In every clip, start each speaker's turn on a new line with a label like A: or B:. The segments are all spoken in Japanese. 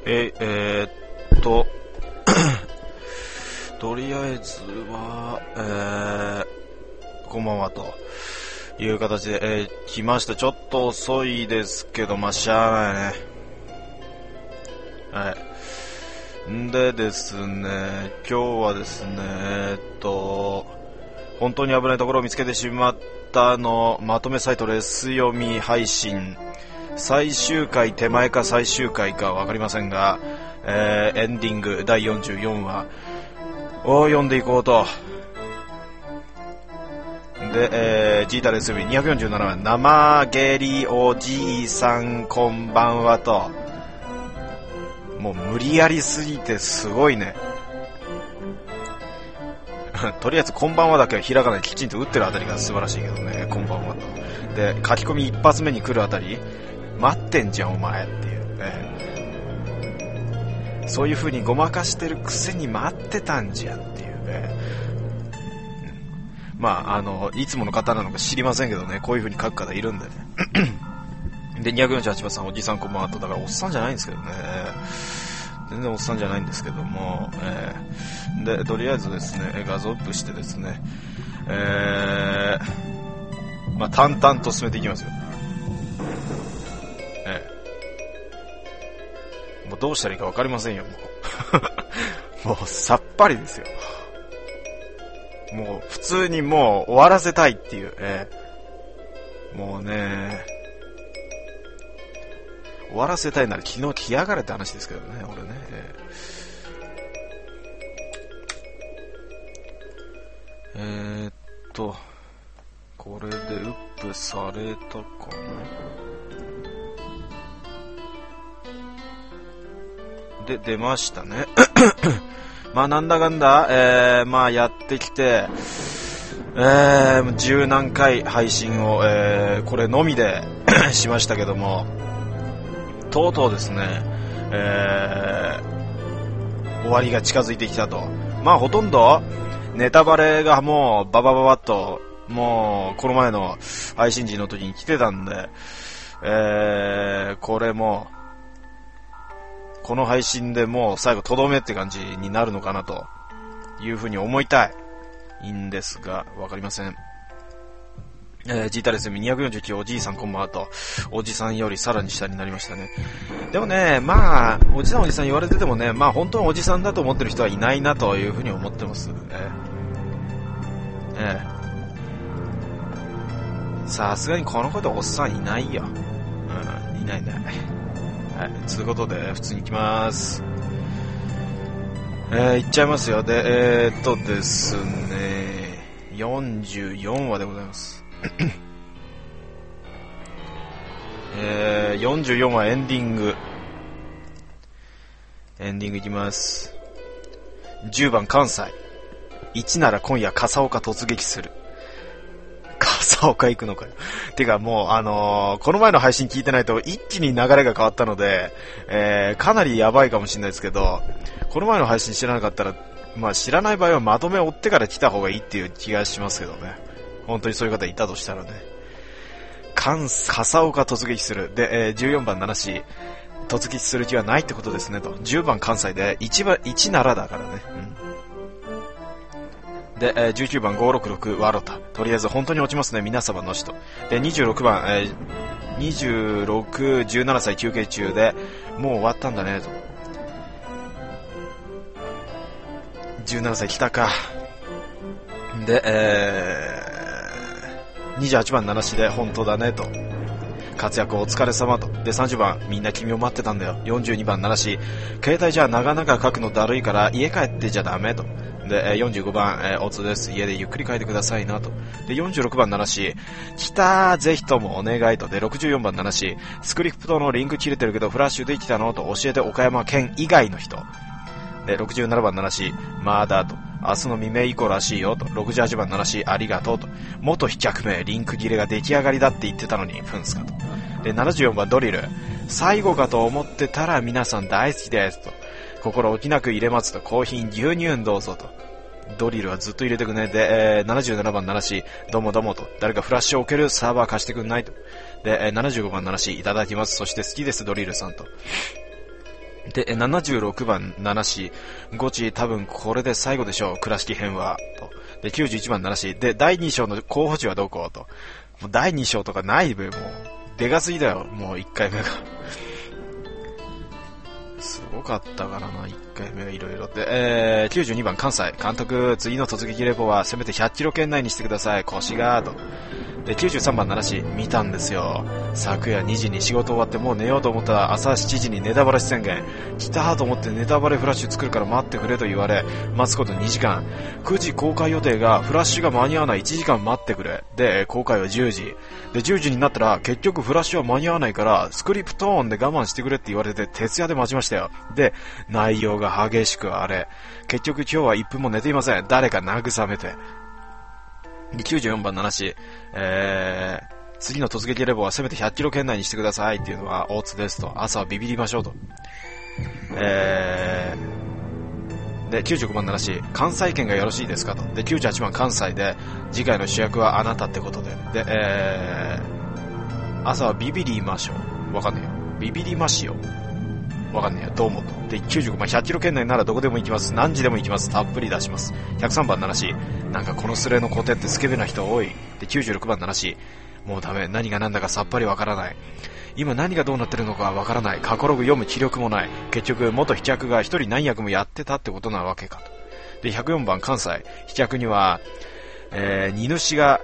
A: ととりあえずは、こんばんはという形で、来ました。ちょっと遅いですけど、しゃあないね。はい。んでですね、今日はですね、本当に危ないところを見つけてしまったのまとめサイトレス読み配信最終回手前か最終回かわかりませんが、エンディング第44話を読んでいこうと。で、ジータレス読み247話生ゲリおじいさんこんばんはと。もう無理やりすぎてすごいね。とりあえずこんばんはだけはひらがなできちんと打ってるあたりが素晴らしいけどね。こんばんはと。で、書き込み一発目に来るあたり待ってんじゃんお前っていうね。そういう風にごまかしてるくせに待ってたんじゃんっていうね。いつもの方なのか知りませんけどね、こういう風に書く方いるんでね。で、248番さん、おじさんこんばんはと。だからおっさんじゃないんですけどね。全然おっさんじゃないんですけども、で、とりあえずですね、画像アップしてですね、淡々と進めていきますよ。もうどうしたらいいか分かりませんよ、もう。もうさっぱりですよ。もう普通にもう終わらせたいっていう、もうね、終わらせたいなら昨日来やがれって話ですけどね、俺ね。これでウップされたかな。で、出ましたね。なんだかんだ、やってきて、十何回配信を、これのみでしましたけども、とうとうですね、終わりが近づいてきたと。ほとんどネタバレがもうババババッともうこの前の配信時の時に来てたんで、これもこの配信でもう最後とどめって感じになるのかなというふうに思いたいんですが、わかりません。ジータレスミ249おじいさんこんばんはと。おじさんよりさらに下になりましたね。でもね、おじさんおじさん言われててもね、本当におじさんだと思ってる人はいないなというふうに思ってます。さすがにこのことおっさんいないよ。いない。はい、ということで普通に行きます。行っちゃいますよ。で、ですね、44話でございます。44話エンディングいきます。10番関西1なら今夜笠岡突撃する。笠岡行くのかよ。てかもうこの前の配信聞いてないと一気に流れが変わったので、かなりやばいかもしれないですけど、この前の配信知らなかったら知らない場合はまとめを追ってから来た方がいいっていう気がしますけどね。本当にそういう方いたとしたらね。笠岡突撃する。で、14番七市突撃する気はないってことですねと。10番関西で1ならだからね。で、19番566ワロタ。とりあえず本当に落ちますね、皆様の人。で、26番、17歳休憩中で、もう終わったんだねと。17歳来たか。で、28番七市で本当だねと。活躍お疲れ様と。で、30番みんな君を待ってたんだよ。42番七市携帯じゃ長々書くのだるいから家帰ってじゃダメと。で、45番、おつです。家でゆっくり書いてくださいなと。で、46番七市来たーぜひともお願いと。で、64番七市スクリプトのリンク切れてるけどフラッシュできたのと教えて岡山県以外の人。で、67番七市まだと。明日の未明以降らしいよと。68番七市ありがとうと。元飛脚名リンク切れが出来上がりだって言ってたのにプンスかと。で、74番ドリル最後かと思ってたら皆さん大好きですと。心置きなく入れますと。コーヒー牛乳どうぞと。ドリルはずっと入れてくね。で、77番七市どうもどうもと。誰かフラッシュを置けるサーバー貸してくんないと。で、75番七市いただきます。そして好きですドリルさんと。 で、76番七市、ゴチ多分これで最後でしょう、倉敷編は。と。で、91番七市、で、第2章の候補地はどこ？と。もう第2章とかないべ、もう。でかすぎだよ、もう1回目が。すごかったからな、1回目がいろいろ。で、92番関西、監督、次の突撃レポはせめて100キロ圏内にしてください、腰が、と。で、93番奈良市、見たんですよ。昨夜2時に仕事終わってもう寝ようと思ったら朝7時にネタバレ宣言。来たと思ってネタバレフラッシュ作るから待ってくれと言われ、待つこと2時間。9時公開予定がフラッシュが間に合わない、1時間待ってくれ。で、公開は10時。で、10時になったら結局フラッシュは間に合わないからスクリプトーンで我慢してくれって言われて徹夜で待ちましたよ。で、内容が激しくあれ。結局今日は1分も寝ていません。誰か慰めて。で、94番奈良市、次の突撃レボはせめて100キロ圏内にしてくださいっていうのは大津ですと。朝はビビりましょうと。で、95番奈良市、関西圏がよろしいですかと。で、98番関西で、次回の主役はあなたってことで。で、朝はビビりましょう。わかんねえよ。ビビりましよ。わかんねえよ。どうもと。で、95番、100キロ圏内ならどこでも行きます。何時でも行きます。たっぷり出します。103番奈良市、なんかこのスレの固定ってスケベな人多い。で、96番奈良市、もうダメ。何が何だかさっぱりわからない。今何がどうなってるのかわからない。過去ログ読む気力もない。結局、元飛脚が一人何役もやってたってことなわけかと。で、104番関西。飛脚には、荷主が、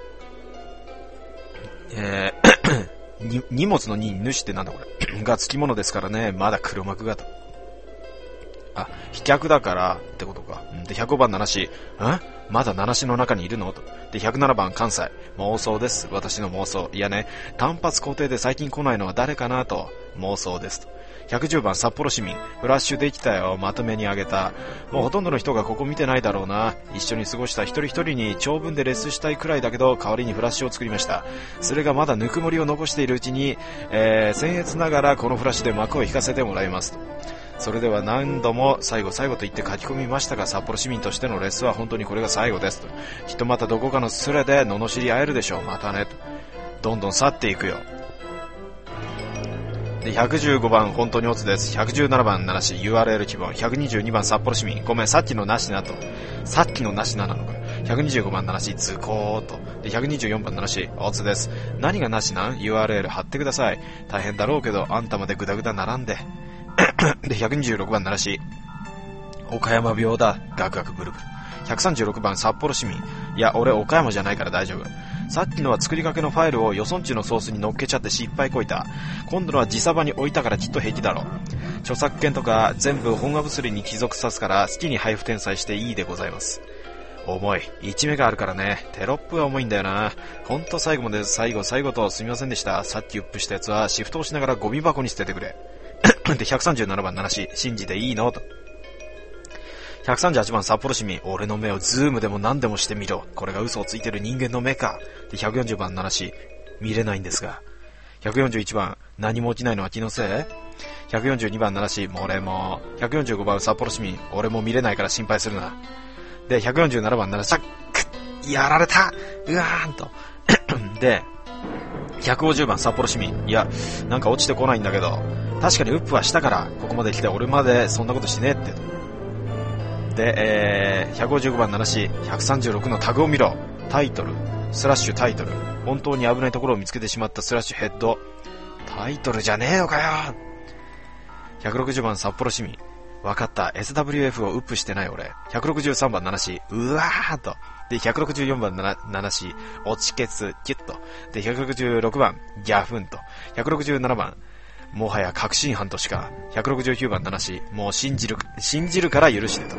A: 荷物の荷主ってなんだこれが付き物ですからね。まだ黒幕がと。あ、飛脚だからってことか。で、105番七市、まだ七市の中にいるのと。で、107番関西、妄想です。私の妄想。いやね、単発工程で最近来ないのは誰かなと。妄想ですと。110番札幌市民、フラッシュできたよ。まとめにあげた。もうほとんどの人がここ見てないだろうな。一緒に過ごした一人一人に長文でレスしたいくらいだけど、代わりにフラッシュを作りました。それがまだぬくもりを残しているうちに、僭越ながらこのフラッシュで幕を引かせてもらいますと。それでは何度も最後最後と言って書き込みましたが、札幌市民としてのレスは本当にこれが最後ですと。きっとまたどこかのスレで罵り合えるでしょう。またねと。どんどん去っていくよ。で、115番本当にオツです。117番奈良市 URL 希望。122番札幌市民、ごめんさっきのなしなと。さっきのなしななのか。125番奈良市図工と。で、124番奈良市オツです。何がなしなん？ URL 貼ってください。大変だろうけどあんたまでグダグダ並んで。で、126番奈良市岡山病だ。ガクガクブルブル。136番札幌市民、いや俺岡山じゃないから大丈夫。さっきのは作りかけのファイルをよそんちのソースに乗っけちゃって失敗こいた。今度のは自サバに置いたからきっと平気だろう。著作権とか全部本画物理に帰属さすから好きに配布転載していいでございます。重い。1目があるからね。テロップが重いんだよな。ほんと最後まで最後とすみませんでした。さっきウップしたやつはシフトをしながらゴミ箱に捨ててくれ。で、137番奈良市、信じていいのと。138番札幌市民、俺の目をズームでも何でもしてみろ。これが嘘をついてる人間の目か。で、140番奈良市、見れないんですが。141番、何も起きないのは気のせい。142番奈良市、俺も。145番札幌市民、俺も見れないから心配するな。で、147番奈良市、やられたうわーんと。で、150番札幌市民、いや、なんか落ちてこないんだけど、確かにウップはしたから、ここまで来て俺までそんなことしねえって。で、155番奈良市、136のタグを見ろ。タイトル、スラッシュタイトル。本当に危ないところを見つけてしまったスラッシュヘッド。タイトルじゃねえのかよ。160番札幌市民。わかった。SWF をウップしてない俺。163番奈良市、うわーっと。で、164番奈良市、落ちケツ、キュッと。で、166番、ギャフンと。167番、もはや確信犯としか。169番奈良市、もう信じるから許してと。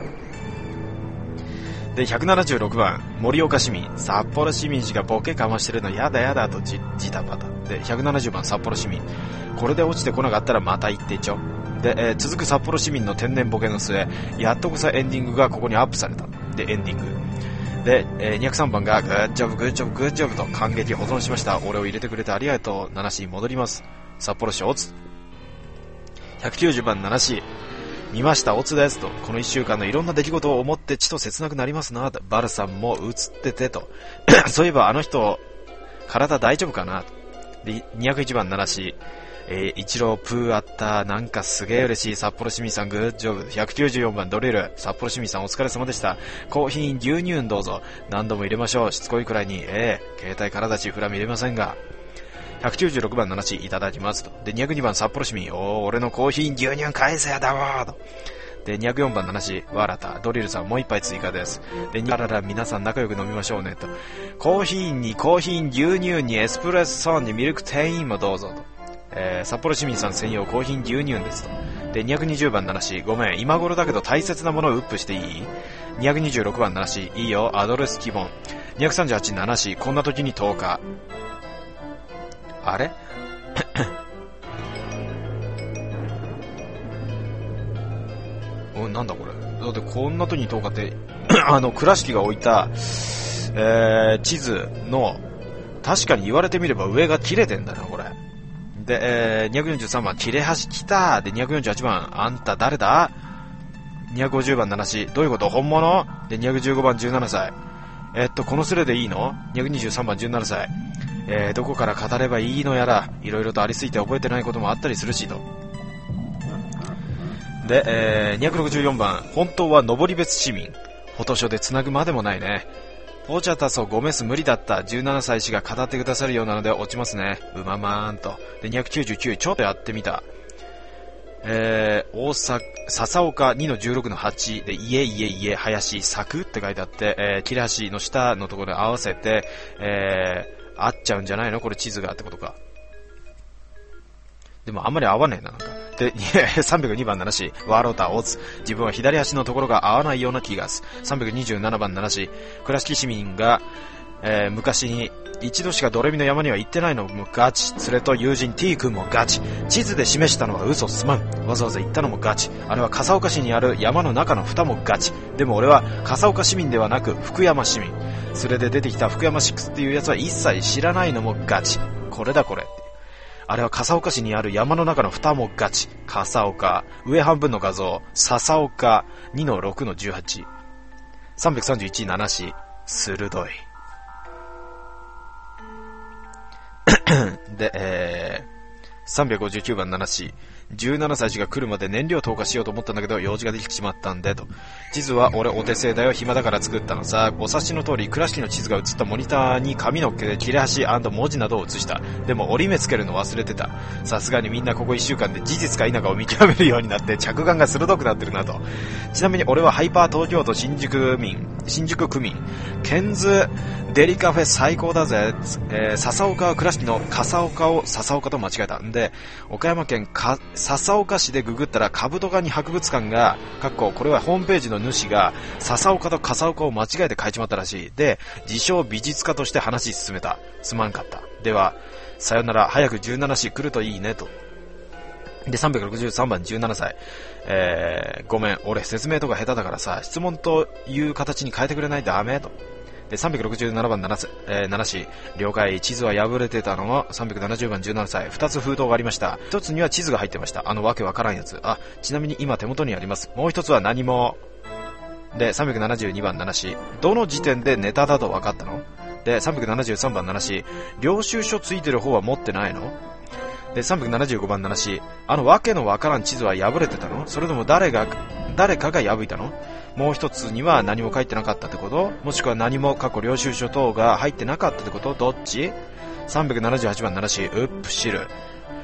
A: で、176番、盛岡市民、札幌市民しかボケかましてるのやだやだとジタバタ。で、170番札幌市民、これで落ちてこなかったらまた言ってちょ。で、続く札幌市民の天然ボケの末、やっとこそエンディングがここにアップされた。で、エンディング。で、203番がグッジョブと感激保存しました。俺を入れてくれてありがとう。奈良市に戻ります。札幌市オツ。190番奈良市、見ましたオツですと。この1週間のいろんな出来事を思ってちと切なくなりますな。バルさんも映っててと。そういえばあの人体大丈夫かなと。で、201番奈良市、 一郎プーあった。なんかすげえ嬉しい。札幌市民さんグッジョブ。194番ドリル。札幌市民さんお疲れ様でした。コーヒー牛乳どうぞ。何度も入れましょう。しつこいくらいに。携帯からだしフラ見れませんが。196番7しいただきますと。で、202番札幌市民。俺のコーヒー牛乳返せやだわーと。で、204番7しわらた。ドリルさんもう一杯追加です。で、あらら皆さん仲良く飲みましょうねと。コーヒーにコーヒー牛乳にエスプレッソにミルクテインもどうぞと。札幌市民さん専用コーヒー牛乳ですと。で、220番7しごめん今頃だけど大切なものをウップしていい？ 226 番7しいいよアドレス希望。238 7しこんな時に10日。あれなんだこれ。だってこんな時に10日って倉敷が置いた、地図の確かに言われてみれば上が切れてんだなこれで、243番切れ端来た。で、248番あんた誰だ。250番7しどういうこと本物で、215番17歳このスレでいいの。223番17歳どこから語ればいいのやらいろいろとありすぎて覚えてないこともあったりするしと。で、264番本当は登別市民。フォトショでつなぐまでもないね。ポーチャタソゴメス無理だった17歳氏が語ってくださるようなので落ちますね。うままーんと。で、299ちょっとやってみた。大阪笹岡 2-16-8 で家林柵って書いてあって、切れ端の下のところで合わせて、合っちゃうんじゃないのこれ地図がってことか。でもあんまり合わねえななんか。で、302番7しワーローターオツ。自分は左足のところが合わないような気がす。327番7し倉敷市民が、昔に一度しかドレミの山には行ってないのもガチ。それと友人 T 君もガチ。地図で示したのは嘘すまん。わざわざ行ったのもガチ。あれは笠岡市にある山の中の蓋もガチ。でも俺は笠岡市民ではなく福山市民。それで出てきた福山6っていうやつは一切知らないのもガチ。これだこれ。あれは笠岡市にある山の中の蓋もガチ。笠岡上半分の画像笹岡 2-6-18 331 7し鋭いで、359番7し17歳児が来るまで燃料投下しようと思ったんだけど用事ができてしまったんでと。地図は俺お手製だよ暇だから作ったのさ。お察しの通り倉敷の地図が映ったモニターに紙のっけで切れ端&文字などを映した。でも折り目つけるの忘れてた。さすがにみんなここ1週間で事実か否かを見極めるようになって着眼が鋭くなってるなと。ちなみに俺はハイパー東京都新宿区民ケンズデリカフェ最高だぜ。笹岡は倉敷の笠岡を笹岡と間違えたんで、岡山県笹岡市でググったらカブトガニ博物館がこれはホームページの主が笹岡と笠岡を間違えて書いちまったらしい。で、自称美術家として話進めた。すまんかった。ではさよなら早く17市来るといいねと。で、363番17歳ごめん俺説明とか下手だからさ質問という形に変えてくれないとダメと。で、367番7し了解。地図は破れてたのが370番17歳。2つ封筒がありました。1つには地図が入ってました。わけわからんやつ。ちなみに今手元にあります。もう1つは何も。で、372番7しどの時点でネタだと分かったの。で、373番7し領収書ついてる方は持ってないの。で、375番7しわけのわからん地図は破れてたの。それとも誰かが破いたの。もう一つには何も書いてなかったってこと。もしくは何も過去領収書等が入ってなかったってこと。どっち。378番7しウップシル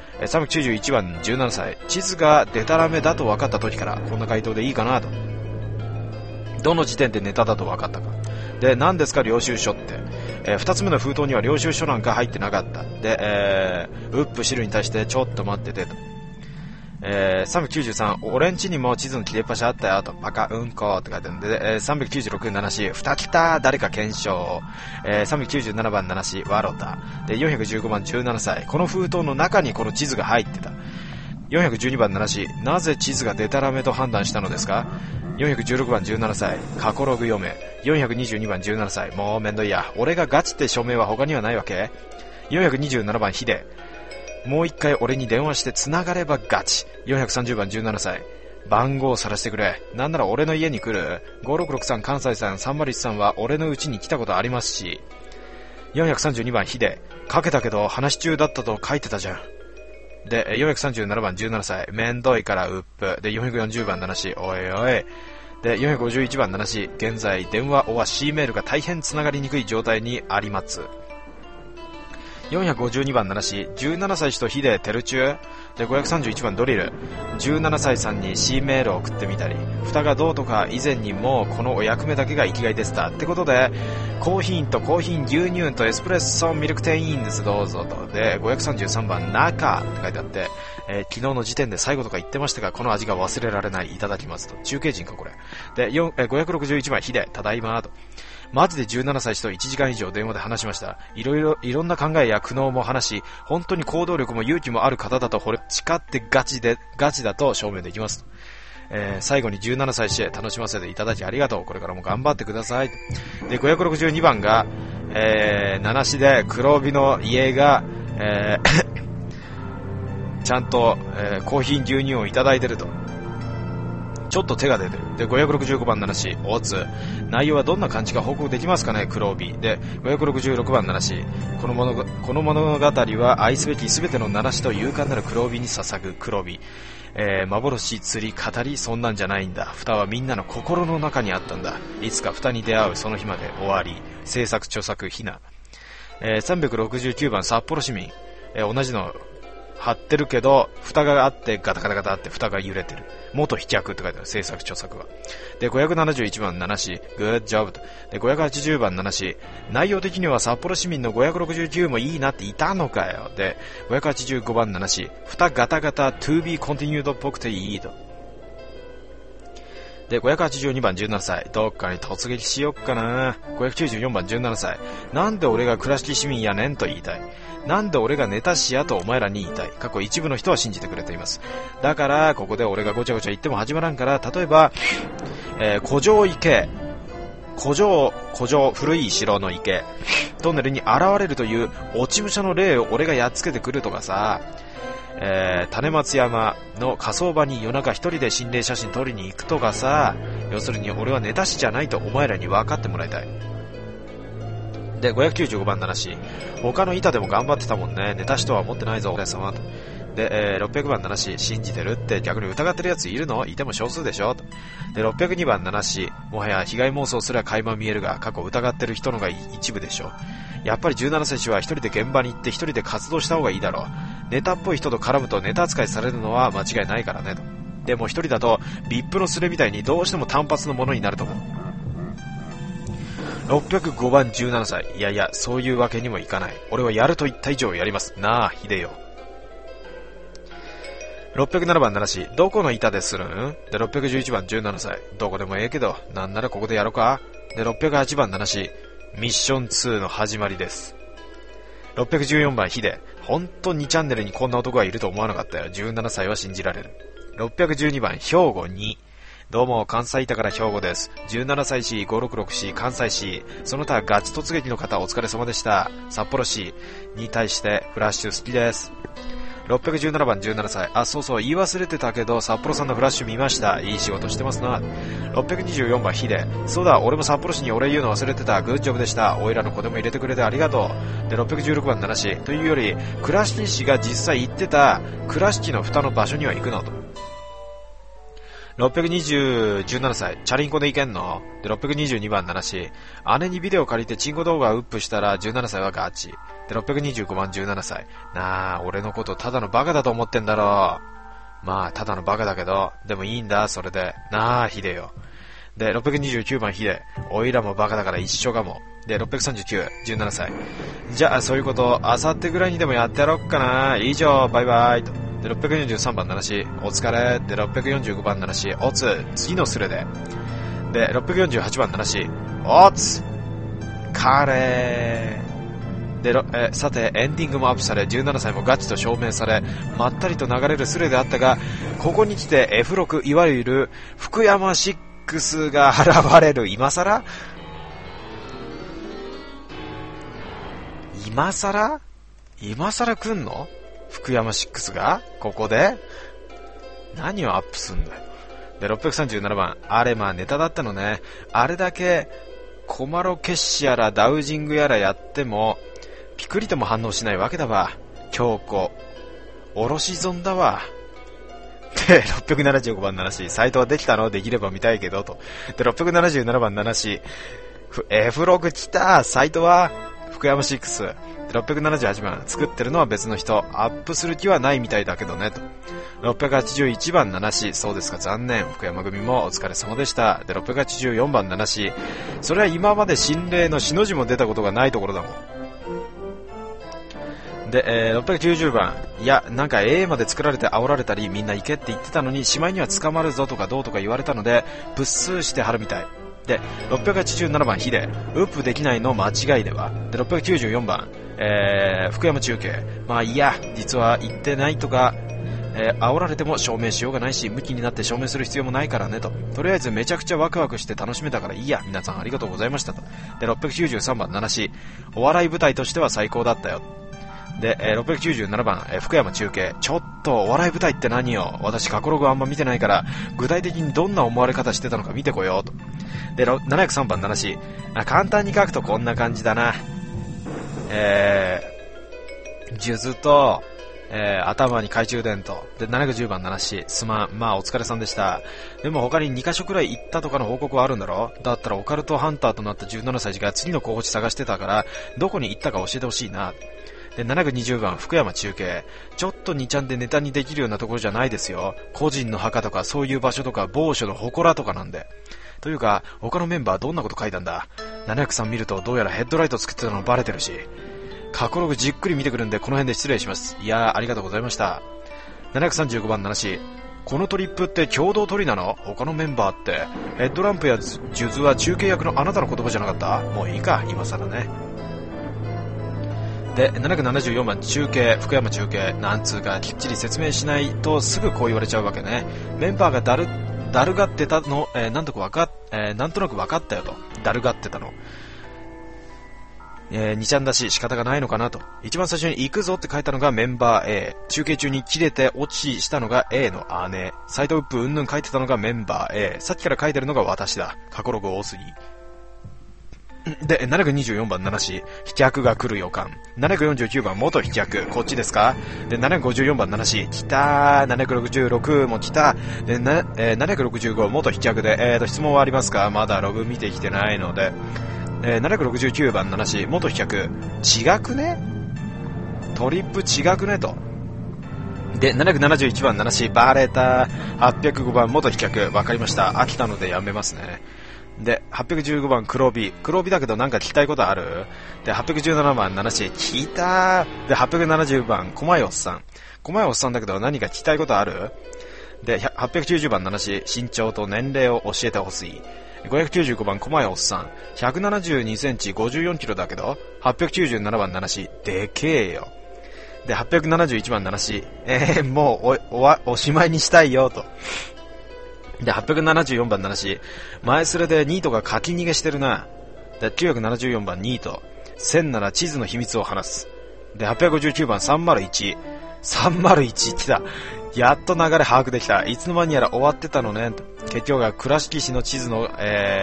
A: 391番17歳地図がデタラメだと分かった時から。こんな回答でいいかなと。どの時点でネタだと分かったか。で、何ですか領収書って。2つ目の封筒には領収書なんか入ってなかった。で、ウップシルに対してちょっと待っててと。393俺んちにも地図の切れっ端あったよと。バカうんこって書いてあるんで、396 7し2来た誰か検証。397番7しワロタで、415番17歳この封筒の中にこの地図が入ってた。412番7しなぜ地図がデタラメと判断したのですか。416番17歳過去ログ読め。422番17歳もうめんどいや俺がガチって署名は他にはないわけ。427番ヒデもう一回俺に電話して繋がればガチ。430番17歳番号を晒してくれ。なんなら俺の家に来る。5663関西さん301は俺の家に来たことありますし。432番ヒデかけたけど話し中だったと書いてたじゃん。 で、437番17歳、めんどいからウップ。で、440番7し、おいおい。で、451番7し、現在電話は C メールが大変つながりにくい状態にあります。452番7し、17歳とヒデテルチュー。で、531番ドリル。17歳さんに C メールを送ってみたり、蓋がどうとか以前にもこのお役目だけが生きがいでした。ってことで、コーヒーとコーヒー牛乳とエスプレッソミルクテインです。どうぞと。で、533番中って書いてあって、昨日の時点で最後とか言ってましたが、この味が忘れられない。いただきますと。中継人かこれ。で、561番ヒデ、ただいまと。マジで17歳と1時間以上電話で話しました。いろんな考えや苦悩も話し、本当に行動力も勇気もある方だと誓ってガチだと証明できます。最後に17歳して楽しませていただきありがとう。これからも頑張ってください。で、562番が、七市で黒帯の家が、ちゃんと、コーヒー牛乳をいただいてると。ちょっと手が出てる。で、565番7し、オツ。内容はどんな感じか報告できますかね、黒帯。で、566番7し、この物語は愛すべきすべての7しと勇敢なる黒帯に捧ぐ黒帯。幻、釣り、語り、そんなんじゃないんだ。蓋はみんなの心の中にあったんだ。いつか蓋に出会うその日まで終わり。制作、著作、ひな。369番札幌市民。同じの貼ってるけど、蓋があってガタガタガタって蓋が揺れてる。元飛脚って書いてある。制作著作は。で、571番7し、グッジョブと。で、580番7し、内容的には札幌市民の569もいいなっていたのかよ。で、585番7し、蓋ガタガタ to be continued っぽくていいと。で、582番17歳、どっかに突撃しよっかな。594番17歳、なんで俺が倉敷市民やねんと言いたい。なんで俺がネタ師やとお前らに言いたい。過去一部の人は信じてくれています。だから、ここで俺がごちゃごちゃ言っても始まらんから、例えば、古城池、古城、古い城の池、トンネルに現れるという落ち武者の例を俺がやっつけてくるとかさ、種松山の火葬場に夜中一人で心霊写真撮りに行くとかさ、要するに俺はネタ師じゃないとお前らに分かってもらいたい。で、595番7し、他の板でも頑張ってたもんね。ネタ師とは思ってないぞ、俺様と。で、600番7し、信じてるって逆に疑ってるやついるの？いても少数でしょと。で、602番7し、もはや被害妄想すら垣間見えるが、過去疑ってる人のが一部でしょ。やっぱり17選手は一人で現場に行って一人で活動した方がいいだろう。ネタっぽい人と絡むとネタ扱いされるのは間違いないからねと。でも一人だと、ビップのスレみたいにどうしても単発のものになると思う。605番17歳。いやいや、そういうわけにもいかない。俺はやると言った以上やります。なあ、秀よ。607番7し、どこの板でするん？で、611番17歳。どこでもええけど、なんならここでやろうか。で、608番7し、ミッション2の始まりです。614番ヒデ。ほんと2チャンネルにこんな男がいると思わなかったよ。17歳は信じられる。612番兵庫2。どうも、関西板から兵庫です。17歳市、566市、関西市。その他ガチ突撃の方お疲れ様でした。札幌市に対してフラッシュ好きです。617番17歳。あ、そうそう、言い忘れてたけど、札幌さんのフラッシュ見ました。いい仕事してますな。624番ヒデ。そうだ、俺も札幌市にお礼言うの忘れてた。グッジョブでした。おいらの子でも入れてくれてありがとう。で、616番7市。というより、倉敷市が実際行ってた、倉敷の蓋の場所には行くのと。17歳、チャリンコで行けんの？で、622番7し、姉にビデオ借りてチンコ動画をウップしたら17歳はガチ。で、625番17歳、なあ、俺のことただのバカだと思ってんだろう。まあ、ただのバカだけど、でもいいんだ、それで。なあ、ヒデよ。で、629番ヒデ、おいらもバカだから一緒かも。で、639、17歳。じゃあ、そういうこと、あさってぐらいにでもやってやろっかな。以上、バイバイと。で、643番7し、お疲れ。で、645番7し、おつ、次のスレで。で、648番7し、おつ、カレー。で、さて、エンディングもアップされ、17歳もガチと証明され、まったりと流れるスレであったが、ここに来て F6、いわゆる、福山6が現れる、今更来んの？福山6がここで何をアップすんだよ。で、637番、あれまあネタだったのね。あれだけコマロケッシやらダウジングやらやってもピクリとも反応しないわけだわ。京子おろし損だわ。で、675番七し、サイトはできたの？できれば見たいけど、と。で、677番七し、F ログ来た。サイトは福山6。で、678番、作ってるのは別の人。アップする気はないみたいだけどね、と。681番七し、そうですか、残念。福山組もお疲れ様でした。で、684番七し、それは今まで心霊のしの字も出たことがないところだもん。で、690番、いや、なんか A まで作られて煽られたり、みんな行けって言ってたのに、しまいには捕まるぞとかどうとか言われたので、ブッスーしてはるみたい。で、687番、ヒデ、ウップできないの間違いでは。で、694番、福山中継、まあいや、実は言ってないとか、煽られても証明しようがないし、ムキになって証明する必要もないからねと。とりあえずめちゃくちゃワクワクして楽しめたからいいや、皆さんありがとうございましたと。で、693番、七し、お笑い舞台としては最高だったよ。で、697番、福山中継、ちょっとお笑い舞台って何よ、私過去ログあんま見てないから具体的にどんな思われ方してたのか見てこようと。で、703番七し、簡単に書くとこんな感じだな。数珠と、頭に懐中電灯で、710番七し、すまん、まあお疲れさんでした。でも他に2カ所くらい行ったとかの報告はあるんだろ。だったらオカルトハンターとなった17歳児が次の候補地探してたからどこに行ったか教えてほしいな。で、720番福山中継、ちょっと2ちゃんでネタにできるようなところじゃないですよ。個人の墓とかそういう場所とか某所の祠とかなんで。というか他のメンバーどんなこと書いたんだ。703見るとどうやらヘッドライト作ってたのバレてるし、過去ログじっくり見てくるんでこの辺で失礼します。いやー、ありがとうございました。735番七し、このトリップって共同取りなの？他のメンバーってヘッドランプや数珠は中継役のあなたの言葉じゃなかった？もういいか、今更ね。で、774番中継、福山中継、なんつうかきっちり説明しないとすぐこう言われちゃうわけね。メンバーがだるがってたの、なんとなく分かったよと。だるがってたの。2ちゃんだし仕方がないのかなと。一番最初に行くぞって書いたのがメンバー A、 中継中に切れて落ちしたのが A の姉、サイドウップうんぬん書いてたのがメンバー A、 さっきから書いてるのが私だ。過去ログ多すぎ。で、724番七し、飛脚が来る予感。749番元飛脚、こっちですか。で、754番七し、来たー。766も来た。で、765元飛脚で、質問はありますか。まだログ見てきてないので。769番七し、元飛脚、違くね、トリップ違くねと。で、771番七し、バレた。805番元飛脚、わかりました。飽きたのでやめますね。で、815番黒帯だけどなんか聞きたいことある？で、817番七し、聞いたー。で、870番狛江おっさんだけど何か聞きたいことある？で、890番七し、身長と年齢を教えてほしい。595番狛江おっさん、172センチ54キロだけど。897番七し、でけえよ。で、871番七し、もうおしまいにしたいよと。で、874番七し、前すれでニートが書き逃げしてるな。で、974番ニート、1000なら地図の秘密を話す。で、859番301来た。やっと流れ把握できた。いつの間にやら終わってたのね。結局は倉敷市の地図の、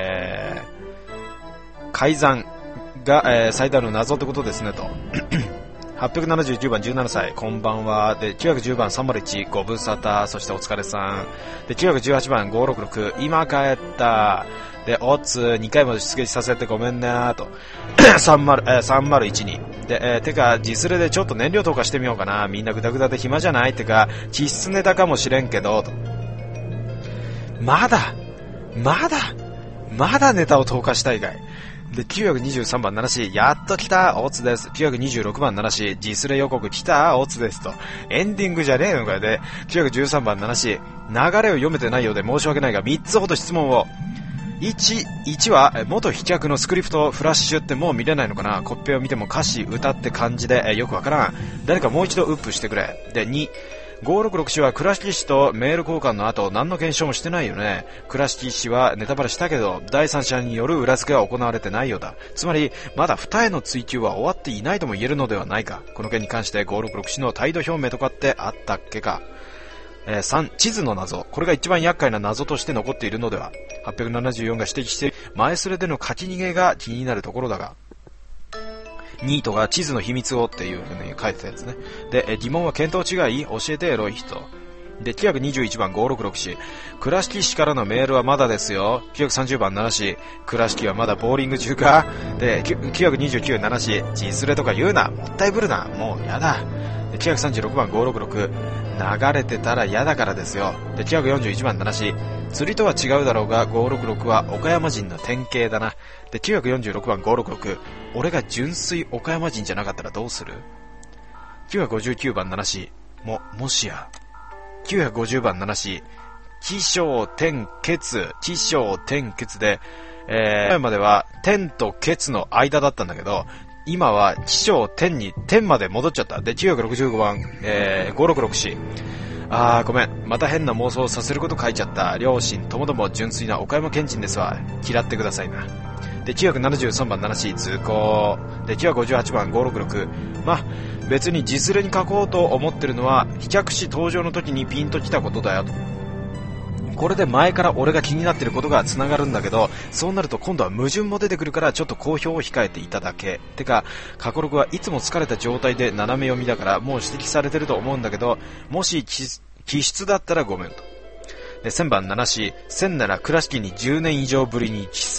A: 改ざんが、最大の謎ってことですねと。879番17歳、こんばんは。で、910番301、ご無沙汰、そしてお疲れさん。で、918番566、今帰った。で、オッツ2回も出撃させてごめんねーと。301に。で、てか、ジスレでちょっと燃料投下してみようかな。みんなグダグダで暇じゃない？てか、実質ネタかもしれんけど、と。まだネタを投下したいかい。で、923番七し、やっと来た、オツです。926番七し、ジスレ予告来た、オツですと。エンディングじゃねえのかよ。で、913番七し、流れを読めてないようで申し訳ないが、3つほど質問を。1は、元飛脚のスクリプトフラッシュってもう見れないのかな。コッペを見ても歌詞歌って感じで、よくわからん。誰かもう一度ウップしてくれ。で、2、566氏は倉敷氏とメール交換の後何の検証もしてないよね。倉敷氏はネタバレしたけど第三者による裏付けは行われてないようだ。つまりまだ二重の追及は終わっていないとも言えるのではないか。この件に関して566氏の態度表明とかってあったっけか。3、地図の謎。これが一番厄介な謎として残っているのでは。874が指摘している前すれでの勝ち逃げが気になるところだが、 ニートが地図の秘密をっていう風に書いてたやつね。で、疑問は見当違い教えてエロい人。で、921番5664。倉敷市からのメールはまだですよ。930番7市。倉敷はまだボーリング中か。で、929、7市。地スレとか言うな。もったいぶるな。もうやだ。で、936番566。流れてたら嫌だからですよ。で、941番7市。釣りとは違うだろうが、566は岡山人の典型だな。で、946番566。俺が純粋岡山人じゃなかったらどうする？ 959 番7市。もしや。950番7市。起承転結。起承転結で、前までは天と結の間だったんだけど、今は起承天に天まで戻っちゃった。で、965番、566市。ごめん。また変な妄想させること書いちゃった。両親ともども純粋な岡山県人ですわ。嫌ってくださいな。で、973番7市。通行。で、958番566。別に実例に書こうと思ってるのは飛脚師登場の時にピンときたことだよと。これで前から俺が気になってることが繋がるんだけど、そうなると今度は矛盾も出てくるからちょっと公表を控えていただけ。てか過去録はいつも疲れた状態で斜め読みだからもう指摘されてると思うんだけど、もし気質だったらごめんと。で、1000番7市。1000なら倉敷に10年以上ぶりに帰省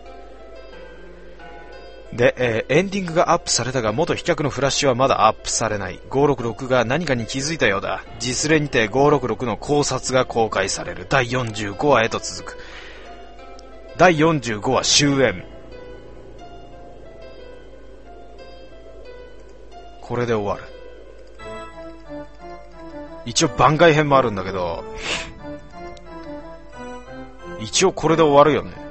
A: で、エンディングがアップされたが元飛脚のフラッシュはまだアップされない。566が何かに気づいたようだ。実例にて566の考察が公開される。第45話へと続く。第45話終焉。これで終わる。一応番外編もあるんだけど、一応これで終わるよね。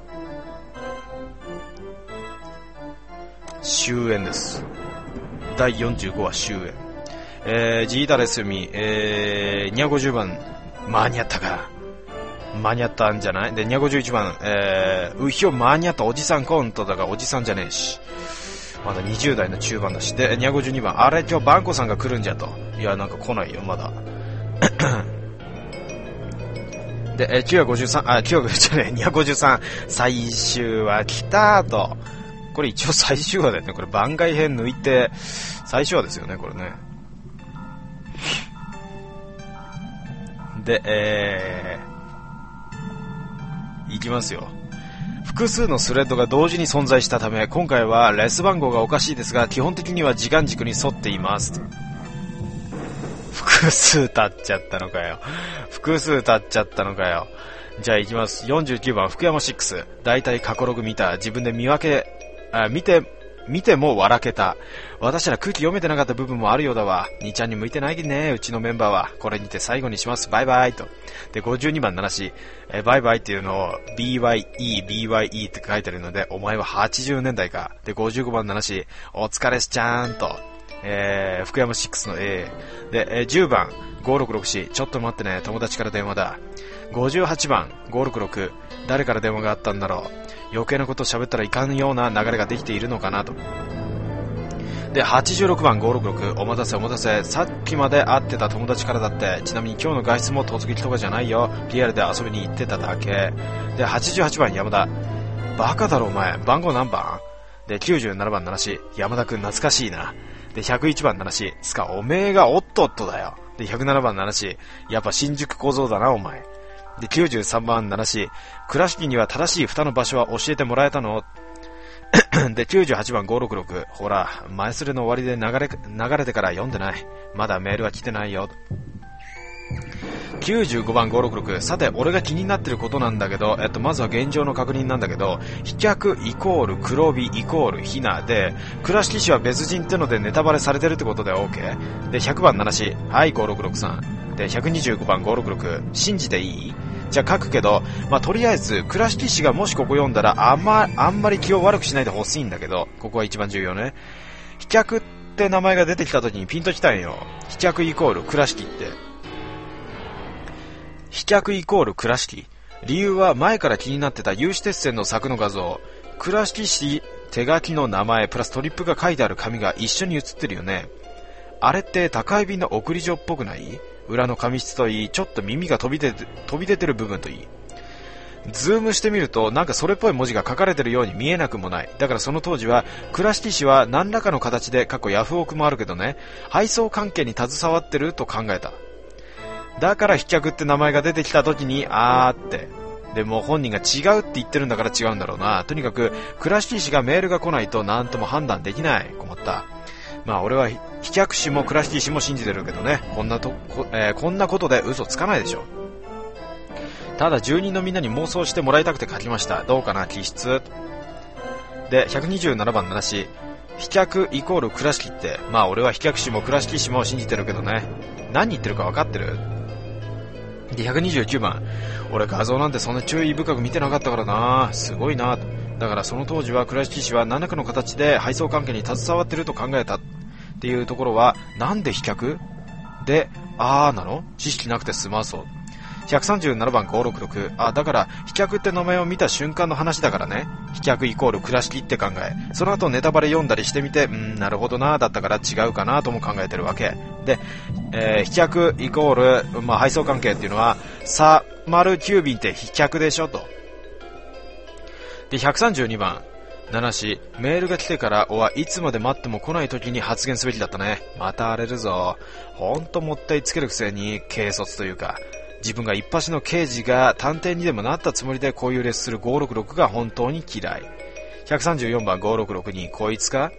A: 終焉です。第45話終焉。ジータレスミ、250番、間に合ったか。間に合ったんじゃない？で、251番、うひょ間に合ったおじさんコントだがおじさんじゃねえし。まだ20代の中盤だし。で、252番、あれ今日バンコさんが来るんじゃと。いや、なんか来ないよ、まだ。で、253、最終話来たーと。これ一応最終話だよね。これ番外編抜いて最終話ですよね、これね。で、いきますよ。複数のスレッドが同時に存在したため、今回はレス番号がおかしいですが、基本的には時間軸に沿っています。複数経っちゃったのかよ。じゃあ行きます。49番、福山6。だいたい過去ログ見た。自分で見ても笑けた。私ら空気読めてなかった部分もあるようだわ。兄ちゃんに向いてないね、うちのメンバーは。これにて最後にします。バイバイと。で、52番7し、バイバイっていうのを BYE って書いてるので、お前は80年代か。で、55番7し、お疲れしちゃーんと。福山6の A。で、10番566ちょっと待ってね、友達から電話だ。58番566誰から電話があったんだろう。余計なこと喋ったらいかんような流れができているのかなと。で、86番566お待たせ。さっきまで会ってた友達からだって。ちなみに今日の外出も突撃とかじゃないよ。リアルで遊びに行ってただけ。で、88番山田バカだろお前。番号何番？で、97番7し山田くん懐かしいな。で、101番7しつかおめえがおっとっとだよ。で、107番7しやっぱ新宿小僧だなお前。で、93番7し倉敷には正しい蓋の場所は教えてもらえたの？で、98番566ほら、前すれの終わりで流れてから読んでない。まだメールは来てないよ。95番566さて、俺が気になってることなんだけど、まずは現状の確認なんだけど、飛脚イコール黒帯イコールひなで、倉敷市は別人ってのでネタバレされてるってことで OK？ で、100番7しはい566さん。で、125番566信じていい？じゃあ書くけど、とりあえず倉敷市がもしここ読んだらあんまり気を悪くしないでほしいんだけど、ここは一番重要ね。飛脚って名前が出てきた時にピンときたんよ。飛脚イコール倉敷って。飛脚イコール倉敷。理由は前から気になってた有刺鉄線の柵の画像。倉敷市手書きの名前プラストリップが書いてある紙が一緒に写ってるよね。あれって宅配便の送り状っぽくない？裏の紙質といい、ちょっと耳が飛び出てる部分といい。 ズームしてみるとなんかそれっぽい文字が書かれてるように見えなくもない。だからその当時は倉敷市は何らかの形でヤフオクもあるけどね、配送関係に携わってると考えた。だから飛脚って名前が出てきた時にってでも本人が違うって言ってるんだから違うんだろうな。とにかく倉敷市がメールが来ないと何とも判断できない。困った。まあ俺は飛脚市も倉敷市も信じてるけどね、こんなことで嘘つかないでしょ。ただ住人のみんなに妄想してもらいたくて書きました。どうかな気質で。127番の話、飛脚イコール倉敷って、まあ俺は飛脚市も倉敷市も信じてるけどね、何言ってるか分かってる？で、129番、俺画像なんてそんな注意深く見てなかったからな、すごいな。だからその当時は倉敷市は何らかの形で配送関係に携わってると考えたっていうところは、なんで飛脚でなの？知識なくてすまそう。137番566、だから飛脚って名前を見た瞬間の話だからね。飛脚イコール倉敷って考え、その後ネタバレ読んだりしてみて、なるほどな、だったから違うかなとも考えてるわけで、飛脚イコール、配送関係っていうのはサマル急便って飛脚でしょと。で、132番7し、メールが来てからはいつまで待っても来ない時に発言すべきだったね。また荒れるぞ。ほんともったいつけるくせに軽率というか、自分が一発の刑事が探偵にでもなったつもりでこういうレッスンする566が本当に嫌い。134番566に、こいつか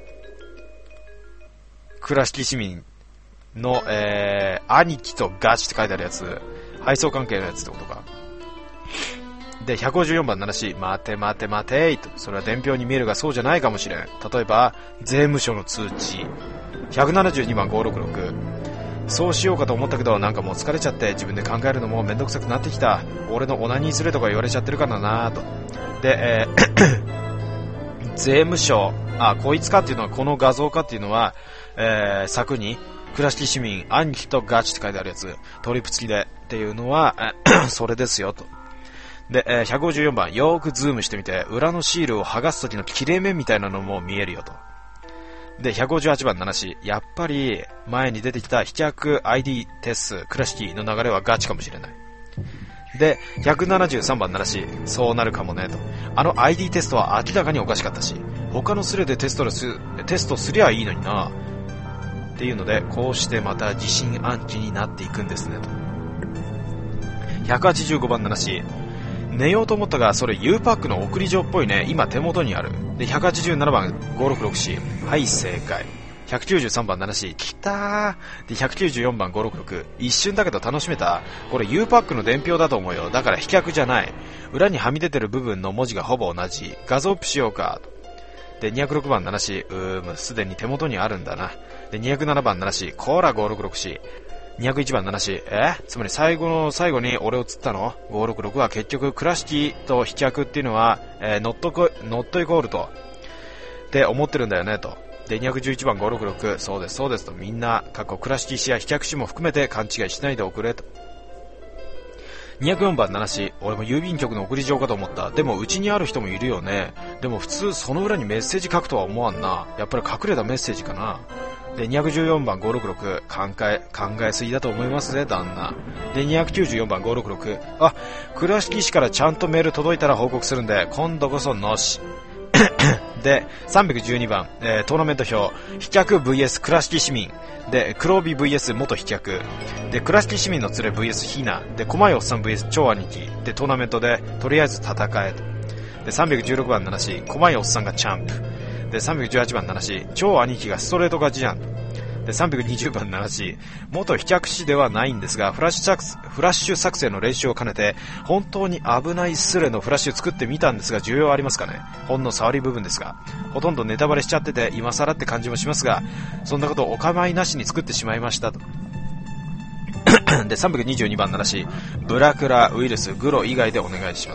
A: 倉敷市民の、兄貴とガチって書いてあるやつ、配送関係のやつってことか。で、154番7し、待てと、それは伝票に見えるがそうじゃないかもしれん。例えば税務署の通知。172番566、そうしようかと思ったけどなんかもう疲れちゃって自分で考えるのもめんどくさくなってきた。俺のオナニーするとか言われちゃってるからなと。で、税務署、こいつかっていうのは、この画像かっていうのは、柵に倉敷市民兄貴とガチって書いてあるやつ、トリップ付きでっていうのはそれですよと。で、154番、よーくズームしてみて裏のシールを剥がす時の切れ目みたいなのも見えるよと。で、158番7し、やっぱり前に出てきた飛脚 ID テス倉敷の流れはガチかもしれない。で、173番7し、そうなるかもねと。ID テストは明らかにおかしかったし、他のスレでテストすりゃいいのになっていうので、こうしてまた疑心暗鬼になっていくんですねと。185番7し、寝ようと思ったがそれ U パックの送り状っぽいね、今手元にある。で、187番566し、はい正解。193番7し、きたー。で、194番566、一瞬だけど楽しめた。これ U パックの伝票だと思うよ。だから飛脚じゃない。裏にはみ出てる部分の文字がほぼ同じ。画像アップしようかと。で、206番7し、すでに手元にあるんだな。で、207番7し、こーら566し、201番7し、つまり最後の最後に俺を釣ったの ?566 は結局倉敷と飛脚っていうのは、ノットイコールとって思ってるんだよねと。で、211番566、そうですと、みんな倉敷市や飛脚市も含めて勘違いしないでおくれと。204番7し、俺も郵便局の送り状かと思った。でもうちにある人もいるよね。でも普通その裏にメッセージ書くとは思わんな。やっぱり隠れたメッセージかな。で、214番566、考えすぎだと思いますね旦那。で、294番566、倉敷市からちゃんとメール届いたら報告するんで今度こそのしで、312番、トーナメント表、飛脚 vs 倉敷市民で、黒帯 vs 元飛脚で、倉敷市民の連れ vs ひなで、狛江おっさん vs 超兄貴で、トーナメントでとりあえず戦えと。で、316番7し、狛江おっさんがチャンプで、318番7し、超兄貴がストレート勝ちじゃん。で、320番7し、元飛脚士ではないんですがフラッシュ作成の練習を兼ねて本当に危ないスレのフラッシュ作ってみたんですが、需要ありますかね。ほんの触り部分ですが、ほとんどネタバレしちゃってて今更って感じもしますが、そんなことお構いなしに作ってしまいましたと。で、322番7し、ブラクラ、ウイルス、グロ以外でお願いします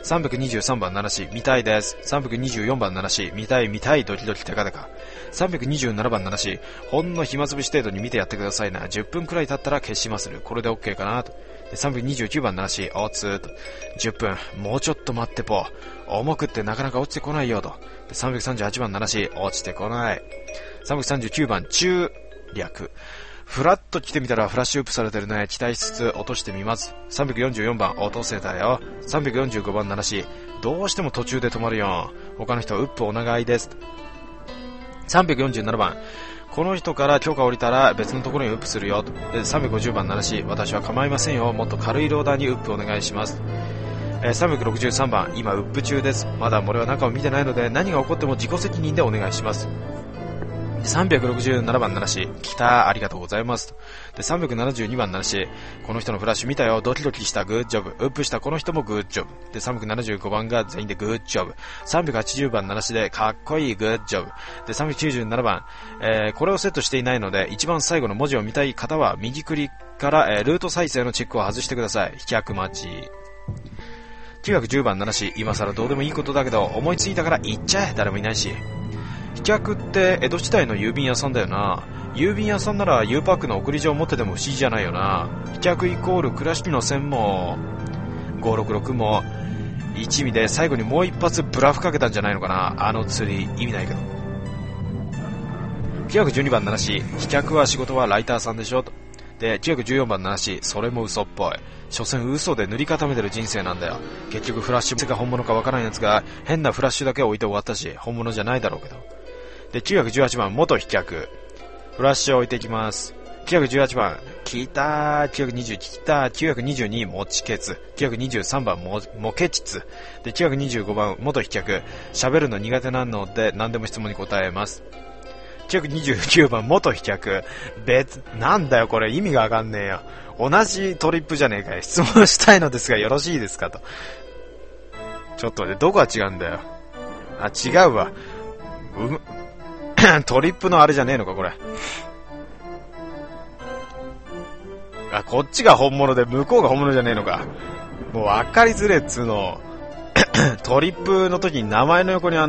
A: 。323番7し、見たいです。324番7し、見たい、ドキドキテカテカ。327番7し、ほんの暇つぶし程度に見てやってくださいな。10分くらい経ったら消しまする。これで OK かなと。で、329番7し、おつーと。10分、もうちょっと待ってぽ。重くってなかなか落ちてこないよと。で、338番7し、落ちてこない。339番中略。 フラッと来てみたらフラッシュウップされてるね。期待しつつ落としてみます。344番落とせたよ。345番鳴らし、どうしても途中で止まるよ。他の人はウップお願いです。347番、この人から許可降りたら別のところにウップするよ。で350番鳴らし、私は構いませんよ。もっと軽いローダーにウップお願いします。363番、今ウップ中です。まだ俺は中を見てないので何が起こっても自己責任でお願いします。367番鳴らし、来た、ありがとうございます。で372番鳴らし、この人のフラッシュ見たよ、ドキドキした、グッジョブ。ウップしたこの人もグッジョブ。で375番が全員でグッジョブ。380番鳴らしでかっこいい、グッジョブ。で397番、これをセットしていないので一番最後の文字を見たい方は右クリから、ルート再生のチェックを外してください。飛脚待ち。910番鳴らし、今更どうでもいいことだけど思いついたから言っちゃえ、誰もいないし。飛脚って江戸時代の郵便屋さんだよな。郵便屋さんなら U パックの送り状持ってても不思議じゃないよな。飛脚イコール倉敷の線も566も一味で最後にもう一発ブラフかけたんじゃないのかな。あの釣り意味ないけど。912番鳴らし、飛脚は仕事はライターさんでしょと。で914番鳴らし、それも嘘っぽい。所詮嘘で塗り固めてる人生なんだよ。結局フラッシュが本物かわからんやつが変なフラッシュだけ置いて終わったし、本物じゃないだろうけど。で918番元飛脚、フラッシュを置いていきます。918番来たー。920来たー。922もちけつ。923番もけちつ。で925番元飛脚、喋るの苦手なので何でも質問に答えます。929番元飛脚、なんだよこれ、意味がわかんねえよ。同じトリップじゃねえかよ。質問したいのですがよろしいですかと。ちょっとね、どこが違うんだよ。あ、違うわ。トリップのあれじゃねえのかこれ。あ、こっちが本物で向こうが本物じゃねえのか。もう分かりづれっつうの。トリップの時に名前の横にあ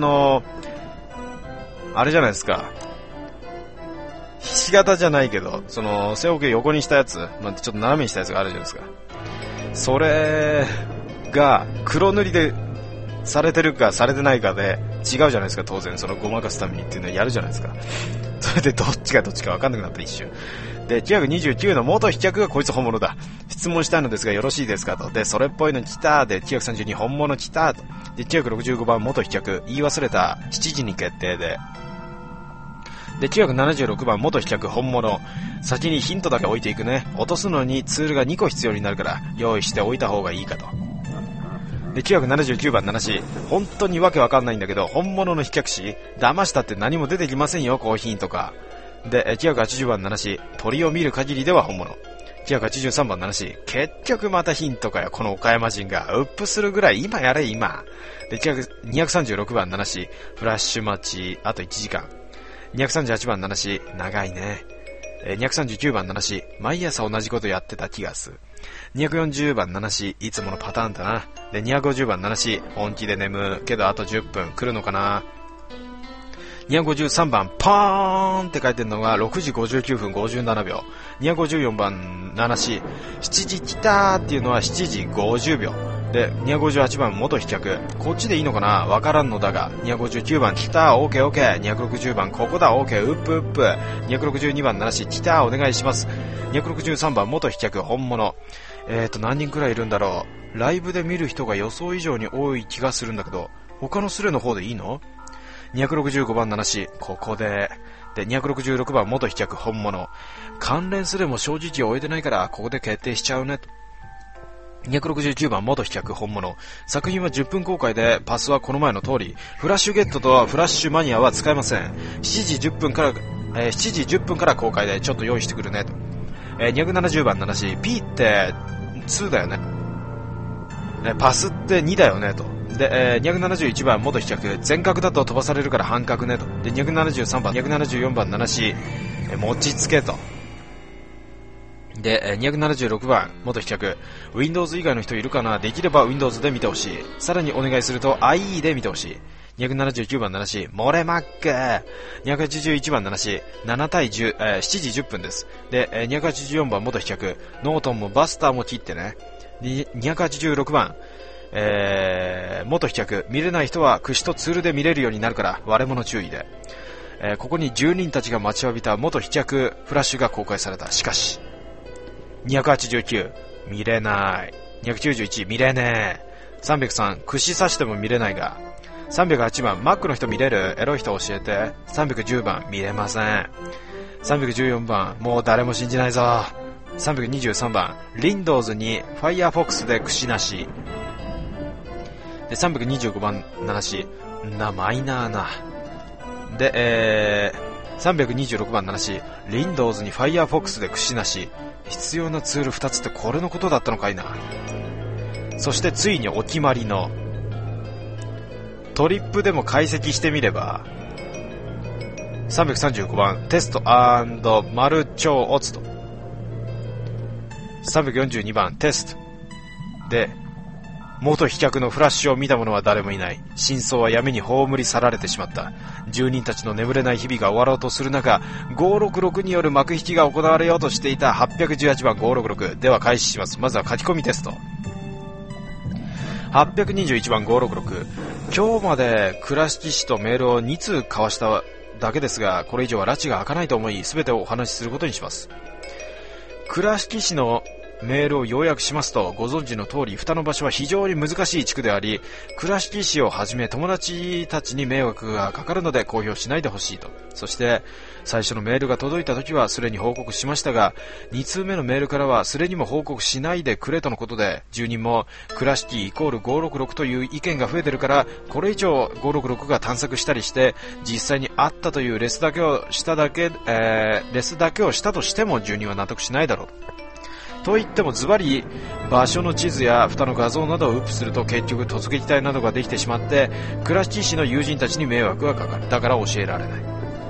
A: れじゃないですか、ひし形じゃないけど、その背桶横にしたやつ、まあ、ちょっと斜めにしたやつがあるじゃないですか。それが黒塗りでされてるかされてないかで違うじゃないですか。当然そのごまかすためにっていうのをやるじゃないですか。それでどっちがどっちか分かんなくなった一瞬で、929の元飛脚がこいつ本物だ。質問したいのですがよろしいですかと。でそれっぽいの来た。で932本物来たと。で965番元飛脚、言い忘れた、7時に決定で。で976番元飛脚本物、先にヒントだけ置いていくね。落とすのにツールが2個必要になるから用意しておいた方がいいかと。で979番鳴らし、本当にわけわかんないんだけど本物の飛脚師騙したって何も出てきませんよ、コーヒーとかで。980番鳴らし、鳥を見る限りでは本物。983番鳴らし、結局またヒントかよ、この岡山人が。ウップするぐらい今やれ今で。236番鳴らし、フラッシュ待ちあと1時間。238番鳴らし、長いね。239番鳴らし、毎朝同じことやってた気がする。240番鳴らし、いつものパターンだな。で250番鳴らし、本気で眠るけどあと10分来るのかな。253番パーンって書いてるのが6時59分57秒。254番鳴らし、7時来たーっていうのは7時50秒で。258番元飛脚、こっちでいいのかな、わからんのだが。259番来たー、オーケーオーケー。260番ここだ、オーケー、ウップウップ。262番鳴らし、来たー、お願いします。263番元飛脚本物。何人くらいいるんだろう。ライブで見る人が予想以上に多い気がするんだけど、他のスレの方でいいの。265番鳴らし、ここで。で266番元飛脚本物、関連スレも正直終えてないからここで決定しちゃうねと。269番元飛脚本物、作品は10分公開でパスはこの前の通り、フラッシュゲットとフラッシュマニアは使えません。7時10分から公開でちょっと用意してくるねと。270番鳴らし、 P って2だよね、パスって2だよねと。で、271番元飛脚、全角だと飛ばされるから半角ねと。で273番274番鳴らし、持ちつけと。で276番元飛脚、 Windows 以外の人いるかな、できれば Windows で見てほしい。さらにお願いすると IE で見てほしい。279番鳴らし、モレマック。281番鳴らし、7対10、7時10分です。で284番元飛脚、ノートンもバスターも切ってね。286番元飛脚、見れない人は串とツールで見れるようになるから割れ物注意で。 ここに住人たちが待ちわびた元飛脚フラッシュが公開された。しかし289見れない、291見れねえ、303串刺しても見れないが、308番マックの人見れる、エロい人教えて、310番見れません、314番もう誰も信じないぞ、323番 Windows に Firefox で串なしで、325番なしな、マイナーなで、326番なし Windows に Firefox で串なし、必要なツール2つってこれのことだったのかいな。そしてついにお決まりのトリップでも解析してみれば、335番テスト&マルチョオツと、342番テストで元飛脚のフラッシュを見た者は誰もいない。真相は闇に葬り去られてしまった。住人たちの眠れない日々が終わろうとする中、566による幕引きが行われようとしていた818番566では開始します。まずは書き込みテスト。821番566、今日まで倉敷氏とメールを2通交わしただけですが、これ以上は拉致が開かないと思い、全てをお話しすることにします。倉敷氏のメールを要約しますと、ご存知の通り蓋の場所は非常に難しい地区であり、倉敷市をはじめ友達たちに迷惑がかかるので公表しないでほしいと。そして最初のメールが届いた時はそれに報告しましたが、2通目のメールからはそれにも報告しないでくれとのことで、住人も倉敷イコール566という意見が増えてるから、これ以上566が探索したりして実際にあったというレスだけをしたとしても住人は納得しないだろうと言っても、ズバリ場所の地図や蓋の画像などをウップすると結局突撃隊などができてしまって倉敷市の友人たちに迷惑がかかる。だから教えられない。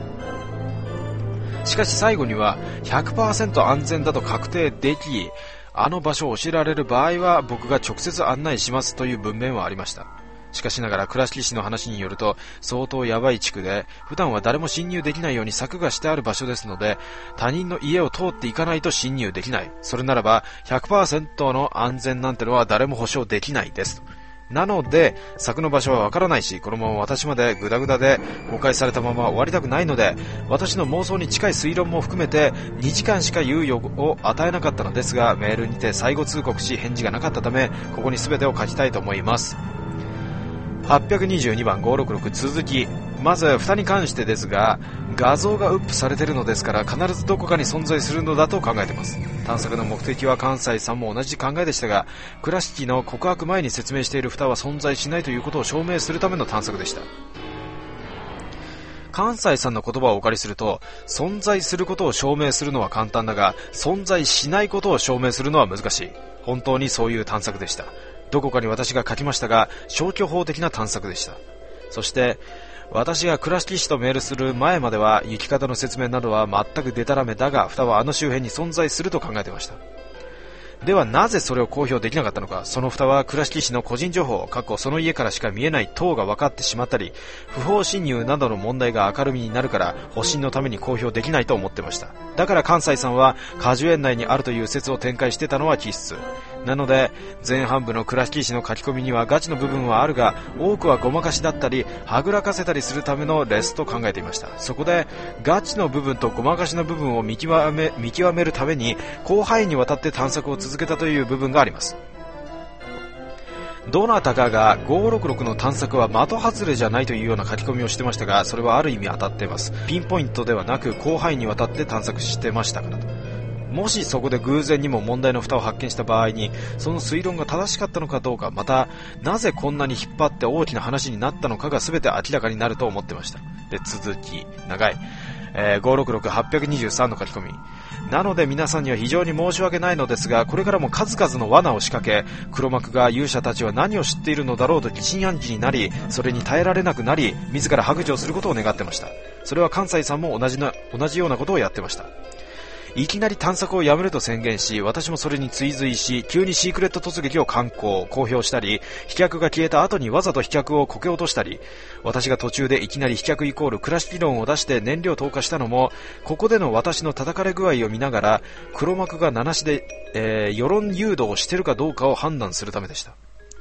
A: しかし最後には 100% 安全だと確定でき、あの場所を教えられる場合は僕が直接案内しますという文面はありました。しかしながら倉敷市の話によると、相当ヤバい地区で普段は誰も侵入できないように柵がしてある場所ですので、他人の家を通っていかないと侵入できない。それならば 100% の安全なんてのは誰も保証できないです。なので柵の場所はわからないし、このまま私までグダグダで公開されたまま終わりたくないので、私の妄想に近い推論も含めて2時間しか猶予を与えなかったのですが、メールにて最後通告し返事がなかったため、ここに全てを書きたいと思います。822番566続き。まず蓋に関してですが、画像がウップされているのですから必ずどこかに存在するのだと考えています。探索の目的は関西さんも同じ考えでしたが、倉敷の告白前に説明している蓋は存在しないということを証明するための探索でした。関西さんの言葉をお借りすると、存在することを証明するのは簡単だが存在しないことを証明するのは難しい。本当にそういう探索でした。どこかに私が書きましたが、消去法的な探索でした。そして私が倉敷市とメールする前までは行き方の説明などは全くデタラメだが、蓋はあの周辺に存在すると考えていました。ではなぜそれを公表できなかったのか。その蓋は倉敷市の個人情報、その家からしか見えない等が分かってしまったり、不法侵入などの問題が明るみになるから保身のために公表できないと思ってました。だから関西さんは果樹園内にあるという説を展開してたのは気質なので、前半部の倉敷市の書き込みにはガチの部分はあるが、多くはごまかしだったりはぐらかせたりするためのレスと考えていました。そこでガチの部分とごまかしの部分を見極めるために広範囲にわたって探索を続けたという部分があります。どなたかが566の探索は的外れじゃないというような書き込みをしてましたが、それはある意味当たっています。ピンポイントではなく広範囲にわたって探索してましたからと。もしそこで偶然にも問題の蓋を発見した場合に、その推論が正しかったのかどうか、またなぜこんなに引っ張って大きな話になったのかが全て明らかになると思ってました。で、続き長い、566-823の書き込みなので、皆さんには非常に申し訳ないのですが、これからも数々の罠を仕掛け、黒幕が勇者たちは何を知っているのだろうと疑心暗鬼になり、それに耐えられなくなり、自ら白状することを願ってました。それは関西さんも同じようなことをやってました。いきなり探索をやめると宣言し、私もそれに追随し、急にシークレット突撃を公表したり、飛脚が消えた後にわざと飛脚をこけ落としたり、私が途中でいきなり飛脚イコール倉敷論を出して燃料投下したのも、ここでの私の叩かれ具合を見ながら、黒幕が名無しで、世論誘導をしているかどうかを判断するためでした。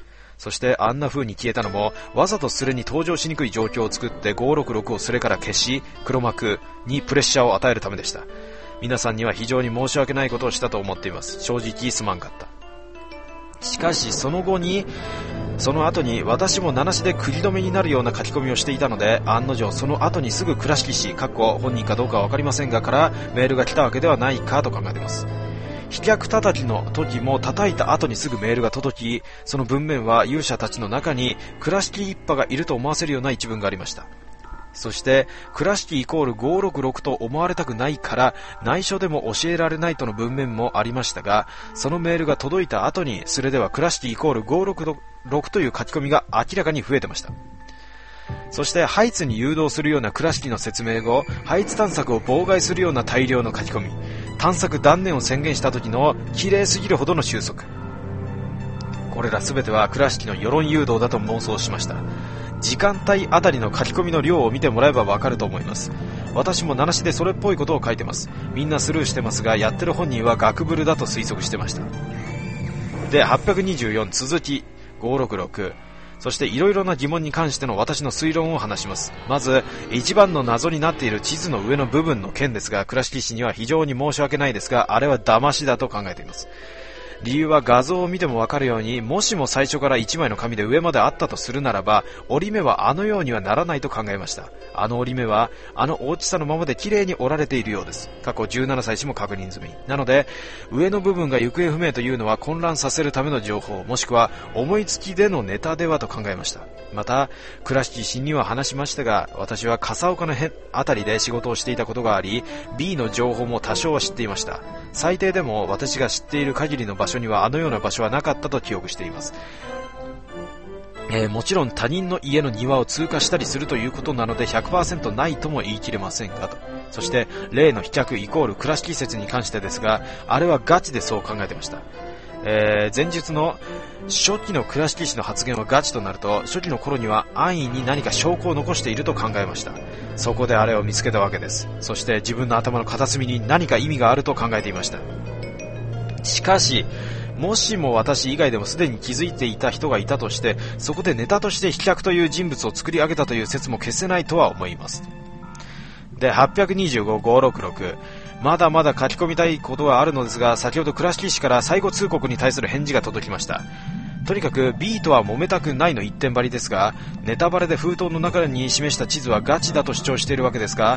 A: そしてあんな風に消えたのもわざとスレに登場しにくい状況を作って566をスレから消し黒幕にプレッシャーを与えるためでした。皆さんには非常に申し訳ないことをしたと思っています。正直すまんかった。しかしその後に私も名無しで繰り止めになるような書き込みをしていたので、案の定その後にすぐ倉敷氏本人かどうかは分かりませんがからメールが来たわけではないかと考えています。飛脚叩きの時も叩いた後にすぐメールが届き、その文面は勇者たちの中に倉敷一派がいると思わせるような一文がありました。そして倉敷イコール566と思われたくないから内緒でも教えられないとの文面もありましたが、そのメールが届いた後にスレでは倉敷イコール566という書き込みが明らかに増えてました。そしてハイツに誘導するような倉敷の説明後、ハイツ探索を妨害するような大量の書き込み、探索断念を宣言した時の綺麗すぎるほどの収束、これら全ては倉敷の世論誘導だと妄想しました。時間帯あたりの書き込みの量を見てもらえばわかると思います。私も名無しでそれっぽいことを書いてます。みんなスルーしてますが、やってる本人はガクブルだと推測してました。で、824続き566、そしていろいろな疑問に関しての私の推論を話します。まず一番の謎になっている地図の上の部分の件ですが、倉敷氏には非常に申し訳ないですが、あれは騙しだと考えています。理由は画像を見てもわかるように、もしも最初から1枚の紙で上まであったとするならば、折り目はあのようにはならないと考えました。あの折り目はあの大きさのままで綺麗に折られているようです。過去17歳氏も確認済みなので、上の部分が行方不明というのは混乱させるための情報、もしくは思いつきでのネタではと考えました。また倉敷氏には話しましたが、私は笠岡のあたりで仕事をしていたことがあり、 B の情報も多少は知っていました。最低でも私が知っている限りの場所にはあのような場所はなかったと記憶しています。もちろん他人の家の庭を通過したりするということなので 100% ないとも言い切れませんがと。そして例の飛脚イコール倉敷説に関してですが、あれはガチでそう考えてました。前述の初期の倉敷氏の発言はガチとなると、初期の頃には安易に何か証拠を残していると考えました。そこであれを見つけたわけです。そして自分の頭の片隅に何か意味があると考えていました。しかしもしも私以外でもすでに気づいていた人がいたとして、そこでネタとして飛脚という人物を作り上げたという説も消せないとは思います。で、825-566、まだまだ書き込みたいことがあるのですが、先ほど倉敷氏から最後通告に対する返事が届きました。とにかく B とは揉めたくないの一点張りですが、ネタバレで封筒の中に示した地図はガチだと主張しているわけですから、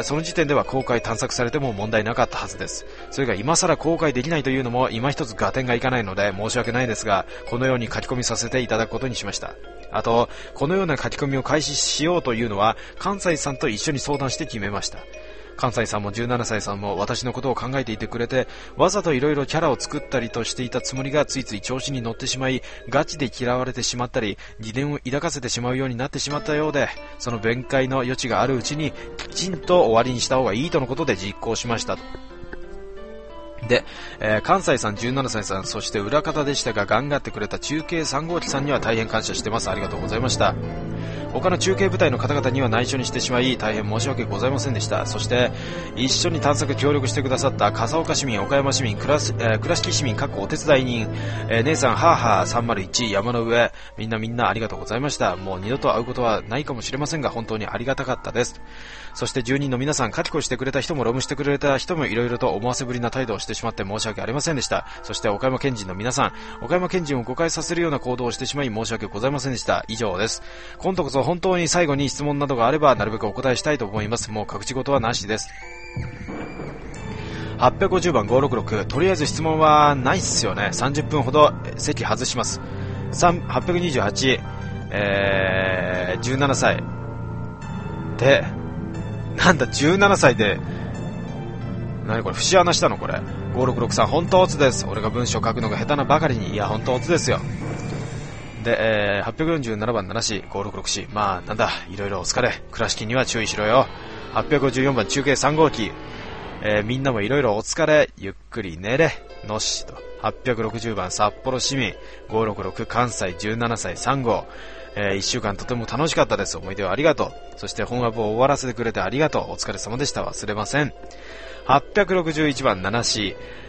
A: その時点では公開探索されても問題なかったはずです。それが今更公開できないというのも今一つ合点がいかないので申し訳ないですが、このように書き込みさせていただくことにしました。あと、このような書き込みを開始しようというのは関西さんと一緒に相談して決めました。関西さんも17歳さんも私のことを考えていてくれて、わざといろいろキャラを作ったりとしていたつもりが、ついつい調子に乗ってしまい、ガチで嫌われてしまったり、疑念を抱かせてしまうようになってしまったようで、その弁解の余地があるうちにきちんと終わりにした方がいいとのことで実行しましたと。で、関西さん、17歳さん、そして裏方でしたが頑張ってくれた中継3号機さんには大変感謝してます。ありがとうございました。他の中継部隊の方々には内緒にしてしまい大変申し訳ございませんでした。そして一緒に探索協力してくださった笠岡市民、岡山市民、倉敷市民お手伝い人、姉さんハーハー301山の上、みんなありがとうございました。もう二度と会うことはないかもしれませんが本当にありがたかったです。そして住人の皆さん、書き越してくれた人もロムしてくれた人もいろいろと思わせぶりな態度をしてしまって申し訳ありませんでした。そして岡山県人の皆さん、岡山県人を誤解させるような行動をしてしまい申し訳ございませんでした。以上です。今度こそ本当に最後に質問などがあればなるべくお答えしたいと思います。もう隠し事はなしです。850番566、とりあえず質問はないっすよね。30分ほど席外します。828、17歳で、なんだ17歳で何これ、節穴したのこれ。566さん、本当オツです。俺が文章書くのが下手なばかりに。いや本当オツですよ。で、847番7子566子、まあなんだ、いろいろお疲れ、倉敷には注意しろよ。854番中継3号機、みんなもいろいろお疲れ、ゆっくり寝れのしと。860番札幌市民566関西17歳3号、1週間とても楽しかったです。思い出をありがとう。そして本アップを終わらせてくれてありがとう。お疲れ様でした。忘れません。861番7子、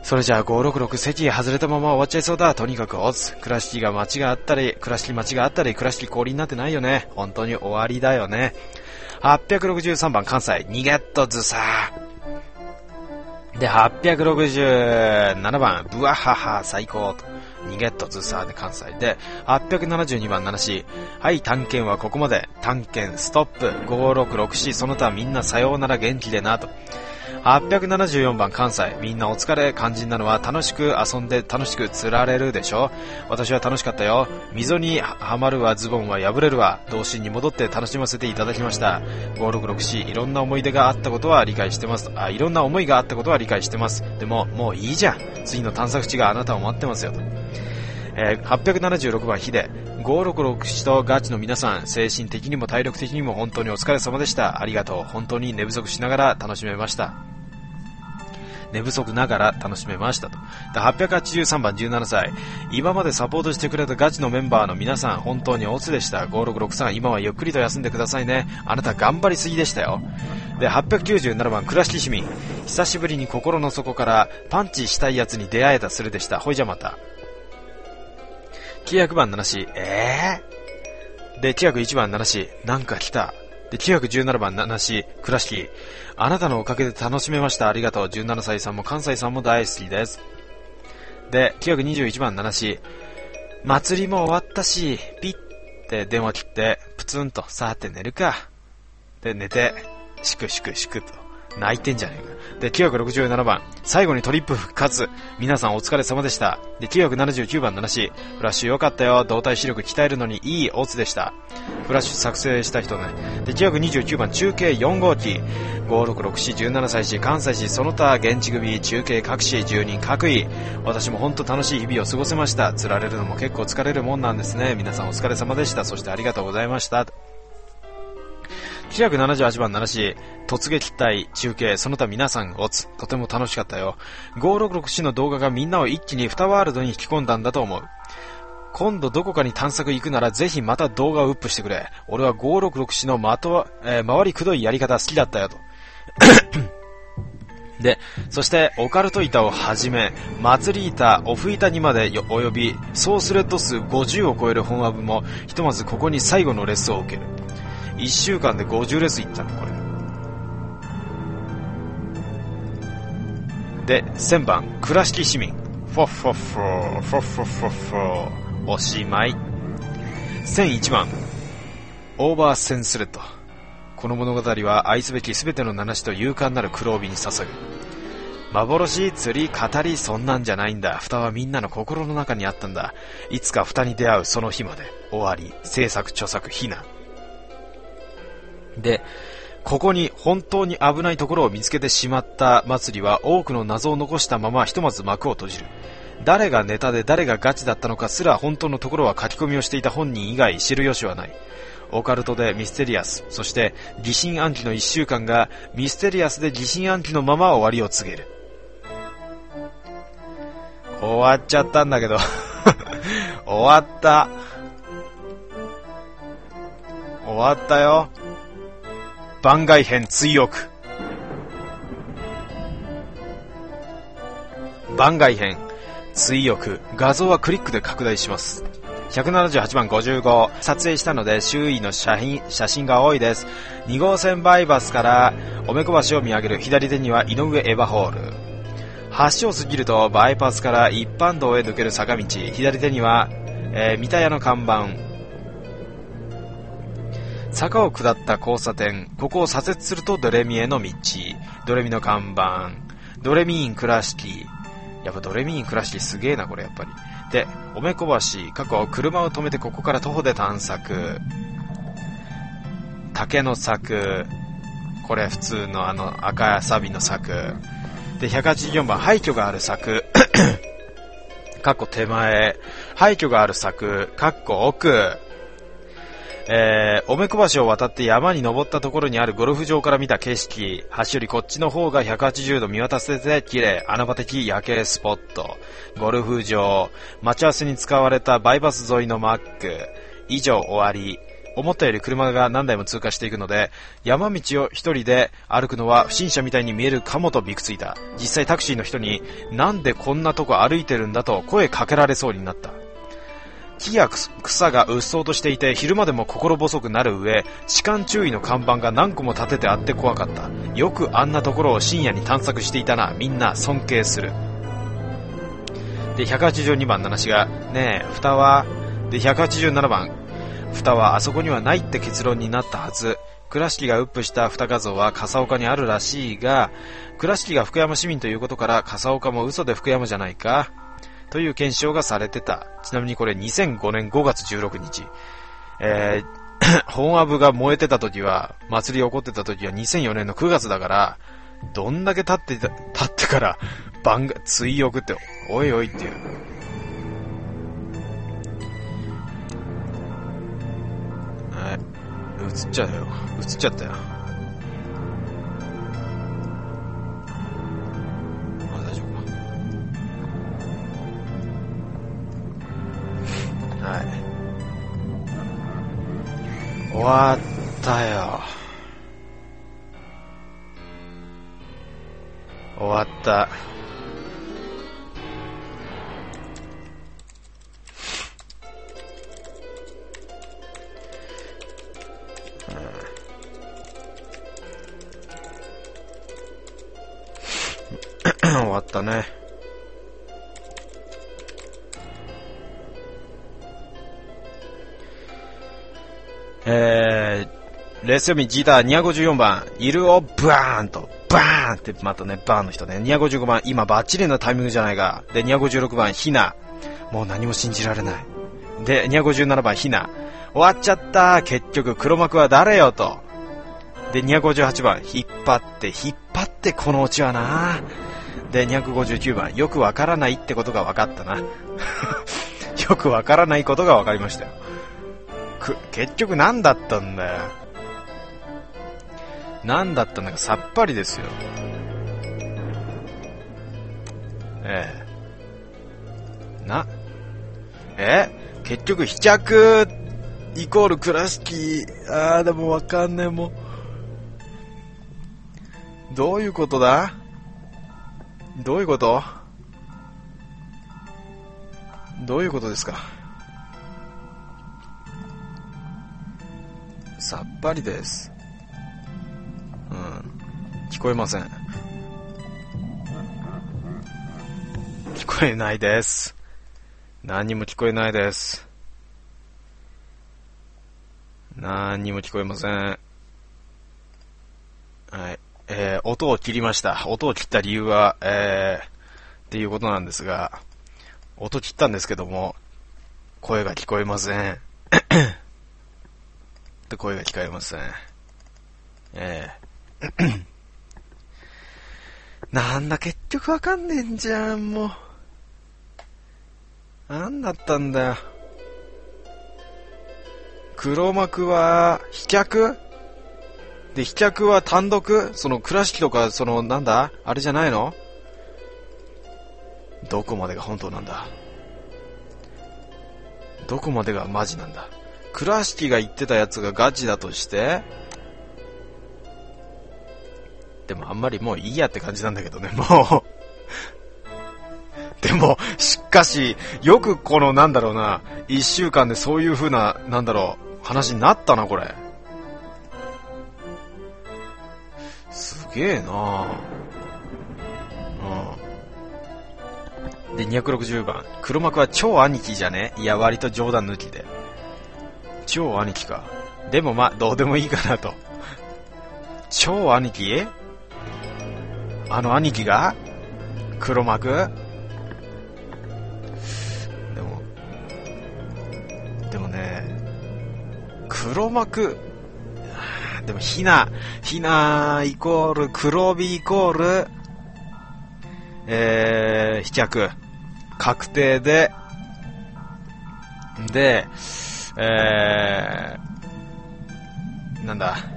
A: それじゃあ566席外れたまま終わっちゃいそうだ。とにかくオツ。倉敷が町があったり、倉敷町があったり、倉敷氷になってないよね。本当に終わりだよね。863番関西、2ゲットズサー。で、867番、ブワッハハ最高と。2ゲットズサーで関西で、872番七市。はい、探検はここまで。探検ストップ。566その他みんなさようなら元気でなと。874番関西、みんなお疲れ。肝心なのは楽しく遊んで楽しく釣られるでしょ。私は楽しかったよ。溝にはまるわ、ズボンは破れるわ。童心に戻って楽しませていただきました。566いろんな思い出があったことは理解してます。いろんな思いがあったことは理解してます。でももういいじゃん。次の探索地があなたを待ってますよと。876番ヒデ、566とガチの皆さん、精神的にも体力的にも本当にお疲れ様でした。ありがとう。本当に寝不足しながら楽しめました。寝不足ながら楽しめましたと。で、883番17歳。今までサポートしてくれたガチのメンバーの皆さん、本当にオツでした。5663、今はゆっくりと休んでくださいね。あなた頑張りすぎでしたよ。で、897番倉敷市民。久しぶりに心の底からパンチしたいやつに出会えたするでした。ほいじゃまた。900番7市。で、901番7市。なんか来た。で、917番7市。倉敷。あなたのおかげで楽しめました。ありがとう。17歳さんも関西さんも大好きです。で、921番7市。祭りも終わったし、ピッて電話切って、プツンと、さーて寝るか。で、寝て、シクシクシクと。泣いてんじゃねえか。で、967番。最後にトリップ復活。皆さんお疲れ様でした。で、979番7市。フラッシュ良かったよ。動体視力鍛えるのにいいオツでした。フラッシュ作成した人ね。で、929番中継4号機。566市17歳市関西市その他現地組中継各市10人各位。私も本当楽しい日々を過ごせました。釣られるのも結構疲れるもんなんですね。皆さんお疲れ様でした。そしてありがとうございました。978番7市突撃隊中継その他皆さんオツとても楽しかったよ。566市の動画がみんなを一気に2ワールドに引き込んだんだと思う。今度どこかに探索行くならぜひまた動画をアップしてくれ。俺は566市の回りくどいやり方好きだったよとで、そしてオカルト板をはじめ祭り板、オフ板にまで及び総スレッド数50を超える本アブもひとまずここに最後のレッスンを受ける。1週間で50レッスンいったのこれで。1000番倉敷市民フォッフォッフォフォッフォッフォッフォおしまい。1001番オーバーセンスレッド。この物語は愛すべきすべての七種と勇敢なる黒帯に捧ぐ。幻、釣り、語り、そんなんじゃないんだ。蓋はみんなの心の中にあったんだ。いつか蓋に出会うその日まで。終わり。制作、著作、ひな。で、ここに本当に危ないところを見つけてしまった祭りは多くの謎を残したままひとまず幕を閉じる。誰がネタで誰がガチだったのかすら本当のところは書き込みをしていた本人以外知る由はない。オカルトでミステリアス、そして疑心暗鬼の1週間がミステリアスで疑心暗鬼のまま終わりを告げる。終わっちゃったんだけど終わったよ。番外編追憶。番外編追憶。画像はクリックで拡大します。178番55。撮影したので周囲の写真が多いです。2号線バイパスからおめこ橋を見上げる。左手には井上エヴァホール。橋を過ぎるとバイパスから一般道へ抜ける坂道。左手には、三田屋の看板。坂を下った交差点。ここを左折するとドレミへの道。ドレミの看板。ドレミイン倉敷。やっぱドレミイン倉敷すげえなこれやっぱり。で、おめこ橋。過去車を止めてここから徒歩で探索。竹の柵。これ普通の赤サビの柵。で、184番廃墟がある柵。過去手前。廃墟がある柵。過去奥。おめこ橋を渡って山に登ったところにあるゴルフ場から見た景色。橋よりこっちの方が180度見渡せて綺麗。穴場的夜景スポット。ゴルフ場。待ち合わせに使われたバイパス沿いのマック。以上終わり。 思ったより車が何台も通過していくので、山道を一人で歩くのは不審者みたいに見えるかもとびくついた。実際タクシーの人に、なんでこんなとこ歩いてるんだと声かけられそうになった。木や草がうっそうとしていて、昼間でも心細くなる上、痴漢注意の看板が何個も立ててあって怖かった。よくあんなところを深夜に探索していたな。みんな尊敬する。で、182番七しが、ねえ、蓋は、で、187番、蓋はあそこにはないって結論になったはず。倉敷がウップした蓋画像は笠岡にあるらしいが、倉敷が福山市民ということから笠岡も嘘で福山じゃないかという検証がされてた。ちなみにこれ2005年5月16日。本アブが燃えてた時は、祭り起こってた時は2004年の9月だから、どんだけ経ってから追憶って、おいおいっていう。はい。映っちゃったよ。大丈夫か。はい。終わったよ。終わった。終わったね。レース読みジーター254番、イルをバーンと、バーンってまたね、バーンの人ね。255番、今バッチリなタイミングじゃないか。で、256番、ヒナ。もう何も信じられない。で、257番、ヒナ。終わっちゃった。結局、黒幕は誰よと。で、258番、引っ張ってこのオチはな。で、259番、よくわからないってことが分かったな。よくわからないことが分かりましたよ。結局何だったんだよ。何だったんだかさっぱりですよ。結局飛脚イコール倉敷。でもわかんねえもう。どういうことだ？どういうことですか？さっぱりです。聞こえません。聞こえないです。何にも聞こえないです。何にも聞こえません。はい。音を切りました。音を切った理由は、っていうことなんですが、音切ったんですけども、声が聞こえません。声が聞こえません。なんだ結局わかんねえんじゃん、もう。なんだったんだよ。黒幕は飛脚で、飛脚は単独？その倉敷とか、なんだあれじゃないの？どこまでが本当なんだ？どこまでがマジなんだ？倉敷が言ってたやつがガチだとして、でもあんまりもういいやって感じなんだけどね、もう。でも、しかし、よくこのなんだろうな、一週間でそういう風な、なんだろう、話になったな、これ。すげえなで、260番。黒幕は超兄貴じゃね？いや、割と冗談抜きで。超兄貴か。でもまあ、どうでもいいかなと。超兄貴？あの兄貴が黒幕？でもね、黒幕、でもひなイコール黒帯イコール飛脚確定でなんだ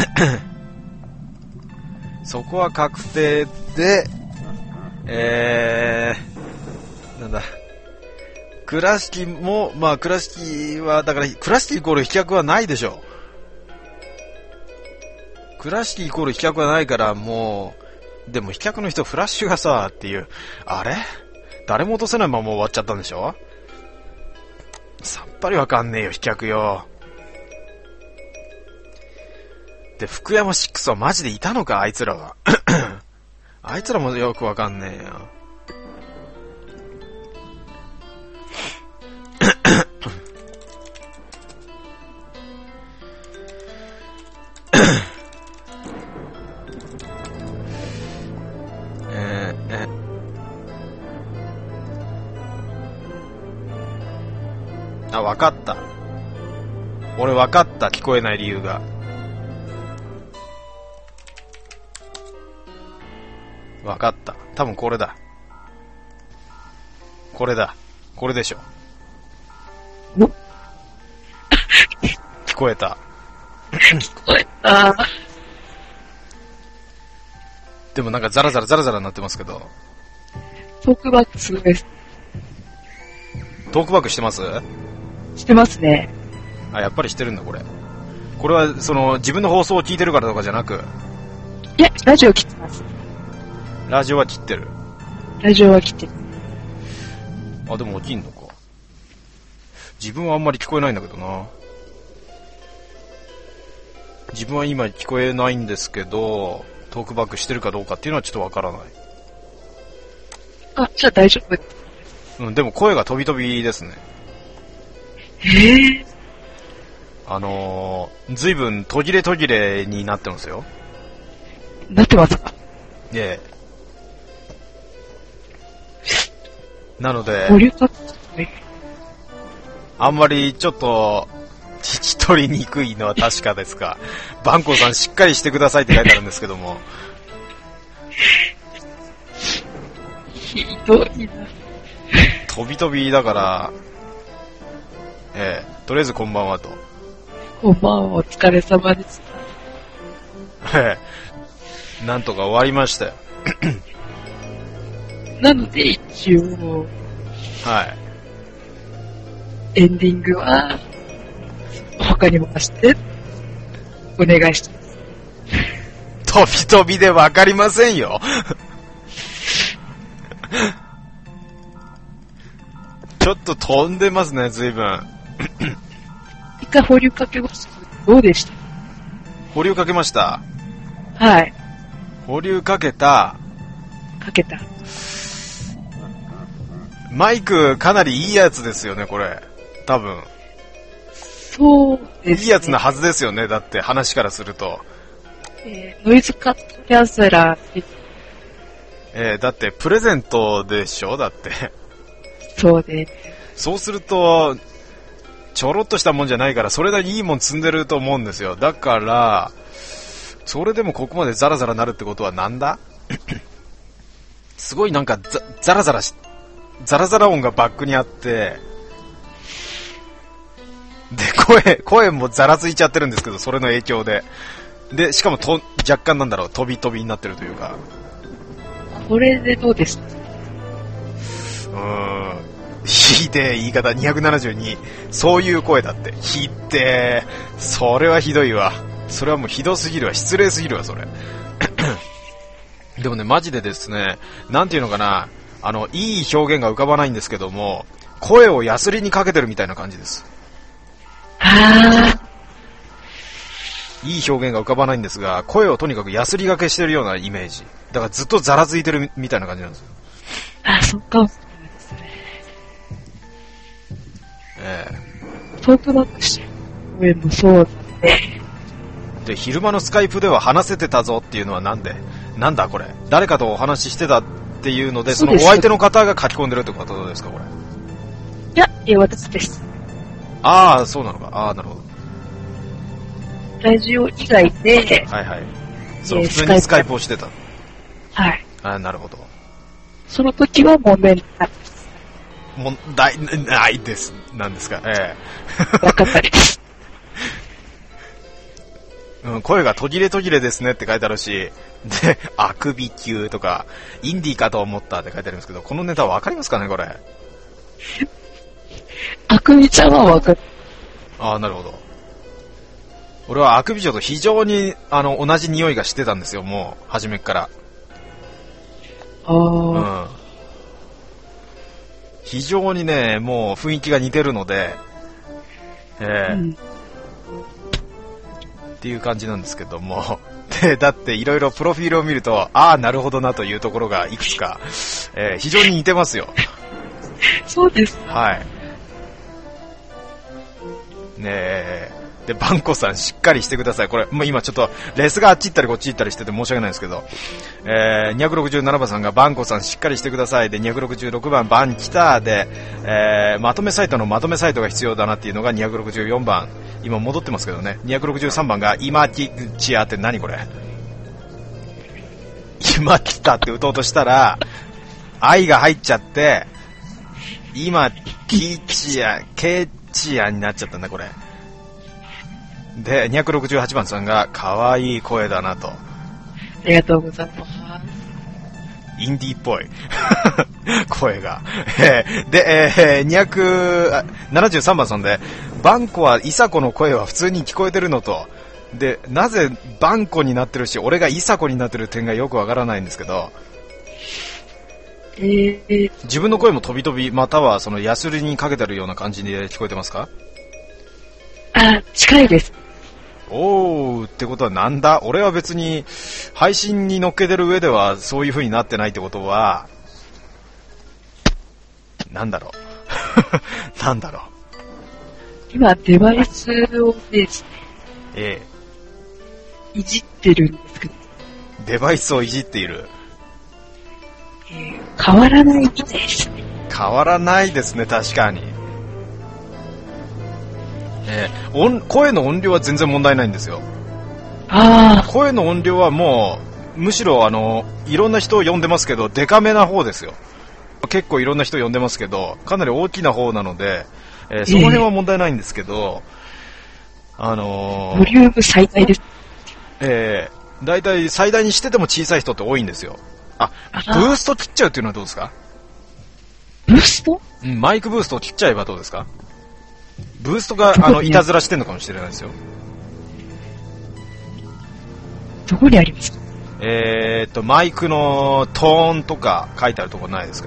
A: そこは確定でなんだ倉敷も、まあ倉敷は、だから倉敷イコール飛脚はないでしょ。倉敷イコール飛脚はないから、もう、でも飛脚の人フラッシュがさ、っていう、あれ誰も落とせないまま終わっちゃったんでしょ。さっぱりわかんねえよ、飛脚よ。で、福山6はマジでいたのか、あいつらは。あいつらもよくわかんねえよ。あ、わかった。俺わかった、聞こえない理由が。わかった。多分これだ。これだ。これでしょ。聞こえた。
B: 聞こえた。
A: でもなんかザラザラザラザラになってますけど。
B: トークバックすごいです。
A: トークバックしてます？
B: してますね。
A: あ、やっぱりしてるんだ、これ。これは、その、自分の放送を聞いてるからとかじゃなく。
B: いや、ラジオ切ってます。
A: ラジオは切ってる。
B: ラジオは切ってる。
A: あ、でも起きんのか。自分はあんまり聞こえないんだけどな。自分は今聞こえないんですけど、トークバックしてるかどうかっていうのはちょっとわからない。
B: あ、じゃあ大丈夫。
A: うん、でも声が飛び飛びですね。随分途切れ途切れになってますよ。
B: なってますか？
A: ええ。なので、あんまりちょっと、聞き取りにくいのは確かですが、バンコさんしっかりしてくださいって書いてあるんですけども。
B: ひどいな。
A: 飛び飛びだから、ええ、とりあえずこんばんはと。
B: こんばんは、お疲れ様です。
A: ええ、なんとか終わりましたよ。
B: なので一応、
A: はい。
B: エンディングは、他に回して、お願いします。
A: 飛び飛びでわかりませんよ。ちょっと飛んでますね、随分。
B: 一回保留かけました。どうでした？
A: 保留かけました。
B: はい。
A: 保留かけた。
B: かけた。
A: マイクかなりいいやつですよね、これ。多分。
B: そうですね。
A: いいやつなはずですよね、だって話からすると。
B: ノイズカットキャンセラー。
A: だってプレゼントでしょ、だって。
B: そうです。
A: そうすると、ちょろっとしたもんじゃないから、それなりにいいもん積んでると思うんですよ。だから、それでもここまでザラザラなるってことはなんだすごいなんかザラザラ音がバックにあって、で、声もザラついちゃってるんですけど、それの影響で。で、しかも若干なんだろう、飛び飛びになってるというか。
B: これでどうですか？
A: ひでえ言い方、272。そういう声だって。ひでえ。それはひどいわ。それはもうひどすぎるわ。失礼すぎるわ、それ。でもね、マジでですね、なんていうのかな、いい表現が浮かばないんですけども、声をヤスリにかけてるみたいな感じです。いい表現が浮かばないんですが、声をとにかくヤスリがけしてるようなイメージ。だからずっとザラついてるみたいな感じなんですよ。
B: そっか。トークバックして声もそうだね。
A: で、昼間のスカイプでは話せてたぞっていうのはなんだこれ。誰かとお話ししてたっていうので、そのお相手の方が書き込んでるってことですか、これ。
B: いや、私です。
A: ああ、そうなのか。ああ、なるほど。
B: ラジオ以外で、
A: はいはい。そう、普通にスカイプをしてた。
B: はい。
A: ああ、なるほど。
B: その時は問題ないです。
A: 問題ないです。なんですか。
B: わかったです。
A: 声が途切れ途切れですねって書いてあるし、で、あくび級とか、インディーかと思ったって書いてありますけど、このネタわかりますかね、これ。
B: あくびちゃんはわかる。
A: ああ、なるほど。俺はあくび嬢と非常に、同じ匂いがしてたんですよ、もう、初めっから。
B: ああ。
A: 非常にね、もう雰囲気が似てるので、っていう感じなんですけども。で、だっていろいろプロフィールを見ると、ああ、なるほどなというところがいくつか、非常に似てますよ。
B: そうですか。
A: はい。ねえ。で、バンコさんしっかりしてください。これ、もう今ちょっと、レスがあっち行ったりこっち行ったりしてて申し訳ないですけど、267番さんがバンコさんしっかりしてください。で、266番バン来たで、まとめサイトのまとめサイトが必要だなっていうのが264番。今戻ってますけどね。263番が今来ちやって何これ。今来たって打とうとしたら、愛が入っちゃって、今来ちや、けちやになっちゃったんだこれ。で、268番さんが、可愛い声だなと。あ
B: りがとうございます。
A: インディーっぽい。声が。で、273番さんで、バンコはイサコの声は普通に聞こえてるのと、で、なぜバンコになってるし、俺がイサコになってる点がよくわからないんですけど、自分の声も飛び飛び、またはそのヤスリにかけてるような感じで聞こえてますか？
B: あ、近いです。
A: おーってことはなんだ？俺は別に配信に乗っけてる上ではそういう風になってないってことはなんだろうなんだろう
B: 今デバイスをですね、いじってるんですけど、
A: デバイスをいじっている、
B: 変わらないです。
A: 変わらないですね、確かに。声の音量は全然問題ないんですよ。声の音量はもうむしろいろんな人を呼んでますけどデカめな方ですよ。結構いろんな人を呼んでますけどかなり大きな方なので、その辺は問題ないんですけど、
B: ボリューム最大です。
A: だいたい最大にしてても小さい人って多いんですよ。ブースト切っちゃうっていうのはどうですか？
B: ブースト？
A: マイクブーストを切っちゃえばどうですか？ブーストがいたずらしてんのかもしれないですよ。
B: どこにありますか？
A: マイクのトーンとか書いてあるところないですか？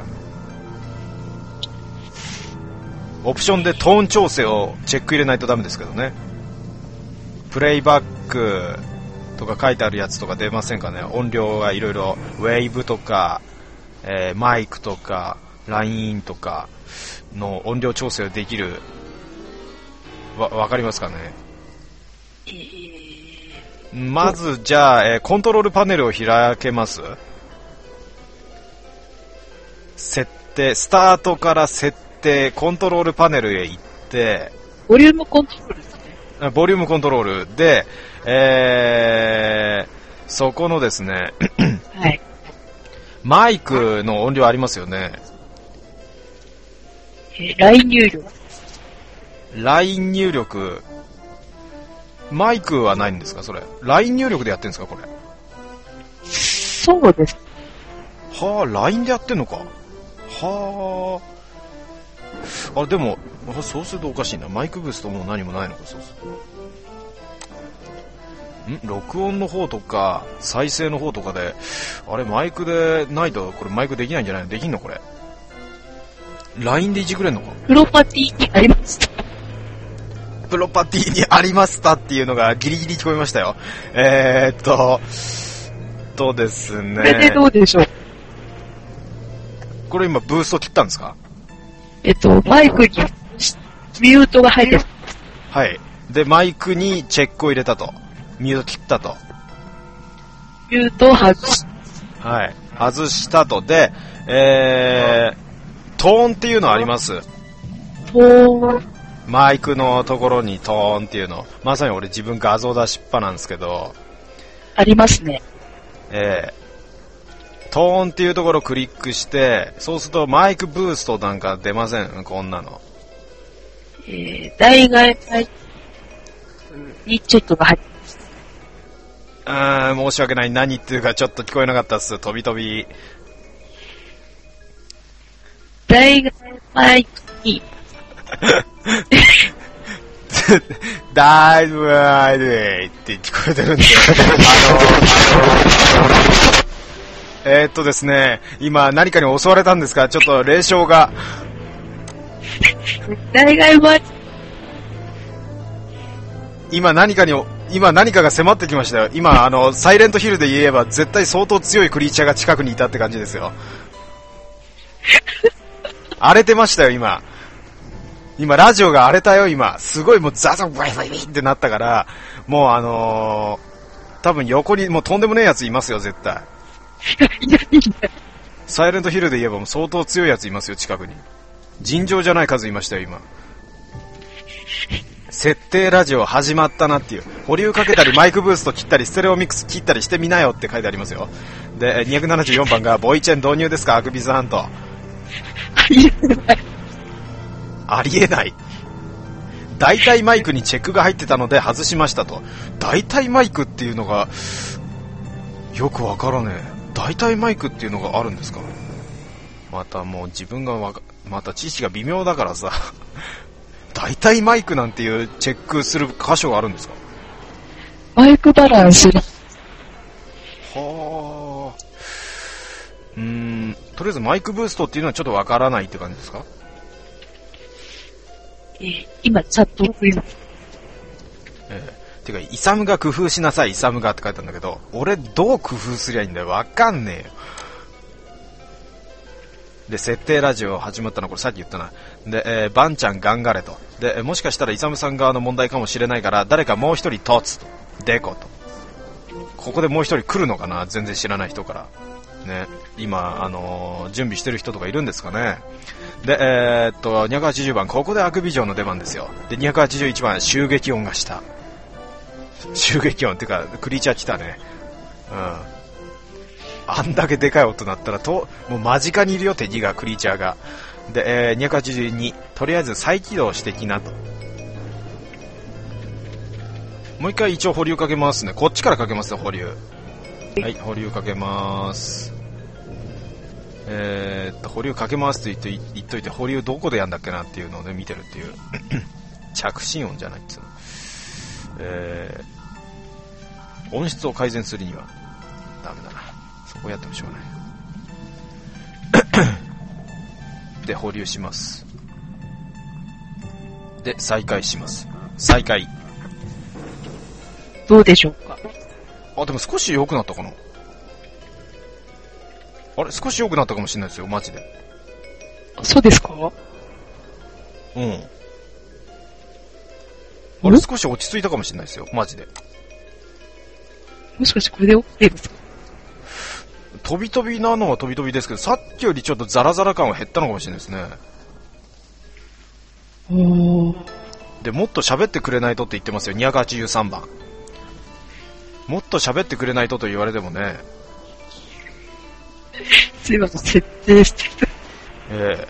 A: オプションでトーン調整をチェック入れないとダメですけどね。プレイバックとか書いてあるやつとか出ませんかね？音量がいろいろウェーブとか、マイクとかラインとかの音量調整をできる。わかりますかね？まずじゃあ、コントロールパネルを開けます。設定、スタートから設定、コントロールパネルへ行って、
B: ボリュームコントロールですね。
A: ボリュームコントロールで、そこのですね、
B: はい、
A: マイクの音量ありますよね。
B: ライン入力。
A: ライン入力、マイクはないんですかそれ？ライン入力でやってるんですかこれ？
B: そうです。
A: はあ、ラインでやってんのか。はあ。あ、でも、そうするとおかしいな。マイクブーストも何もないのか、そうすると。録音の方とか、再生の方とかで、あれ、マイクでないと、これマイクできないんじゃないの？できんのこれ。ラインでいじくれんのか？
B: プロパティにありました。
A: プロパティにありましたっていうのがギリギリ聞こえましたよ。ですね。
B: これでどうでしょう？
A: これ今ブースト切ったんですか？
B: マイクにミュートが入ってる。
A: はい。で、マイクにチェックを入れたと。ミュート切ったと。
B: ミュートを外し。
A: はい。外したと。で、トーンっていうのあります？
B: トーン。
A: マイクのところにトーンっていうの。まさに俺自分画像出しっぱなんですけど。
B: ありますね。
A: トーンっていうところをクリックして、そうするとマイクブーストなんか出ません？こんなの。
B: 代替マイクにチェックが入って
A: ます。申し訳ない。何言ってるかちょっと聞こえなかったっす。飛び飛び。
B: 代替マイクに
A: だいぶあいでって聞こえてるんで、ですね、今何かに襲われたんですか？ちょっと霊障が。
B: 誰が
A: 今何かが迫ってきましたよ。今、サイレントヒルで言えば絶対相当強いクリーチャーが近くにいたって感じですよ。荒れてましたよ、今。今、ラジオが荒れたよ、今。すごいもうザザバイバイってなったから、もう多分横にもうとんでもねえやついますよ、絶対。サイレントヒルで言えばもう相当強いやついますよ、近くに。尋常じゃない数いましたよ、今。設定ラジオ始まったなっていう。保留かけたりマイクブースト切ったりステレオミックス切ったりしてみなよって書いてありますよ。で、274番がボイチェン導入ですか、アクビズハント。ありえない。大体マイクにチェックが入ってたので外しましたと。大体マイクっていうのがよくわからねえ。大体マイクっていうのがあるんですか？またもう自分がまた知識が微妙だからさ。大体マイクなんていうチェックする箇所があるんですか？
B: マイクバランス。は
A: あ。とりあえずマイクブーストっていうのはちょっとわからないって感じですか？
B: 今チャットを送ります。
A: てか、イサムが工夫しなさい、イサムがって書いてあるんだけど、俺どう工夫すりゃいいんだよ、わかんねえよ。で、設定ラジオ始まったの、これさっき言ったな。で、バンちゃん頑張れと。で、もしかしたらイサムさん側の問題かもしれないから、誰かもう一人とつと。デコと。ここでもう一人来るのかな、全然知らない人から。ね、今、準備してる人とかいるんですかね。で、280番、ここでアクビジョンの出番ですよ。で、281番、襲撃音がした。襲撃音っていうか、クリーチャー来たね。うん。あんだけでかい音鳴ったらもう間近にいるよ、敵が、クリーチャーが。で、282、とりあえず再起動してきなと。もう一回一応保留かけますね。こっちからかけますよ、保留。はい、保留かけます。保留かけますって言っといて、保留どこでやんだっけなっていうのをね、見てるっていう。着信音じゃないっつうの。音質を改善するにはダメだな。そこやってもしょうがない。で、保留します。で、再開します。再開。
B: どうでしょうか？
A: あ、でも少し良くなったかな。あれ、少し良くなったかもしれないですよ、マジで。
B: そうですか？
A: うん。あれ、少し落ち着いたかもしれないですよ、マジで。
B: もしかしてこれで OK ですか？
A: 飛び飛びなのは飛び飛びですけど、さっきよりちょっとザラザラ感は減ったのかもしれないですね。で、もっと喋ってくれないとって言ってますよ、283番。もっと喋ってくれないとと言われてもね。
B: すいません、設定して
A: る。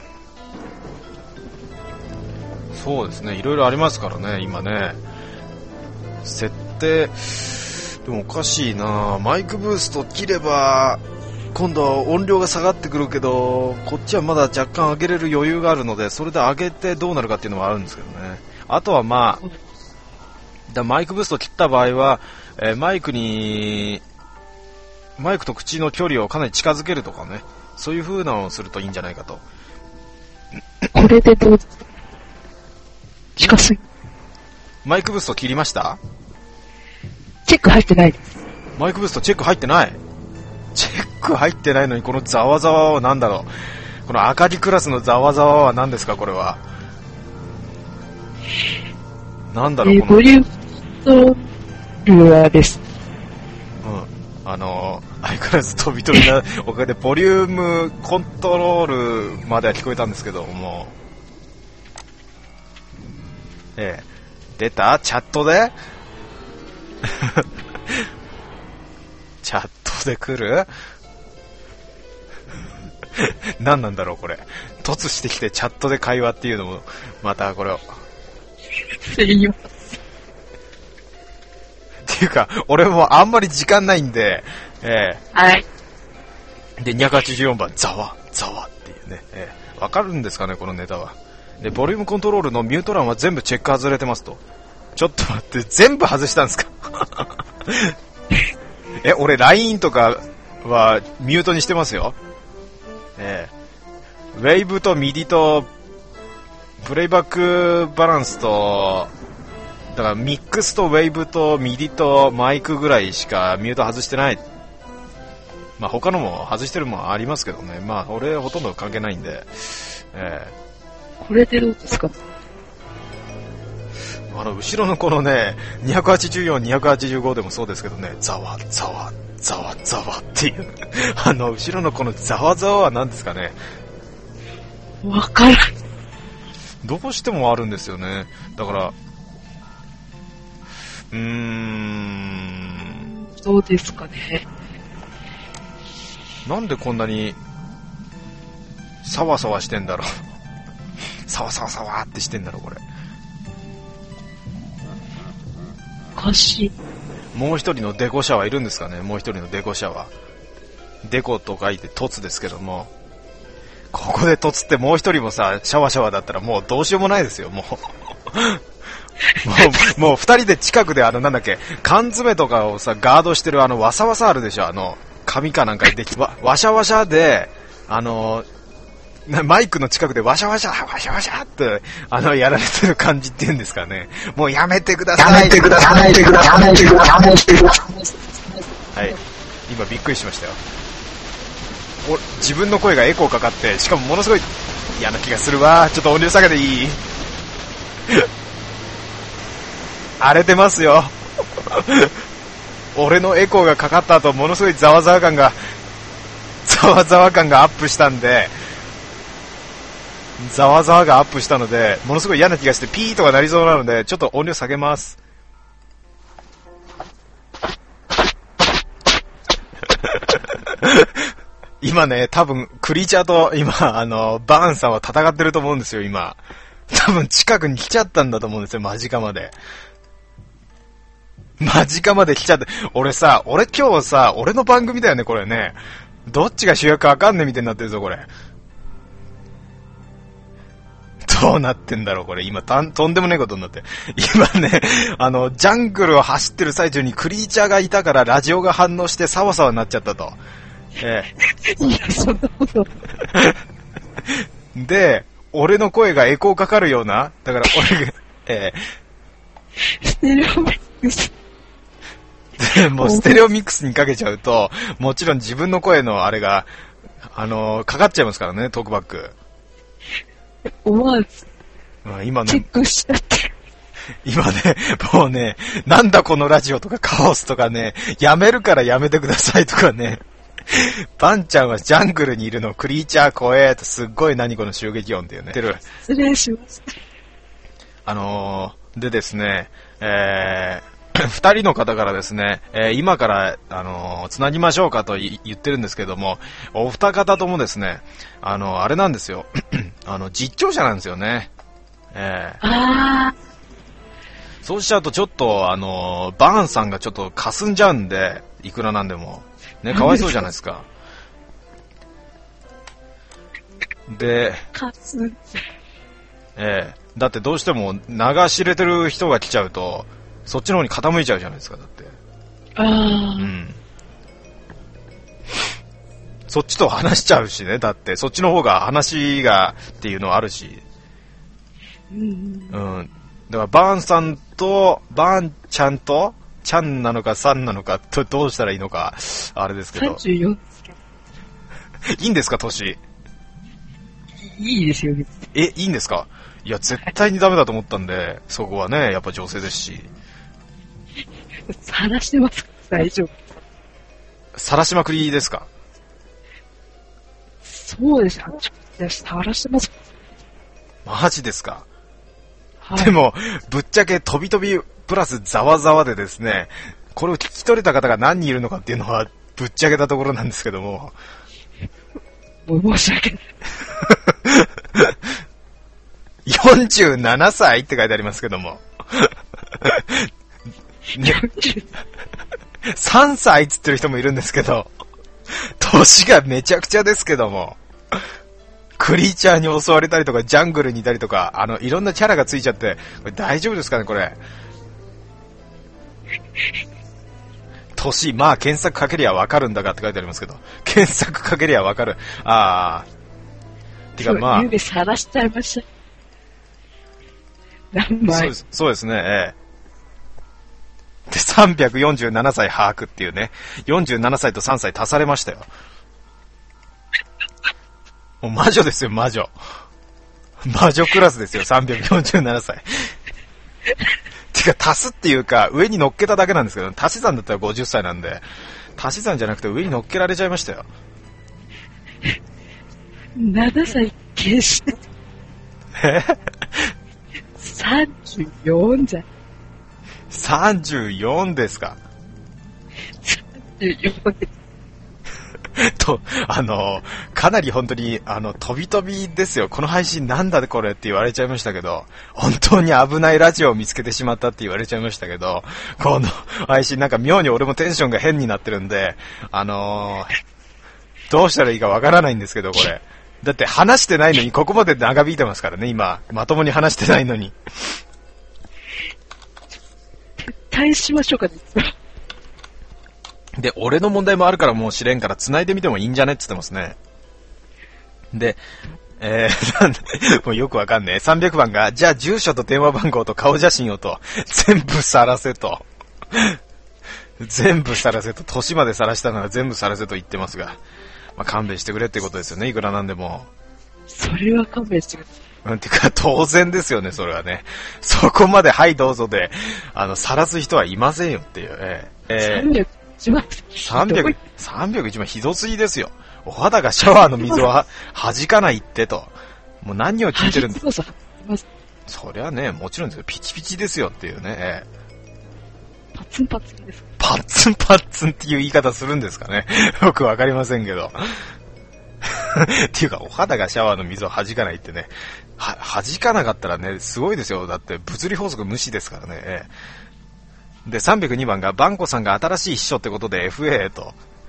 A: そうですね、いろいろありますからね、今ね。設定、でもおかしいな。マイクブースト切れば、今度は音量が下がってくるけど、こっちはまだ若干上げれる余裕があるので、それで上げてどうなるかっていうのはあるんですけどね。あとはまあ、マイクブースト切った場合は、マイクと口の距離をかなり近づけるとかね、そういう風なのをするといいんじゃないかと。
B: これでどう近すぎ。
A: マイクブースト切りました？
B: チェック入ってないです。
A: マイクブーストチェック入ってない。チェック入ってないのにこのざわざわは何だろう。この赤木クラスのざわざわは何ですか、これは。なんだろう、この。
B: ボリュームルアーです。
A: 相変わらず飛び飛びなおかげでボリュームコントロールまでは聞こえたんですけども、出た？チャットでチャットで来る何なんだろうこれ。突してきてチャットで会話っていうのもまたこれをっていうか俺もあんまり時間ないんで、
B: はい。
A: で284番ざわざわっていうね、わかるんですかねこのネタは。 で、ボリュームコントロールのミュート欄は全部チェック外れてますと。ちょっと待って、全部外したんですか俺 LINE とかはミュートにしてますよ。ウェイブとミディとプレイバックバランスと、だからミックスとウェイブとミディとマイクぐらいしかミュート外してない。まあ他のも外してるもんありますけどね。まあ俺ほとんど関係ないんで。
B: これでどうですか？
A: 後ろのこのね、284、285でもそうですけどね、ざわざわざわざわっていう後ろのこのざわざわは何ですかね。
B: わからん。
A: どうしてもあるんですよね。だから
B: どうですかね。
A: なんでこんなにサワサワしてんだろうサワサワサワってしてんだろうこれ。
B: おかしい。
A: もう一人のデコシャワーいるんですかね。もう一人のデコシャワー。デコと書いてトツですけども、ここでトツってもう一人もさ、シャワシャワーだったらもうどうしようもないですよ、もう。もう二人で近くでなんだっけ、缶詰とかをさ、ガードしてるワサワサあるでしょ、紙かなんかでワシャワシャで、マイクの近くでワシャワシャ、ワシャワシャって、やられてる感じっていうんですかね。もうやめてください。やめてください。やめてください。やめてください。やめてください。はい。今びっくりしましたよ。自分の声がエコーかかって、しかもものすごい嫌な気がするわ。ちょっと音量下げていい？荒れてますよ。俺のエコーがかかった後、ものすごいざわざわ感がアップしたんで、ざわざわがアップしたので、ものすごい嫌な気がしてピーとかなりそうなので、ちょっと音量下げます。今ね、多分クリーチャーと今バーンさんは戦ってると思うんですよ。今多分近くに来ちゃったんだと思うんですよ。間近まで来ちゃって。俺今日さ、俺の番組だよねこれね。どっちが主役わかんねえみたいになってるぞこれ。どうなってんだろうこれ。今とんでもねえことになって。今ね、ジャングルを走ってる最中にクリーチャーがいたからラジオが反応してサワサワになっちゃったと。
B: いや、そんなこと。
A: で、俺の声がエコーかかるような、だから俺が、
B: ステレオミックス。
A: もうステレオミックスにかけちゃうと、もちろん自分の声のあれが、かかっちゃいますからね、トークバック。
B: 思わず、
A: 今ね、
B: チェックしちゃって。
A: 今ね、もうね、なんだこのラジオとかカオスとかね、やめるからやめてくださいとかね、パンちゃんはジャングルにいるの、クリーチャー怖えと、すっごい何この襲撃音っていうね。
B: 失礼しました。
A: でですね、二人の方からですね、今から、つなぎましょうかと言ってるんですけども、お二方ともですね、あれなんですよ。実況者なんですよね。そうしちゃうとちょっと、バーンさんがちょっと霞んじゃうんで、いくらなんでも。ね、かわいそうじゃないですか。で、だってどうしても流し入れてる人が来ちゃうと、そっちの方に傾いちゃうじゃないですか、だって。そっちと話しちゃうしね、だってそっちの方が話がっていうのはあるし。だからバーンさんとバーンちゃんとちゃんなのかさんなのかとどうしたらいいのかあれですけど。
B: 34ですけ
A: ど。いいんですか年？
B: いいですよ。
A: いいんですか？いや絶対にダメだと思ったんで、そこはねやっぱ女性ですし。
B: 晒してますか？大丈夫。
A: 晒しまくりですか？
B: そうです。晒してます。
A: マジですか？
B: はい、
A: でもぶっちゃけ飛び飛びプラスざわざわでですね、これを聞き取れた方が何人いるのかっていうのはぶっちゃけたところなんですけども。
B: 申し訳ない。
A: 47歳って書いてありますけども。ね、3歳っつってる人もいるんですけど、年がめちゃくちゃですけども。 クリーチャーに襲われたりとか、ジャングルにいたりとか、いろんなキャラがついちゃって、これ大丈夫ですかね、これ。年、まあ検索かけりゃわかるんだかって書いてありますけど、検索かけりゃわかる。てかまあ。
B: 指晒しちゃいました。何枚？
A: そうですね、で、347歳把握っていうね、47歳と3歳足されましたよ。もう魔女ですよ、魔女。魔女クラスですよ、347歳。てか、足すっていうか、上に乗っけただけなんですけど、足し算だったら50歳なんで、足し算じゃなくて上に乗っけられちゃいましたよ。
B: 7歳消して。34じゃん。
A: 34ですか。
B: 34です。
A: と、かなり本当に、飛び飛びですよ。この配信なんだこれって言われちゃいましたけど、本当に危ないラジオを見つけてしまったって言われちゃいましたけど、この配信なんか妙に俺もテンションが変になってるんで、どうしたらいいかわからないんですけど、これ。だって話してないのにここまで長引いてますからね、今。まともに話してないのに。
B: 撤退しましょうかね。
A: で、俺の問題もあるからもう知れんから繋いでみてもいいんじゃねって言ってますね。で、もうよくわかんねえ。300番が、じゃあ住所と電話番号と顔写真をと、全部晒せと。全部晒せと。年まで晒したなら全部晒せと言ってますが。まあ、勘弁してくれってことですよね、いくらなんでも。
B: それは勘弁してくれ。
A: てか、当然ですよね、それはね。そこまで、はいどうぞで、晒す人はいませんよっていう。301番ひどすぎですよ。お肌がシャワーの水を弾かないってと。もう何を聞いてるんだ。そりゃね、もちろんですよ。ピチピチですよっていうね。
B: パツンパツンです。
A: パツンパツンっていう言い方するんですかね。よくわかりませんけど。っていうか、お肌がシャワーの水を弾かないってね。弾かなかったらね、すごいですよ。だって物理法則無視ですからね。で、302番が、バンコさんが新しい秘書ってことで FA と。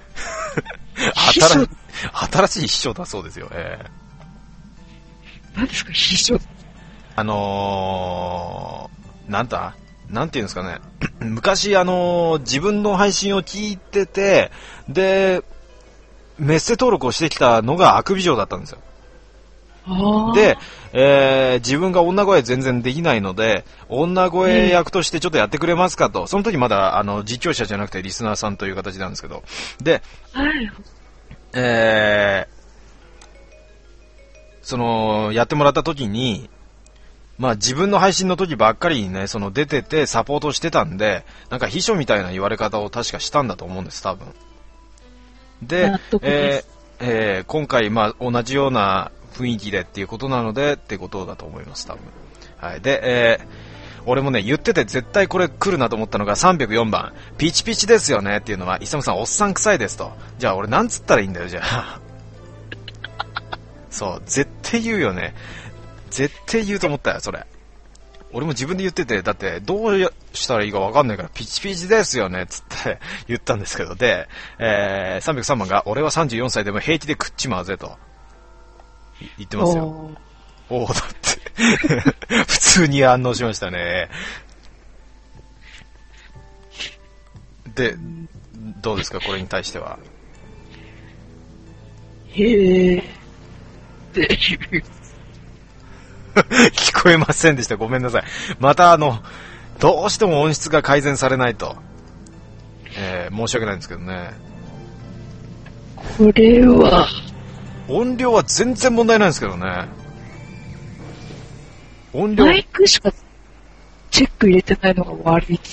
A: 新しい秘書だそうですよ。
B: 何ですか、秘書？
A: なんていうんですかね。昔自分の配信を聞いてて、で、メッセ登録をしてきたのがあくび嬢だったんですよ。で、自分が女声全然できないので、女声役としてちょっとやってくれますかと。その時まだ実況者じゃなくてリスナーさんという形なんですけど。で、やってもらった時に、まあ自分の配信の時ばっかりにね、出ててサポートしてたんで、なんか秘書みたいな言われ方を確かしたんだと思うんです、多分。で、今回まあ同じような雰囲気でっていうことなのでってことだと思います、多分。はい。で、俺もね、言ってて絶対これ来るなと思ったのが304番。ピチピチですよねっていうのは、イサムさんおっさん臭いですと。じゃあ俺なんつったらいいんだよ、じゃあ。そう、絶対言うよね。絶対言うと思ったよ、それ。俺も自分で言ってて、だってどうしたらいいか分かんないからピチピチですよねつって言ったんですけど、で、303番が俺は34歳でも平気で食っちまうぜと言ってますよ。おーだって普通に反応しましたね。で、どうですかこれに対しては。
B: へーっていう
A: 聞こえませんでした。ごめんなさい。またどうしても音質が改善されないと、申し訳ないんですけどね。
B: これは
A: 音量は全然問題ないんですけどね。音量
B: マイクしかチェック入れてないのが悪いです。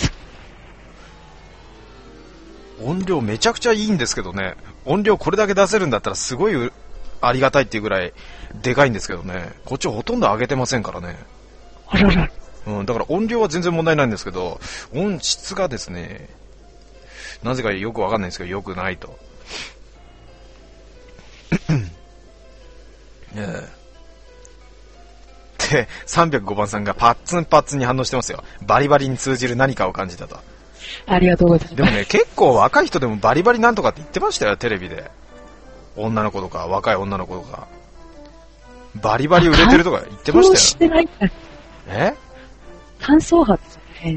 A: 音量めちゃくちゃいいんですけどね。音量これだけ出せるんだったらすごいありがたいっていうぐらいでかいんですけどね。こっちはほとんど上げてませんからね。
B: あらら。
A: だから音量は全然問題ないんですけど、音質がですね、なぜかよくわかんないんですけど、良くないと。で、305番さんがパッツンパッツンに反応してますよ。バリバリに通じる何かを感じたと。
B: ありがとうございます。
A: でもね、結構若い人でもバリバリなんとかって言ってましたよ、テレビで。女の子とか、若い女の子とか。 バリバリ売れてるとか言ってましたよ。
B: してないんだ。乾燥派ですね。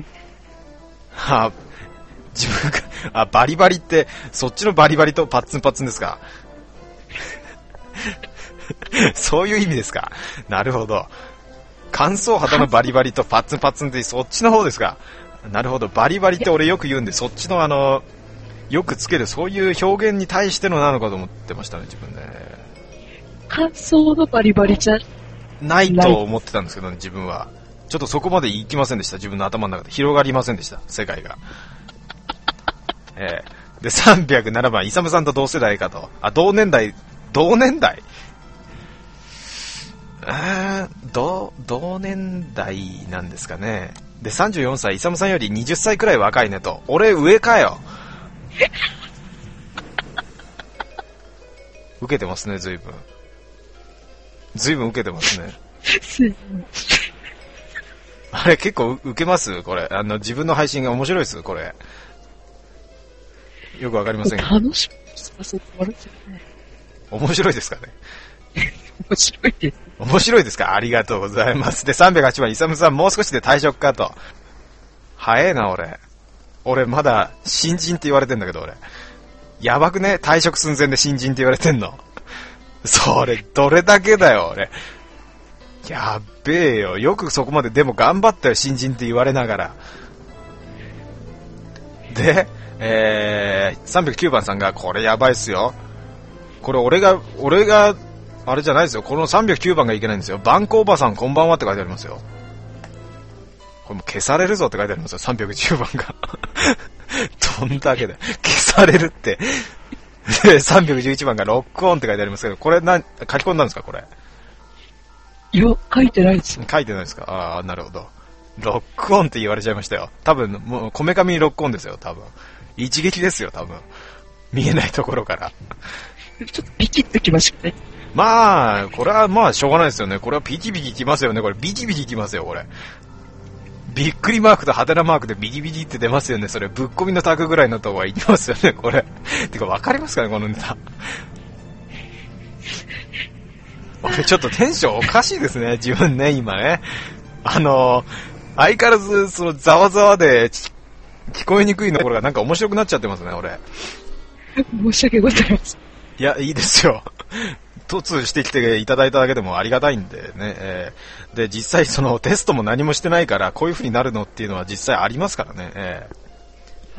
A: 自分が、バリバリって、そっちのバリバリとパッツンパッツンですか？そういう意味ですか？なるほど。乾燥肌のバリバリとパッツンパッツンってそっちの方ですか？なるほど。バリバリって俺よく言うんで、そっちのよくつけるそういう表現に対してのなのかと思ってましたね、自分で。
B: 乾燥のバリバリじゃ
A: ないと思ってたんですけどね、自分は。ちょっとそこまで行きませんでした。自分の頭の中で広がりませんでした、世界が。で、307番、イサムさんと同世代かと。同年代同年代なんですかね。で、34歳、イサムさんより20歳くらい若いねと。俺上かよ。受けてますね、随分受けてますね。あれ結構受けますこれ。自分の配信が面白いです、これ。よくわかりませんが。
B: 楽しみにさせてもらってね。
A: 面白いですかね。
B: 面白いです。
A: 面白いですか？ありがとうございます。で、308番、イサムさん、もう少しで退職かと。早えな、俺まだ新人って言われてんだけど、俺。やばくね？退職寸前で新人って言われてんの。それ、どれだけだよ、俺。やっべえよ。よくそこまで、でも頑張ったよ、新人って言われながら。で、309番さんが、これやばいっすよ。これ俺が、あれじゃないですよ。この309番がいけないんですよ。バンコおばさんこんばんはって書いてありますよ。これもう消されるぞって書いてありますよ。310番が。どんだけだよ。消されるって。で、311番がロックオンって書いてありますけど、これ書き込んだんですかこれ。
B: いや、書いてないです。
A: 書いてないですか？なるほど。ロックオンって言われちゃいましたよ。多分、もう、こめかみにロックオンですよ、多分。一撃ですよ、多分。見えないところから。
B: ちょっとビキッときましたね。
A: まあ、これはまあしょうがないですよね。これはビキビキきますよね。これビキビキきますよ、これ。びっくりマークとハテナマークでビキビキって出ますよね。それぶっ込みのタグぐらいのとこはいきますよね、これ。てかわかりますかね、このネタ。俺ちょっとテンションおかしいですね、自分ね、今ね。相変わらず、そのざわざわで聞こえにくいところがなんか面白くなっちゃってますね、俺。
B: 申し訳ございません。
A: いや、いいですよ。突してきていただいただけでもありがたいんでね。で、実際そのテストも何もしてないから、こういう風になるのっていうのは実際ありますからね。うん。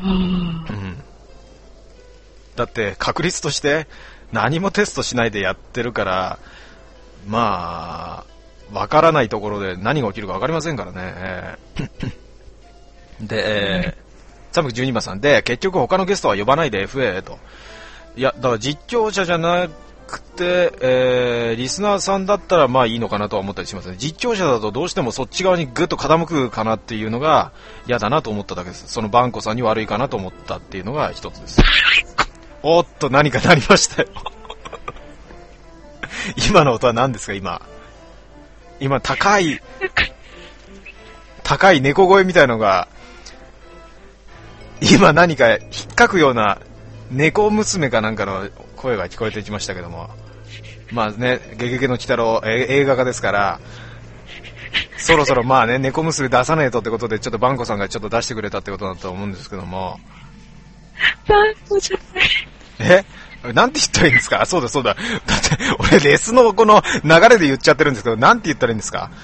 A: だって確率として何もテストしないでやってるから、まあ、わからないところで何が起きるかわかりませんからね。で、312番さんで、結局他のゲストは呼ばないで FA と。いや、だから実況者じゃなくて、リスナーさんだったらまあいいのかなとは思ったりしますね。実況者だとどうしてもそっち側にグッと傾くかなっていうのが嫌だなと思っただけです。そのバンコさんに悪いかなと思ったっていうのが一つです。おっと、何かなりましたよ。今の音は何ですか？今高い猫声みたいのが、今何か引っかくような猫娘かなんかの声が聞こえてきましたけども、まあね、ゲゲゲの鬼太郎映画化ですから、そろそろまあね、猫娘出さねえとってことで、ちょっとバンコさんがちょっと出してくれたってことだと思うんですけども。
B: バンコじゃない。
A: なんて言ったらいいんですか？そうだ。だって俺レスのこの流れで言っちゃってるんですけど、なんて言ったらいいんですか？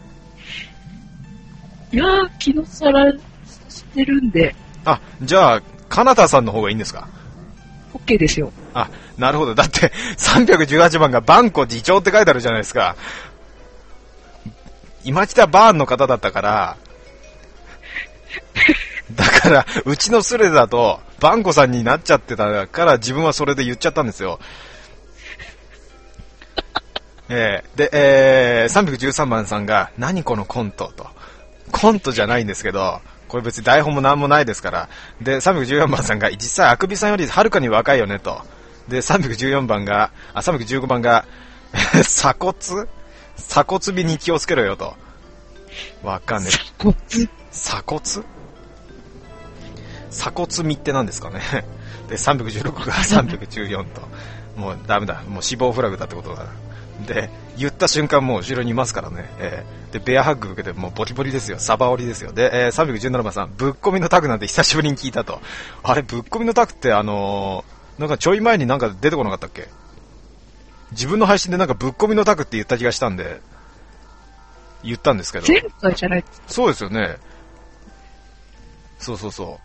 B: いやー、気のさらしてるんで。
A: じゃあカナタさんの方がいいんですか？
B: OK ですよ。
A: なるほど。だって318番がバンコ次長って書いてあるじゃないですか。今北バーンの方だったからうちのスレだとバンコさんになっちゃってたから、自分はそれで言っちゃったんですよ。で、313番さんが何このコントと。コントじゃないんですけど、これ別に台本もなんもないですから。で、314番さんが実際あくびさんよりはるかに若いよねと。で、315番が鎖骨尾に気をつけろよと。わかんねえ。鎖骨身って何ですかね。で、316が314と。もうダメだ。もう死亡フラグだってことだ。 で、言った瞬間もう後ろにいますからね。で、ベアハッグ受けてもうボリボリですよ。サバ折りですよ。で、317番さん、ぶっ込みのタクなんて久しぶりに聞いたと。あれ、ぶっ込みのタクってなんかちょい前になんか出てこなかったっけ？自分の配信でなんかぶっ込みのタクって言った気がしたんで、言ったんですけど。
B: 前回じゃないですか。
A: そうですよね。そうそうそう。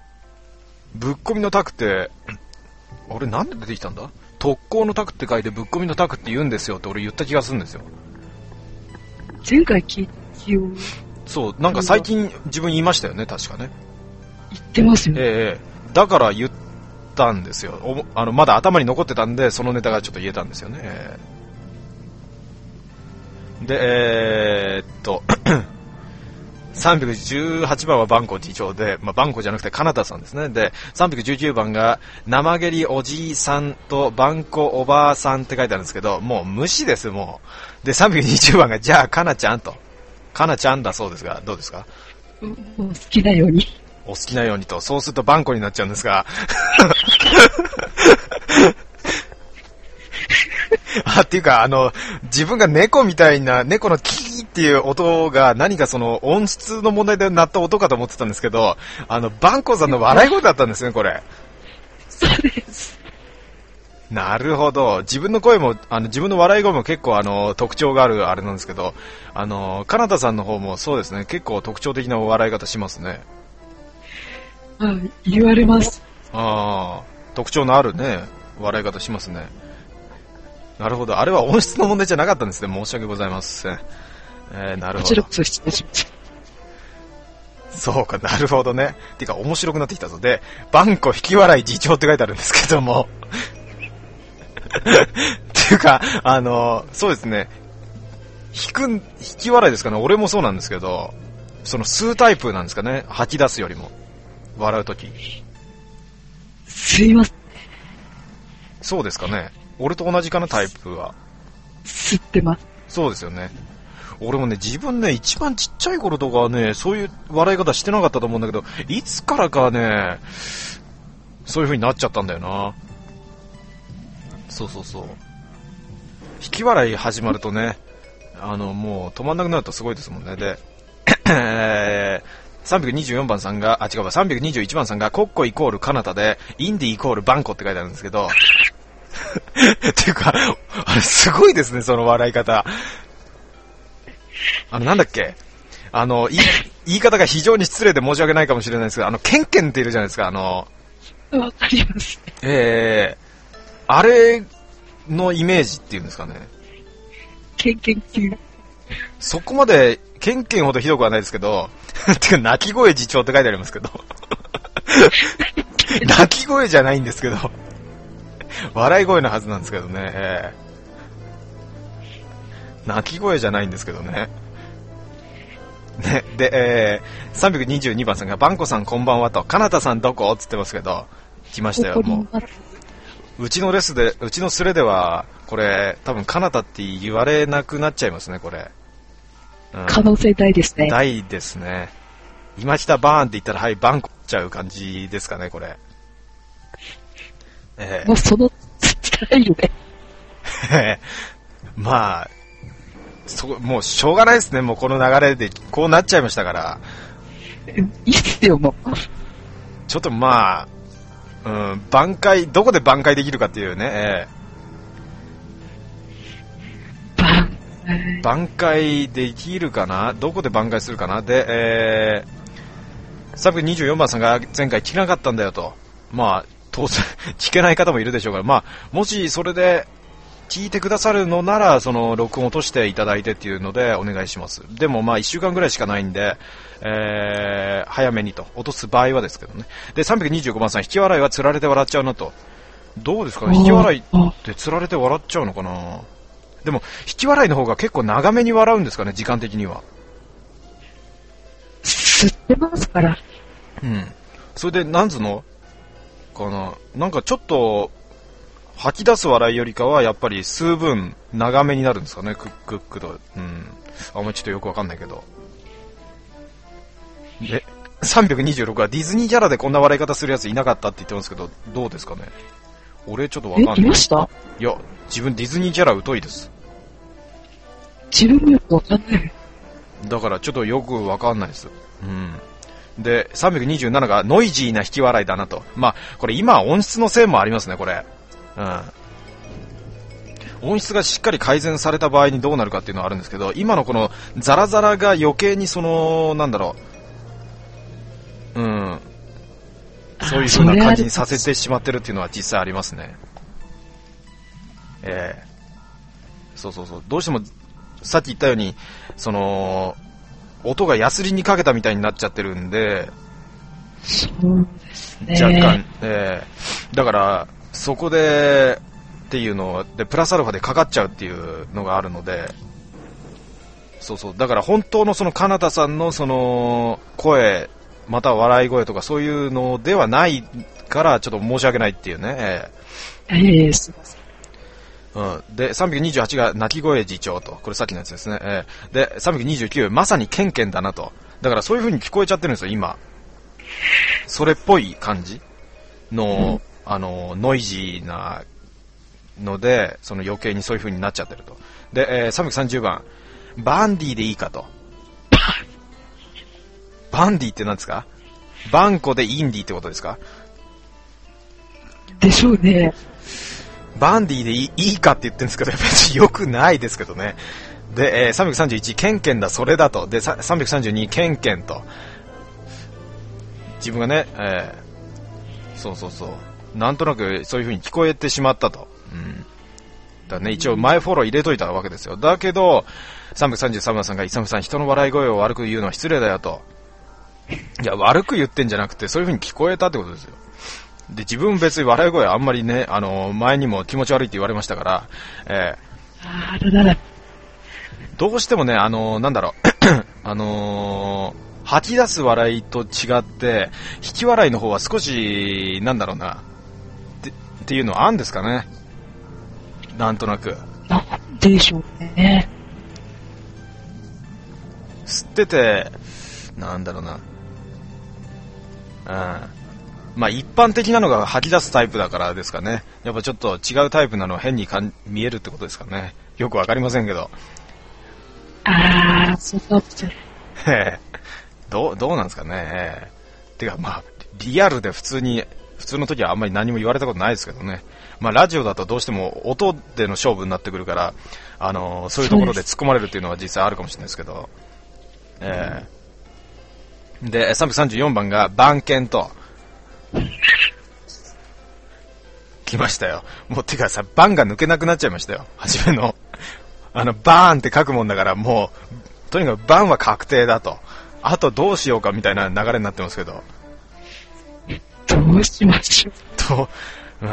A: ぶっ込みのタクって、あれなんで出てきたんだ？特攻のタクって書いてぶっ込みのタクって言うんですよって俺言った気がするんですよ。
B: 前回聞いてよ。
A: そう、なんか最近自分言いましたよね、確かね。
B: 言ってますよね。
A: だから言ったんですよ。まだ頭に残ってたんで、そのネタがちょっと言えたんですよね。で、318番はバンコ次長で、まあ、バンコじゃなくてカナダさんですね。で、319番が生蹴りおじいさんとバンコおばあさんって書いてあるんですけど、もう無視です、もう。で、320番がじゃあカナちゃんと。カナちゃんだそうですが、どうですか？
B: もう好きなように。
A: お好きなようにと。そうするとバンコになっちゃうんですが。っていうか、自分が猫みたいな、猫のキーっていう音が何かその音質の問題で鳴った音かと思ってたんですけど、バンコさんの笑い声だったんですね、これ。
B: そうです。
A: なるほど。自分の声も、自分の笑い声も結構特徴があるあれなんですけど、カナダさんの方もそうですね、結構特徴的な笑い方しますね。
B: 言われます。
A: 特徴のあるね、笑い方しますね。なるほど。あれは音質の問題じゃなかったんですね。申し訳ございません。なるほど。こちらこそ失礼しました。そうか、なるほどね。てか、面白くなってきたぞ。で、バンコ引き笑い次長って書いてあるんですけども。っていうか、そうですね。引き笑いですかね。俺もそうなんですけど、その吸うタイプなんですかね。吐き出すよりも。笑うとき。
B: すいません。
A: そうですかね。俺と同じかな、タイプは。
B: 吸ってます。
A: そうですよね。俺もね、自分ね、一番ちっちゃい頃とかはね、そういう笑い方してなかったと思うんだけど、いつからかね、そういう風になっちゃったんだよな。そうそうそう。引き笑い始まるとね、もう止まんなくなるとすごいですもんね。で、324番さんが、違うわ、321番さんが、コッコイコールカナダで、インディイコールバンコって書いてあるんですけど、っていうか、あれすごいですね、その笑い方。なんだっけ、言い方が非常に失礼で申し訳ないかもしれないですけど、ケンケンっているじゃないですか、
B: わかります。
A: あれのイメージっていうんですかね。
B: ケンケン級。
A: そこまで、ケンケンほどひどくはないですけど、てか、泣き声次長って書いてありますけど、泣き声じゃないんですけど、笑い声のはずなんですけどね、泣き声じゃないんですけどね。ね、で、322番さんが、バンコさんこんばんはと、カナダさんどこって言ってますけど、来ましたよ、もう。うちのスレでは、これ、多分カナダって言われなくなっちゃいますね、これ。
B: 可能性大ですね。
A: 大ですね。今来たバーンって言ったら、はい、バンコっちゃう感じですかね、これ。
B: もうそのスタイルで。
A: まあ、もうしょうがないですね、もうこの流れで、こうなっちゃいましたから。
B: いいっすよ、もう。
A: ちょっとまあ、挽回、どこで挽回できるかっていうね、挽回できるかな、どこで挽回するかな。で、324番さんが前回聞けなかったんだよと。まあ、当然、聞けない方もいるでしょうから、まあ、もしそれで聞いてくださるのなら、その録音を落としていただいてっていうのでお願いします。でもまあ1週間ぐらいしかないんで、早めにと、落とす場合はですけどね。で、325番さん、引き笑いは釣られて笑っちゃうなと。どうですかね、引き笑いって釣られて笑っちゃうのかな。でも、引き笑いの方が結構長めに笑うんですかね、時間的には。
B: 吸ってますから。
A: うん。それで、なんつうのかな、なんかちょっと、吐き出す笑いよりかは、やっぱり数分長めになるんですかね、クックと。うん。あんまりちょっとよくわかんないけど。で、326はディズニーキャラでこんな笑い方するやついなかったって言ってますけど、どうですかね。俺ちょっとわかんない。
B: いました？
A: いや、自分ディズニーキャラ疎いです。
B: 自分もよくわかんない。
A: だからちょっとよくわかんないです。うん。で、327がノイジーな引き笑いだなと。まあ、これ今音質のせいもありますね、これ。うん。音質がしっかり改善された場合にどうなるかっていうのはあるんですけど、今のこのザラザラが余計になんだろう。うん。そういう風な感じにさせてしまってるっていうのは実際ありますね。そう。どうしても、さっき言ったように、音がヤスリにかけたみたいになっちゃってるんで、
B: そうですね。
A: 若干、だから、そこで、っていうので、プラスアルファでかかっちゃうっていうのがあるので、だから本当のカナダさんの声、または笑い声とかそういうのではないから、ちょっと申し訳ないっていうね。
B: すいません。
A: で、328が鳴き声次長と。これさっきのやつですね。で、329、まさにケンケンだなと。だからそういう風に聞こえちゃってるんですよ、今。それっぽい感じの、ノイジーなので、余計にそういう風になっちゃってると。で、330番、バンディでいいかと。バンディって何ですか？バンコでインディってことですか？
B: でしょうね。
A: バンディでいいかって言ってるんですけど、別に良くないですけどね。で、331、ケンケンだ、それだと。で、332、ケンケンと。自分がね、なんとなくそういう風に聞こえてしまったと。うん。だね、一応前フォロー入れといたわけですよ。だけど、333番さんが、イサムさん、人の笑い声を悪く言うのは失礼だよと。いや、悪く言ってんじゃなくて、そういう風に聞こえたってことですよ。で、自分別に笑い声あんまりね、前にも気持ち悪いって言われましたから、どうしてもね、なんだろう、吐き出す笑いと違って、引き笑いの方は少し、なんだろうな、っていうのはあるんですかね。なんとなく。
B: なんでしょうね。
A: 吸ってて、なんだろうな。まあ一般的なのが吐き出すタイプだからですかね。やっぱちょっと違うタイプなのは変に見えるってことですかね。よくわかりませんけど。
B: そうかもしれない。
A: どうなんですかね。てかまあ、リアルで普通の時はあんまり何も言われたことないですけどね。まあラジオだとどうしても音での勝負になってくるから、そういうところで突っ込まれるっていうのは実際あるかもしれないですけど。で、334番が番犬と。来ましたよ。もうてかさ、番が抜けなくなっちゃいましたよ。初めの。バーンって書くもんだから、もう、とにかく番は確定だと。あとどうしようかみたいな流れになってますけど。
B: どうしましょう。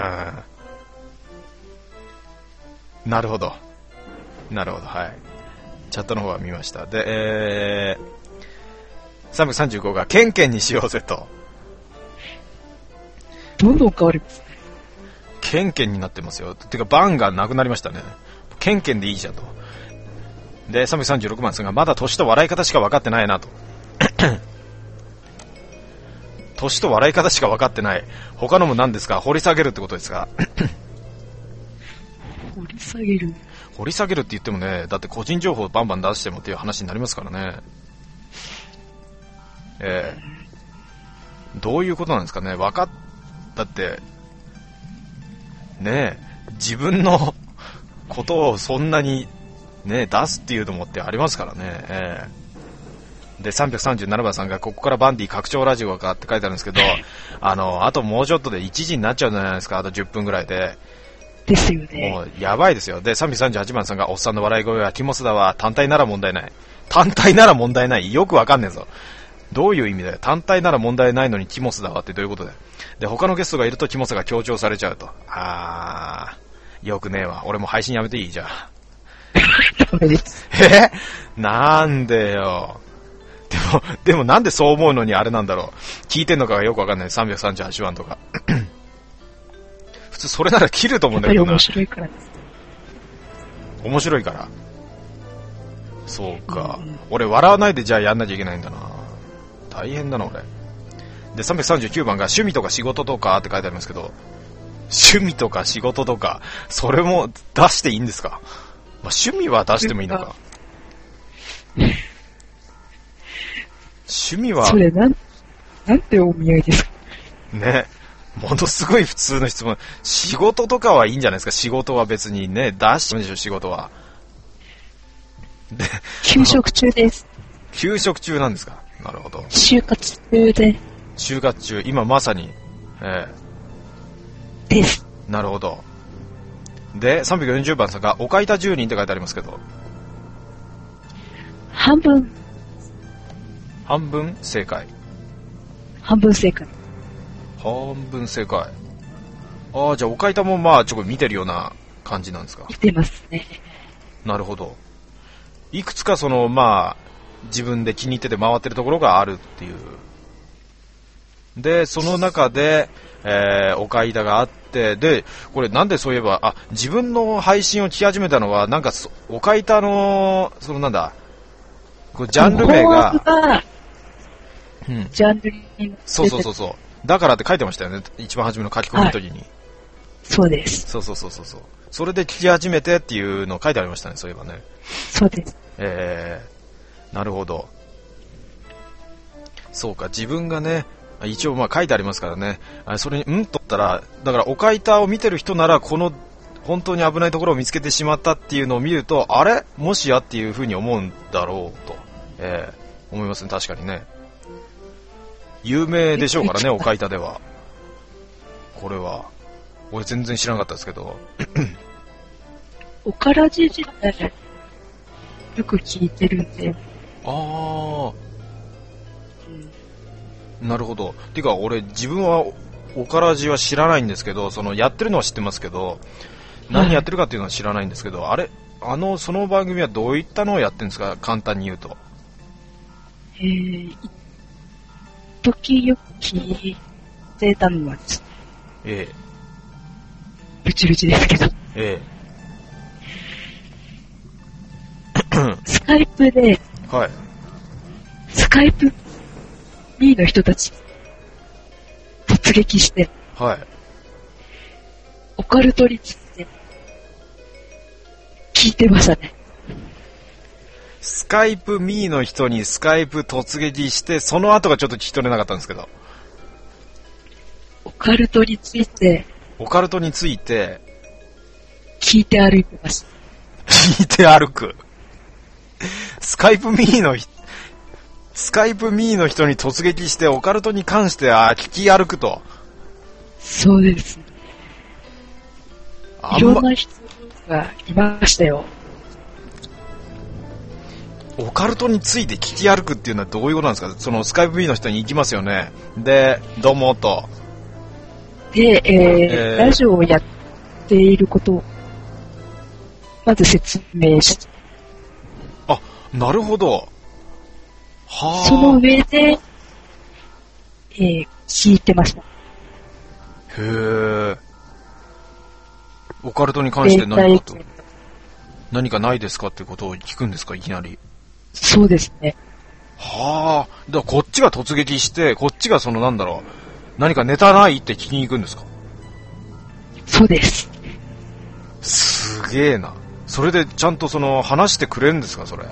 A: なるほど、はい。チャットの方は見ました。で、335がケンケンにしようぜと。
B: どんどん変わりますね。
A: ケンケンになってますよ。てかバンがなくなりましたね。ケンケンでいいじゃんと。で、336番さんがまだ年と笑い方しか分かってないなと。年と笑い方しか分かってない。他のも何ですか？掘り下げるってことですか？
B: 掘り下げる
A: って言ってもね、だって個人情報をバンバン出してもっていう話になりますからね。どういうことなんですかね。だってね、自分のことをそんなにね出すっていうのもってありますからね。で、337番さんがここからバンディ拡張ラジオかって書いてあるんですけど、あともうちょっとで1時になっちゃうんじゃないですか。あと10分ぐらいで。
B: ですよね。
A: もうやばいですよ。で、338番さんがおっさんの笑い声はキモスだわ。単体なら問題ない。単体なら問題ない。よくわかんねえぞ。どういう意味だよ。単体なら問題ないのにキモスだわってどういうことだよ。で、他のゲストがいるとキモさが強調されちゃうと。よくねえわ。俺も配信やめていいじゃん。
B: ダメです。
A: なんでよ。でもなんでそう思うのにあれなんだろう。聞いてんのかがよくわかんない。338番とか。普通それなら切ると思うんだけどな。
B: 面白いからです。
A: 面白いから。そうか。俺笑わないでじゃあやんなきゃいけないんだな。大変だな俺。で、339番が趣味とか仕事とかって書いてありますけど、趣味とか仕事とか、それも出していいんですか？ 趣味は出してもいいのか。趣味は。
B: それなんてお見合いですか
A: ね。ものすごい普通の質問。仕事とかはいいんじゃないですか。仕事は別にね、出してもいいでしょ、仕事は。
B: で、休職中です。
A: 休職中なんですか。なるほど。
B: 就活中で。
A: 就活中、今まさに。
B: です。
A: なるほど。で、340番さんが、おかいた10人って書いてありますけど。
B: 半分
A: 正解。
B: 半分正解。
A: 半分正解。ああ、じゃあおかいたもまあちょっと見てるような感じなんですか。
B: 見てますね。
A: なるほど。いくつかそのまあ自分で気に入ってて回ってるところがあるっていう。で、その中で、おかいたがあって、で、これなんでそういえば、自分の配信を聞き始めたのは、なんかおかいたの、そのなんだ、こうジャンル名が、
B: ジャンルに
A: そう。だからって書いてましたよね。一番初めの書き込みの時に。
B: そうです。
A: そう。それで聞き始めてっていうの書いてありましたね、そういえばね。
B: そうです。
A: なるほど。そうか、自分がね、一応まあ書いてありますからね。それに、とったら、だからおかいたを見てる人なら、この、本当に危ないところを見つけてしまったっていうのを見ると、あれもしやっていうふうに思うんだろうと、思いますね、確かにね。有名でしょうからね、おかいたでは。これは。俺全然知らなかったですけど。
B: おからじ自体、よく聞いてるんで。
A: なるほど。てか、俺、自分は、おからじは知らないんですけど、その、やってるのは知ってますけど、何やってるかっていうのは知らないんですけど、あれ、その番組はどういったのをやってるんですか、簡単に言うと。
B: 時よく聞いてたのはですね。ブチブチですけど。スカイプで、
A: はい。
B: スカイプ B の人たち突撃して、
A: はい。
B: オカルトについて聞いてましたね。
A: スカイプ Me の人にスカイプ突撃して、その後がちょっと聞き取れなかったんですけど。
B: オカルトについて聞いて歩いてました。
A: 聞いて歩く。スカイプ Me の人に突撃してオカルトに関して聞き歩くと。
B: そうです。いろんな人がいましたよ。
A: オカルトについて聞き歩くっていうのはどういうことなんですか。そのスカイプ B の人に行きますよね。で、どうもと。
B: で、ラジオをやっていることをまず説明して。
A: なるほど。はあ。
B: その上で、聞いてました。
A: へえ。オカルトに関して何かないですかってことを聞くんですか、いきなり。
B: そうですね。
A: はあ。だからこっちが突撃して、こっちがそのなんだろう、何かネタないって聞きに行くんですか。
B: そうです。
A: すげえな。それでちゃんとその話してくれるんですか、それ。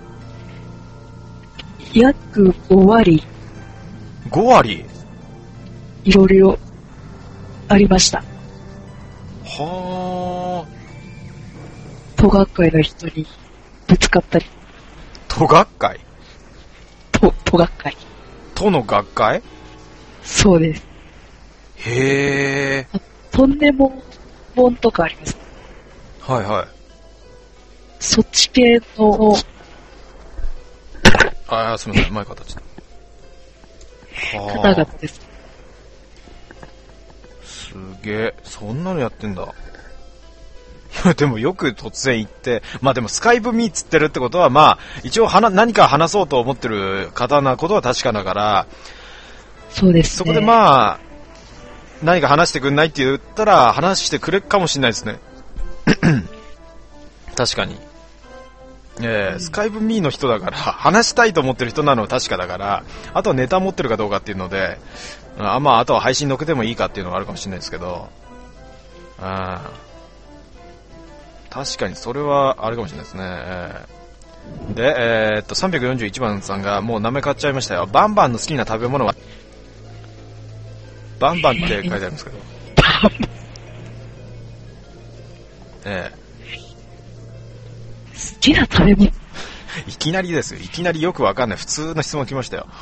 B: 約5割。
A: 5割？
B: いろいろありました。
A: はあ。
B: 都学会の人にぶつかったり。
A: 都学会？
B: 都学会。
A: 都の学会？
B: そうです。
A: へえ。
B: とんでも本とかあります。
A: はいはい。
B: そっち系の。
A: すみません、前から立ちた。
B: 方々です。
A: すげえ、そんなのやってんだ。でもよく突然言って、まあでもスカイプミーつってるってことは、まあ一応何か話そうと思ってる方なことは確かだから、
B: そうですね。
A: そこでまあ何か話してくんないって言ったら話してくれるかもしれないですね。確かに。スカイプミーの人だから話したいと思ってる人なのは確かだから、あとはネタ持ってるかどうかっていうので、まああとは配信乗っけてもいいかっていうのがあるかもしれないですけど、 確かにそれはあれかもしれないですね。で、341番さんがもう名前買っちゃいましたよ。バンバンの好きな食べ物は、バンバンって書いてあるんですけど。
B: 好きな食べ物
A: いきなりですよ。いきなりよくわかんない普通の質問来ましたよ。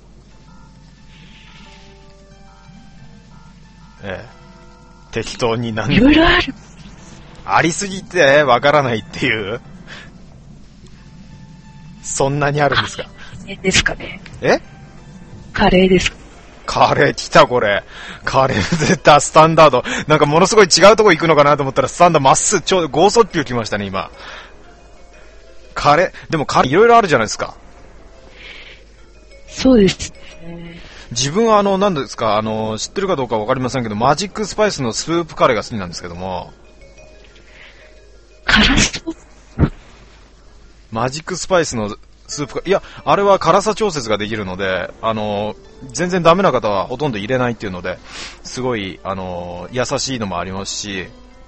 A: 適当に
B: いろいろある。
A: ありすぎてわからないっていう。そんなにあるんですか？
B: カレーですかね。
A: カ
B: レーですか？
A: カレー来たこれ。カレー絶対スタンダード。なんかものすごい違うとこ行くのかなと思ったらスタンダードまっすぐちょうど剛速球来ましたね今。カレー、でもカレーいろいろあるじゃないですか。
B: そうですね。
A: 自分は何ですか、知ってるかどうかわかりませんけど、マジックスパイスのスープカレーが好きなんですけども。
B: 辛そう。
A: マジックスパイスのスープカレー、いや、あれは辛さ調節ができるので、全然ダメな方はほとんど入れないっていうので、すごい、優しいのもありますし、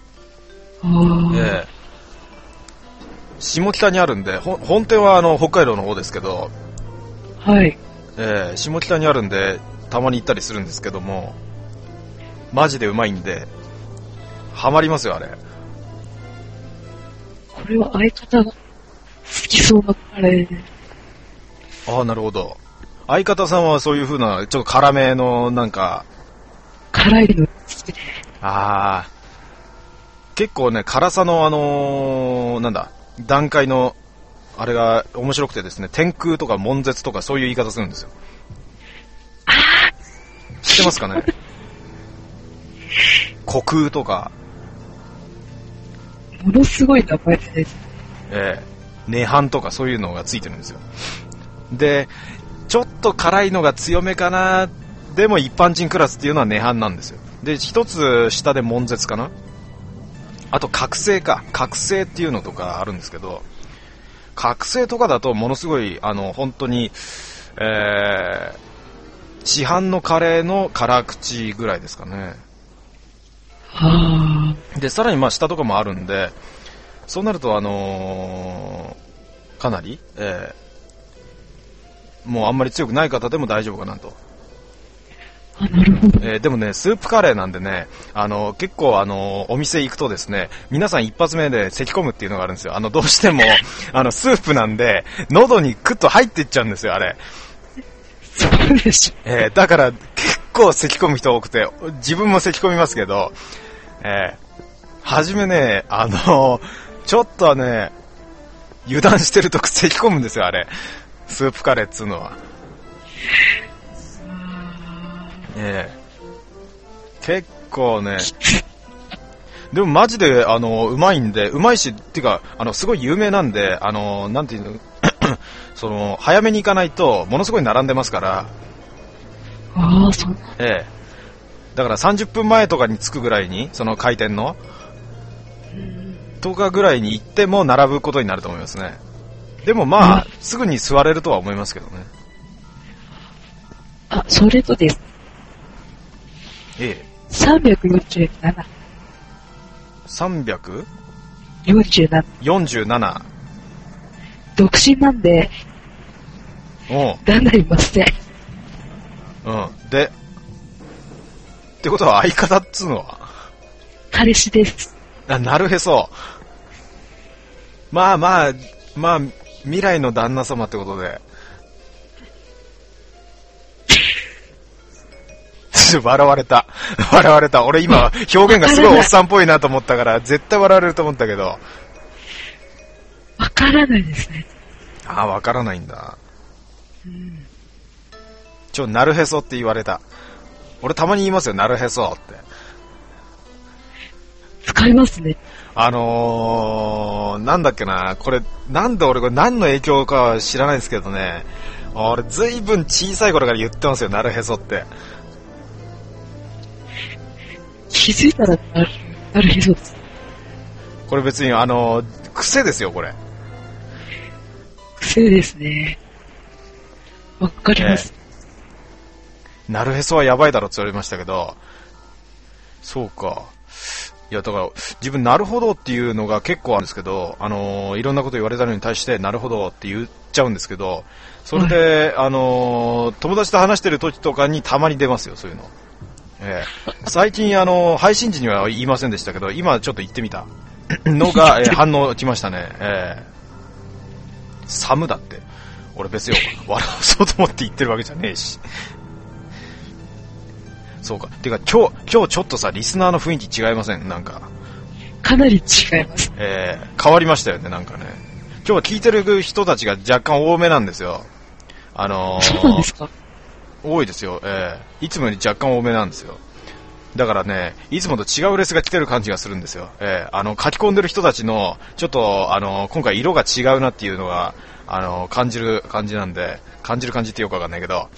A: 下北にあるんで、本店は北海道の方ですけど、
B: はい。
A: 下北にあるんで、たまに行ったりするんですけども、マジでうまいんで、ハマりますよ、あれ。
B: これは相方が好きそうなカレーで。
A: ああ、なるほど。相方さんはそういう風な、ちょっと辛めの、なんか。
B: 辛いの好きで。
A: ああ。結構ね、辛さのなんだ、段階の、あれが面白くてですね、天空とか悶絶とかそういう言い方するんですよ。知ってますかね？虚空とか。
B: ものすごい名前です。
A: 涅槃とかそういうのがついてるんですよ。で、ちょっと辛いのが強めかな、でも一般人クラスっていうのは涅槃なんですよ。で、一つ下で悶絶かな。あと覚醒か。覚醒っていうのとかあるんですけど、覚醒とかだとものすごい本当に、市販のカレーの辛口ぐらいですかね。でさらにまあ下とかもあるんで、そうなるとかなり、もうあんまり強くない方でも大丈夫かなと。
B: なるほど。
A: でもね、スープカレーなんでね、結構お店行くとですね、皆さん一発目で咳込むっていうのがあるんですよ。どうしてもスープなんで喉にクッと入っていっちゃうんですよ、あれ。
B: そうでしょ。
A: だから結構咳込む人多くて、自分も咳込みますけど、はじめね、ちょっとはね、油断してると咳込むんですよ、あれ。スープカレーっつうのは。結構ね、でもマジでうまいんで、うまいし、っていうかすごい有名なんで、なんていうのその早めに行かないとものすごい並んでますから。
B: そう。
A: だから30分前とかに着くぐらいに、その開店の10日ぐらいに行っても並ぶことになると思いますね。でもまあすぐに座れるとは思いますけどね。
B: それとです。347。
A: 347。
B: 独身なんで、旦那いません。
A: で、ってことは相方っつうのは
B: 彼氏です。
A: なるへそ。まあ、未来の旦那様ってことで。笑われた。俺今、表現がすごいおっさんっぽいなと思ったから、絶対笑われると思ったけど。
B: わからないですね。
A: わからないんだ。なるへそって言われた。俺たまに言いますよ、なるへそって。
B: 使いますね。
A: なんだっけな、これ、なんで俺これ何の影響かは知らないですけどね。俺ずいぶん小さい頃から言ってますよ、なるへそって。
B: 気づいたらなるへそです。
A: これ別に癖ですよ、これ。
B: 癖ですね。わかります。
A: なるへそはやばいだろって言われましたけど、そうか。 いや、だから、自分、なるほどっていうのが結構あるんですけど、いろんなこと言われたのに対して、なるほどって言っちゃうんですけど、それで、友達と話してる時とかにたまに出ますよ、そういうの。最近、配信時には言いませんでしたけど、今ちょっと言ってみたのが、反応来ましたね。サムだって。俺別に笑わそうと思って言ってるわけじゃねえし。そうか。てか今日ちょっとさ、リスナーの雰囲気違いません？なんか。
B: かなり違います。
A: 変わりましたよね、なんかね。今日は聞いてる人たちが若干多めなんですよ。
B: そうなんですか？
A: 多いですよ。いつもより若干多めなんですよ。だからね、いつもと違うレスが来てる感じがするんですよ。書き込んでる人たちの、ちょっと、今回色が違うなっていうのが、感じる感じなんで、感じる感じってよくわかんないけど、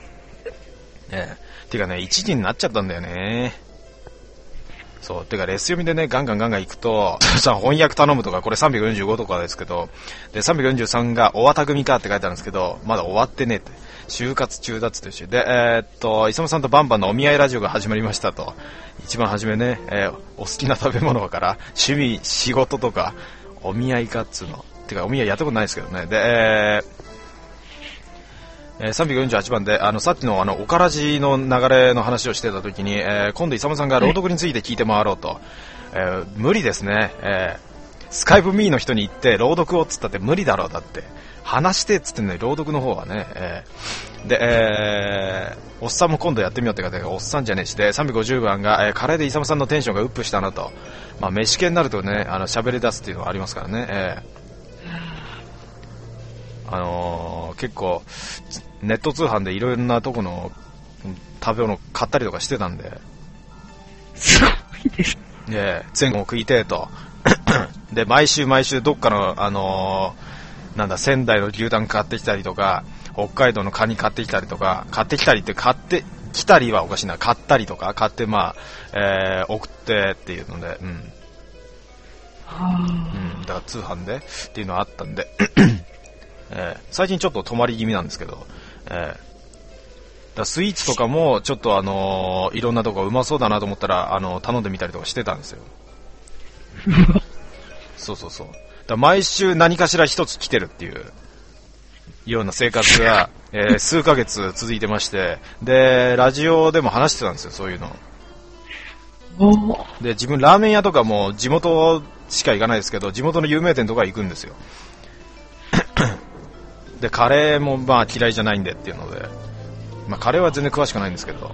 A: てかね、1時になっちゃったんだよね。そう、てかレス読みでね、ガンガン行くと、さ、翻訳頼むとか、これ345とかですけど、で、343が、おわた組かって書いてあるんですけど、まだ終わってねって。就活中だっつってし。で、イサムさんとバンバンのお見合いラジオが始まりましたと。一番初めね、お好きな食べ物から、趣味、仕事とか、お見合いかっつうの。てか、お見合いやったことないですけどね。で、348番で、さっきのおからじの流れの話をしてた時に、今度イサムさんが朗読について聞いて回ろうと。無理ですね。スカイプミーの人に言って朗読をっつったって無理だろう、だって。話してっつってんのに朗読の方はね、で、おっさんも今度やってみようって方がおっさんじゃねえし、で、350番が、カレーでイサムさんのテンションがウップしたなと。まあ、飯系になるとね、喋り出すっていうのはありますからね、結構、ネット通販でいろいろなとこの食べ物買ったりとかしてたんで。
B: すごいです。
A: 全国食いてえと。で、毎週どっかの、なんだ、仙台の牛タン買ってきたりとか、北海道のカニ買ってきたりとか、買ってきたりって買ってきたりはおかしいな、買ったりとか、買ってまあ、送ってっていうので、だから通販でっていうのはあったんで、最近ちょっと止まり気味なんですけど、だスイーツとかもちょっといろんなとこうまそうだなと思ったら頼んでみたりとかしてたんですよ。そう。だ毎週何かしら一つ来てるっていうような生活が、数ヶ月続いてまして、でラジオでも話してたんですよ、そういうの。で自分ラーメン屋とかも地元しか行かないですけど、地元の有名店とか行くんですよ。でカレーもまあ嫌いじゃないんでっていうので、まあカレーは全然詳しくないんですけど、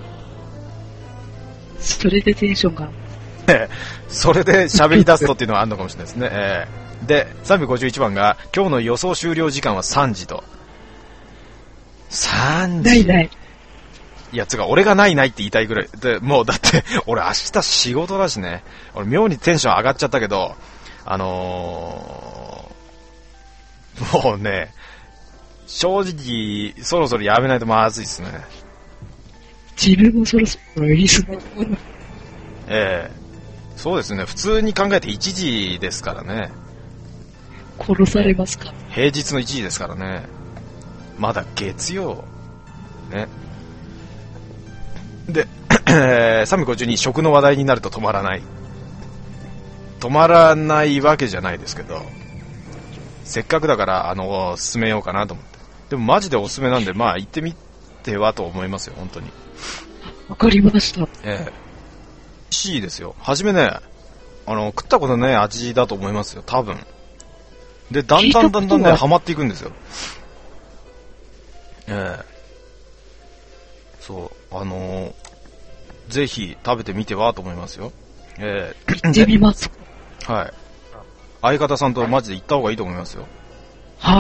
B: それでテンションが
A: それで喋り出すとっていうのはあるのかもしれないですね。で351番が今日の予想終了時間は3時と。3時
B: ない
A: いやつが俺がないって言いたいぐらいで、もうだって俺明日仕事だしね、俺妙にテンション上がっちゃったけど、もうね正直そろそろやめないとまずいですね。
B: 自分もそろそろリスナー
A: そうですね、普通に考えて1時ですからね。
B: 殺されますか。
A: 平日の1時ですからね。まだ月曜ね。で352、食の話題になると止まらないわけじゃないですけど、せっかくだから進めようかなと思って。でもマジでおすすめなんで、まあ行ってみてはと思いますよ、本当に。
B: わかりました。
A: 美味しいですよ。はじめね、食ったことない味だと思いますよ、多分。で、だんだんね、ハマっていくんですよ。そう、ぜひ食べてみてはと思いますよ。
B: 行ってみます。
A: はい。相方さんとマジで行った方がいいと思いますよ。
B: はい。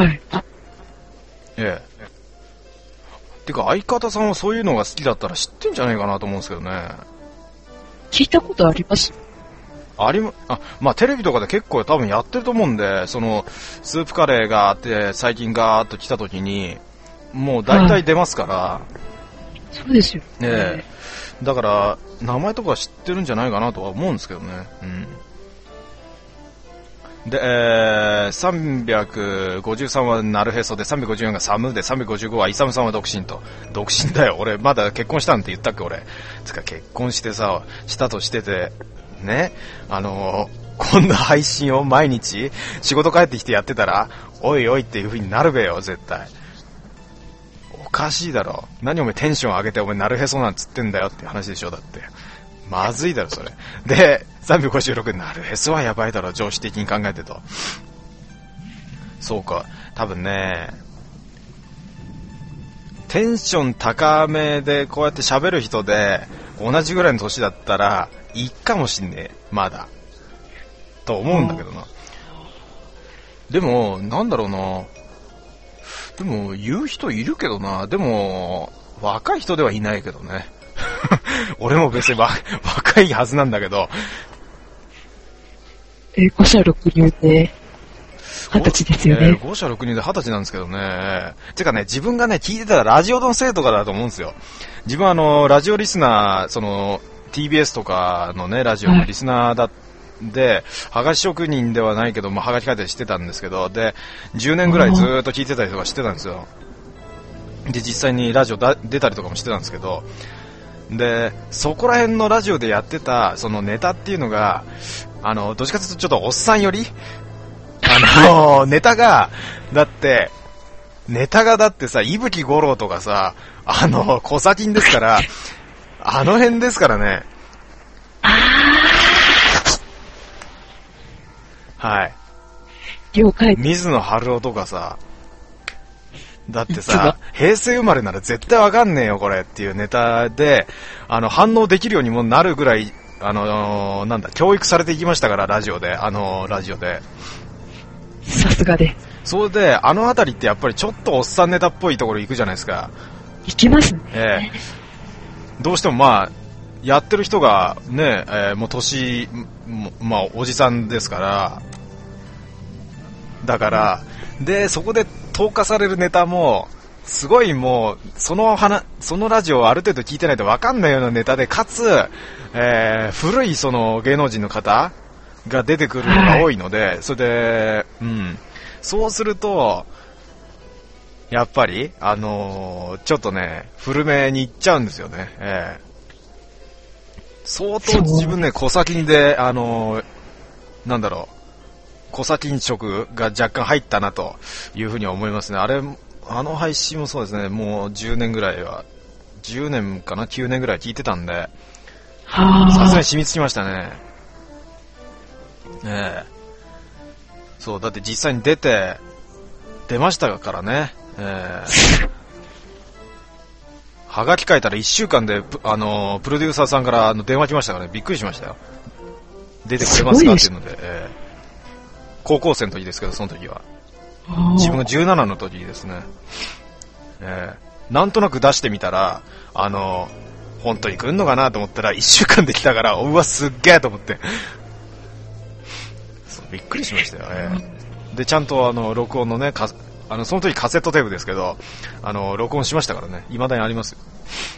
A: てか相方さんはそういうのが好きだったら知ってんじゃないかなと思うんですけどね。
B: 聞いたことあります？
A: まあテレビとかで結構多分やってると思うんで、そのスープカレーがあって最近ガーッと来た時にもう大体出ますから。
B: そうですよね。
A: だから名前とか知ってるんじゃないかなとは思うんですけどね。で、353はなるへそで、354がサムで、355はイサムさんは独身と。独身だよ。俺まだ結婚したんて言ったっけ俺。つか結婚してさ、したとしてて、 ね、こんな配信を毎日仕事帰ってきてやってたら、おいおいっていう風になるべよ、絶対。おかしいだろ。何お前テンション上げてお前なるへそなんつってんだよって話でしょ、だって。まずいだろ、それ。で、356なるへそはやばいだろ、常識的に考えてと。そうか、多分ね、テンション高めでこうやって喋る人で同じぐらいの年だったらいいかもしんねえ、まだと思うんだけどな。でもなんだろうな、でも言う人いるけどな。でも若い人ではいないけどね。俺も別に若いはずなんだけど。
B: 5社6入で20歳ですよね。
A: 5社6入で20歳なんですけどね。てかね、自分がね、聞いてたらラジオのせいとかだと思うんですよ。自分はラジオリスナー、TBS とかのね、ラジオのリスナーだで、はがき職人ではないけど、はがき書いたりしてたんですけど、で、10年ぐらいずーっと聞いてたりとかしてたんですよ。で、実際にラジオ出たりとかもしてたんですけど、で、そこら辺のラジオでやってた、そのネタっていうのが、どっちかというとちょっとおっさんよりネタがだってさ、伊吹五郎とかさ、小崎ですから、あの辺ですからね。はい。
B: 了解。
A: 水野晴郎とかさ、だってさ、平成生まれなら絶対わかんねえよこれっていうネタで、反応できるようにもなるぐらい、教育されていきましたから、ラジオで。
B: さすがで。
A: それで、あのあたりってやっぱりちょっとおっさんネタっぽいところ行くじゃないですか。
B: 行きますね。
A: どうしてもやってる人がね、もう年、おじさんですから、だから、で、そこで投下されるネタも、すごいもう、そのラジオをある程度聞いてないと分かんないようなネタで、かつ、古いその芸能人の方が出てくるのが多いので、それで、そうすると、やっぱり、ちょっとね、古めに行っちゃうんですよね。相当自分ね、小先で、小先色が若干入ったなというふうには思いますね。配信もそうですね、もう10年ぐらいは、10年かな、9年ぐらい聞いてたんで、さすがに染みつきましたね。そう、だって実際に出ましたからね。はがき書いたら1週間で、プロデューサーさんから電話来ましたからね、びっくりしましたよ。出てくれますかっていうので、高校生の時ですけど、その時は。自分が17の時ですね。なんとなく出してみたら、本当に来んのかなと思ったら、1週間で来たから、うわ、すっげーと思って。びっくりしましたよ。で、ちゃんと録音のね、その時カセットテープですけど、録音しましたからね、未だにありますよ。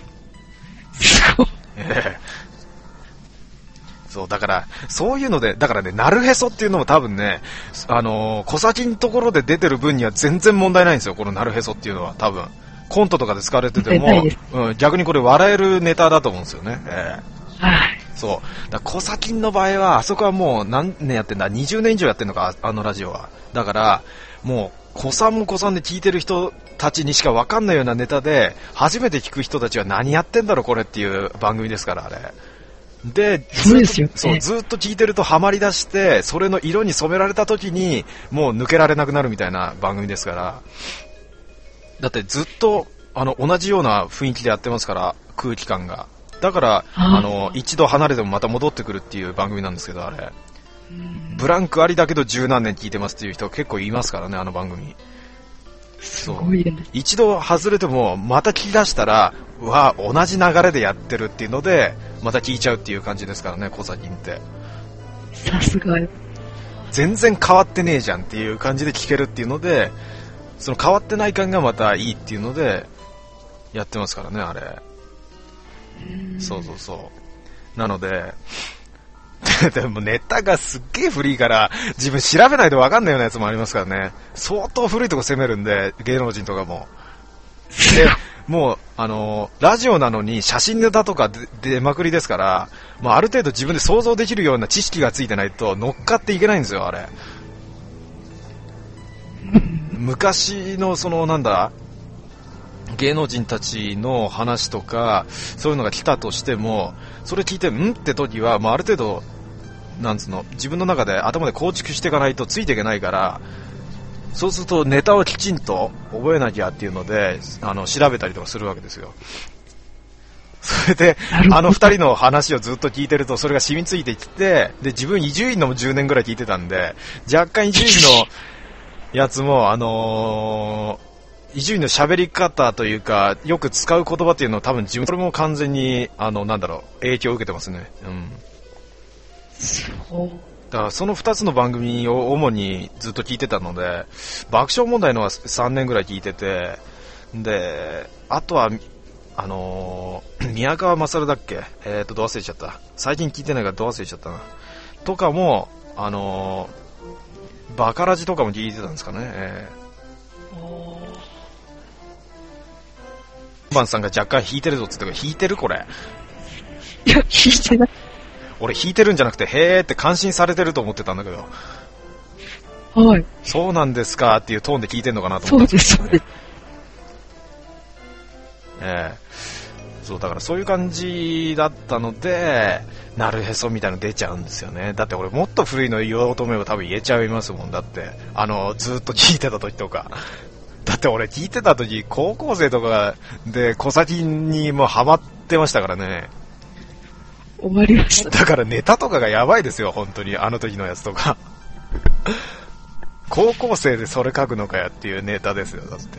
A: そう、だから、そういうので、だからね、なるへそっていうのも多分ね、小先のところで出てる分には全然問題ないんですよ、このなるへそっていうのは、多分。コントとかで使われてても、逆にこれ笑えるネタだと思うんですよね。そう。だ小先の場合は、あそこはもう何年やってんだ ?20 年以上やってんのか、ラジオは。だから、もう、子さんも子さんで聞いてる人たちにしか分かんないようなネタで、初めて聞く人たちは何やってんだろこれっていう番組ですから、あれ。で、ずっと聞いてるとハマり出して、それの色に染められた時に、もう抜けられなくなるみたいな番組ですから。だってずっと、同じような雰囲気でやってますから、空気感が。だから、一度離れてもまた戻ってくるっていう番組なんですけど、あれ。ブランクありだけど十何年聞いてますっていう人結構いますからね、あの番組。
B: すごいね。
A: 一度外れてもまた聞き出したら、同じ流れでやってるっていうのでまた聞いちゃうっていう感じですからね、小崎って。
B: さすがよ。
A: 全然変わってねえじゃんっていう感じで聞けるっていうので、その変わってない感がまたいいっていうのでやってますからね、あれ。そうそうそう。なのででもネタがすっげえ古いから自分調べないと分かんないようなやつもありますからね。相当古いとこ攻めるんで、芸能人とかも。 で、もう、ラジオなのに写真ネタとか出まくりですから、もうある程度自分で想像できるような知識がついてないと乗っかっていけないんですよ、あれ。昔の芸能人たちの話とか、そういうのが来たとしても、それ聞いて、んって時は、もうある程度、自分の中で頭で構築していかないとついていけないから、そうするとネタをきちんと覚えなきゃっていうので、調べたりとかするわけですよ。それで、二人の話をずっと聞いてると、それが染みついてきて、で、自分伊集院のも10年ぐらい聞いてたんで、若干伊集院のやつも、伊集院の喋り方というか、よく使う言葉っていうのを多分自分、それも完全に、影響を受けてますね。うん。
B: そう。
A: だからその2つの番組を主にずっと聞いてたので、爆笑問題のは3年ぐらい聞いてて、で、あとは、宮川勝だっけ？ど忘れちゃった。最近聞いてないからど忘れちゃったな。とかも、バカラジとかも聞いてたんですかね。バンさんが若干弾いてるぞって言って弾いてるこれ。
B: いや、弾いてない。
A: 俺弾いてるんじゃなくて、へーって感心されてると思ってたんだけど。
B: はい。
A: そうなんですかっていうトーンで聞いてんのかなと思って。
B: そうです。
A: そうだからそういう感じだったので、なるへそみたいなの出ちゃうんですよね。だって俺もっと古いの言おうと思えば多分言えちゃいますもん。だってずっと聞いてた時とか。だって俺聞いてた時高校生とかで小先にもうハマってましたからね。
B: 終わりました。
A: だからネタとかがやばいですよ、本当にあの時のやつとか。高校生でそれ書くのかやっていうネタですよ、だって。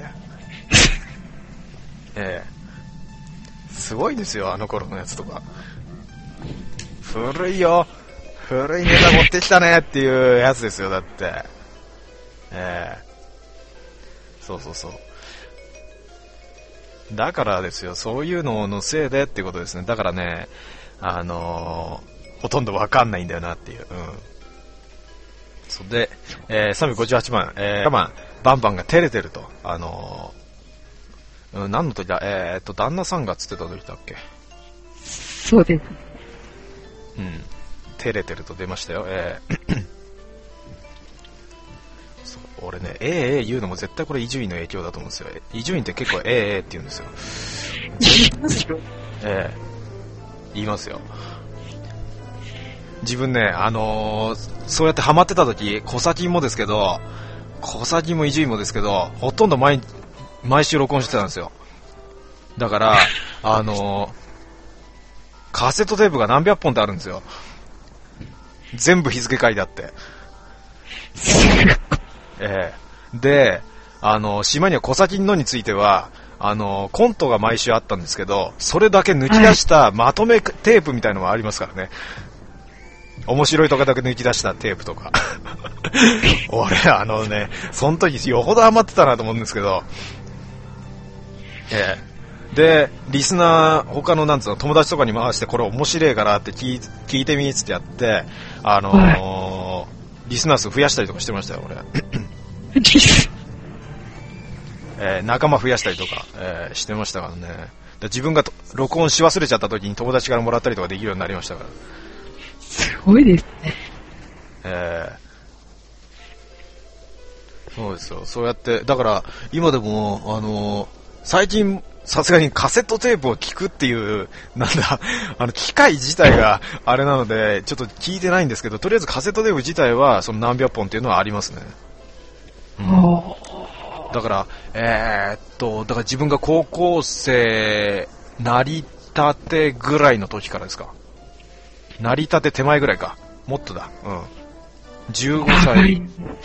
A: すごいですよ、あの頃のやつとか。古いよ、古いネタ持ってきたねっていうやつですよ、だって。そうそうそう。だからですよ、そういうののせいでっていうことですね。だからね、ほとんどわかんないんだよなっていう。それで、358番、バンバンが照れてると。何の時だ旦那さんがつってた時だっけ？
B: そうです。
A: 照れてると出ましたよ。そう俺ね、言うのも絶対これ伊集院の影響だと思うんですよ。伊集院って結構って言うんですよ。
B: 言いますよ。
A: 言いますよ。自分ね、そうやってハマってた時、小先もですけど、小先も伊集院もですけど、ほとんど毎週録音してたんですよ。だから、カセットテープが何百本ってあるんですよ。全部日付書いてあって。で、島には小先のについては、コントが毎週あったんですけど、それだけ抜き出したまとめテープみたいのがありますからね。面白いとかだけ抜き出したテープとか。俺、その時よほどハマってたなと思うんですけど、で、リスナー、他の友達とかに回してこれ面白いからって聞いてみーつってやって、リスナー数増やしたりとかしてましたよ、俺。仲間増やしたりとか、してましたからね。自分が録音し忘れちゃった時に友達からもらったりとかできるようになりましたから。
B: すごいですね。
A: そうですよ。そうやって、だから今でも最近さすがにカセットテープを聞くっていう機械自体があれなのでちょっと聞いてないんですけど、とりあえずカセットテープ自体はその何百本っていうのはありますね。だからだから自分が高校生なりたてぐらいの時からですか。なりたて手前ぐらいか。もっとだ。15歳。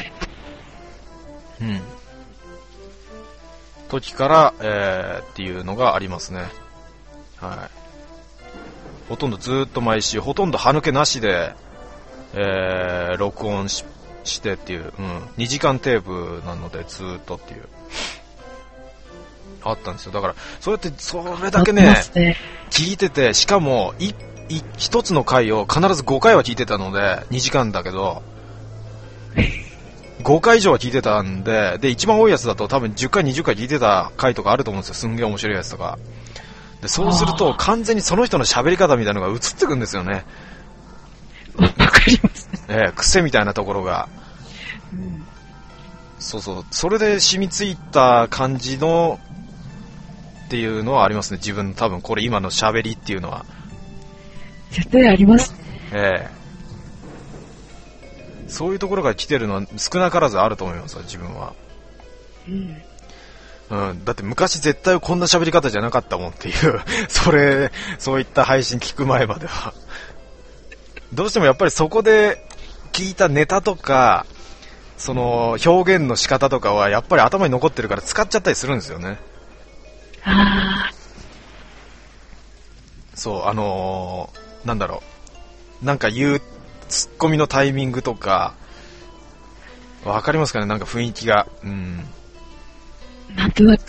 A: 時から、っていうのがありますね。はい。ほとんどずっと毎週、ほとんど歯抜けなしで、録音してっていう、2時間テープなのでずっとっていう。あったんですよ。だから、そうやって、それだけね、聞いてて、しかも、一つの回を必ず5回は聞いてたので、2時間だけど、 5回以上は聞いてたんで、で、一番多いやつだと多分10回、20回聞いてた回とかあると思うんですよ。すんげえ面白いやつとか。で、そうすると完全にその人の喋り方みたいなのが映ってくるんですよね。
B: わかりますね。
A: 癖みたいなところが。うん、そうそう。それで染みついた感じの、っていうのはありますね。自分多分これ今の喋りっていうのは。
B: 絶対ありますね。
A: そういうところが来てるのは少なからずあると思います、自分は。だって昔絶対こんな喋り方じゃなかったもんっていうそういった配信聞く前までは。どうしてもやっぱりそこで聞いたネタとか、その表現の仕方とかはやっぱり頭に残ってるから使っちゃったりするんですよね。そう、なんだろう。なんか言うツッコミのタイミングとか、わかりますかね、なんか雰囲気が。
B: なんとなく。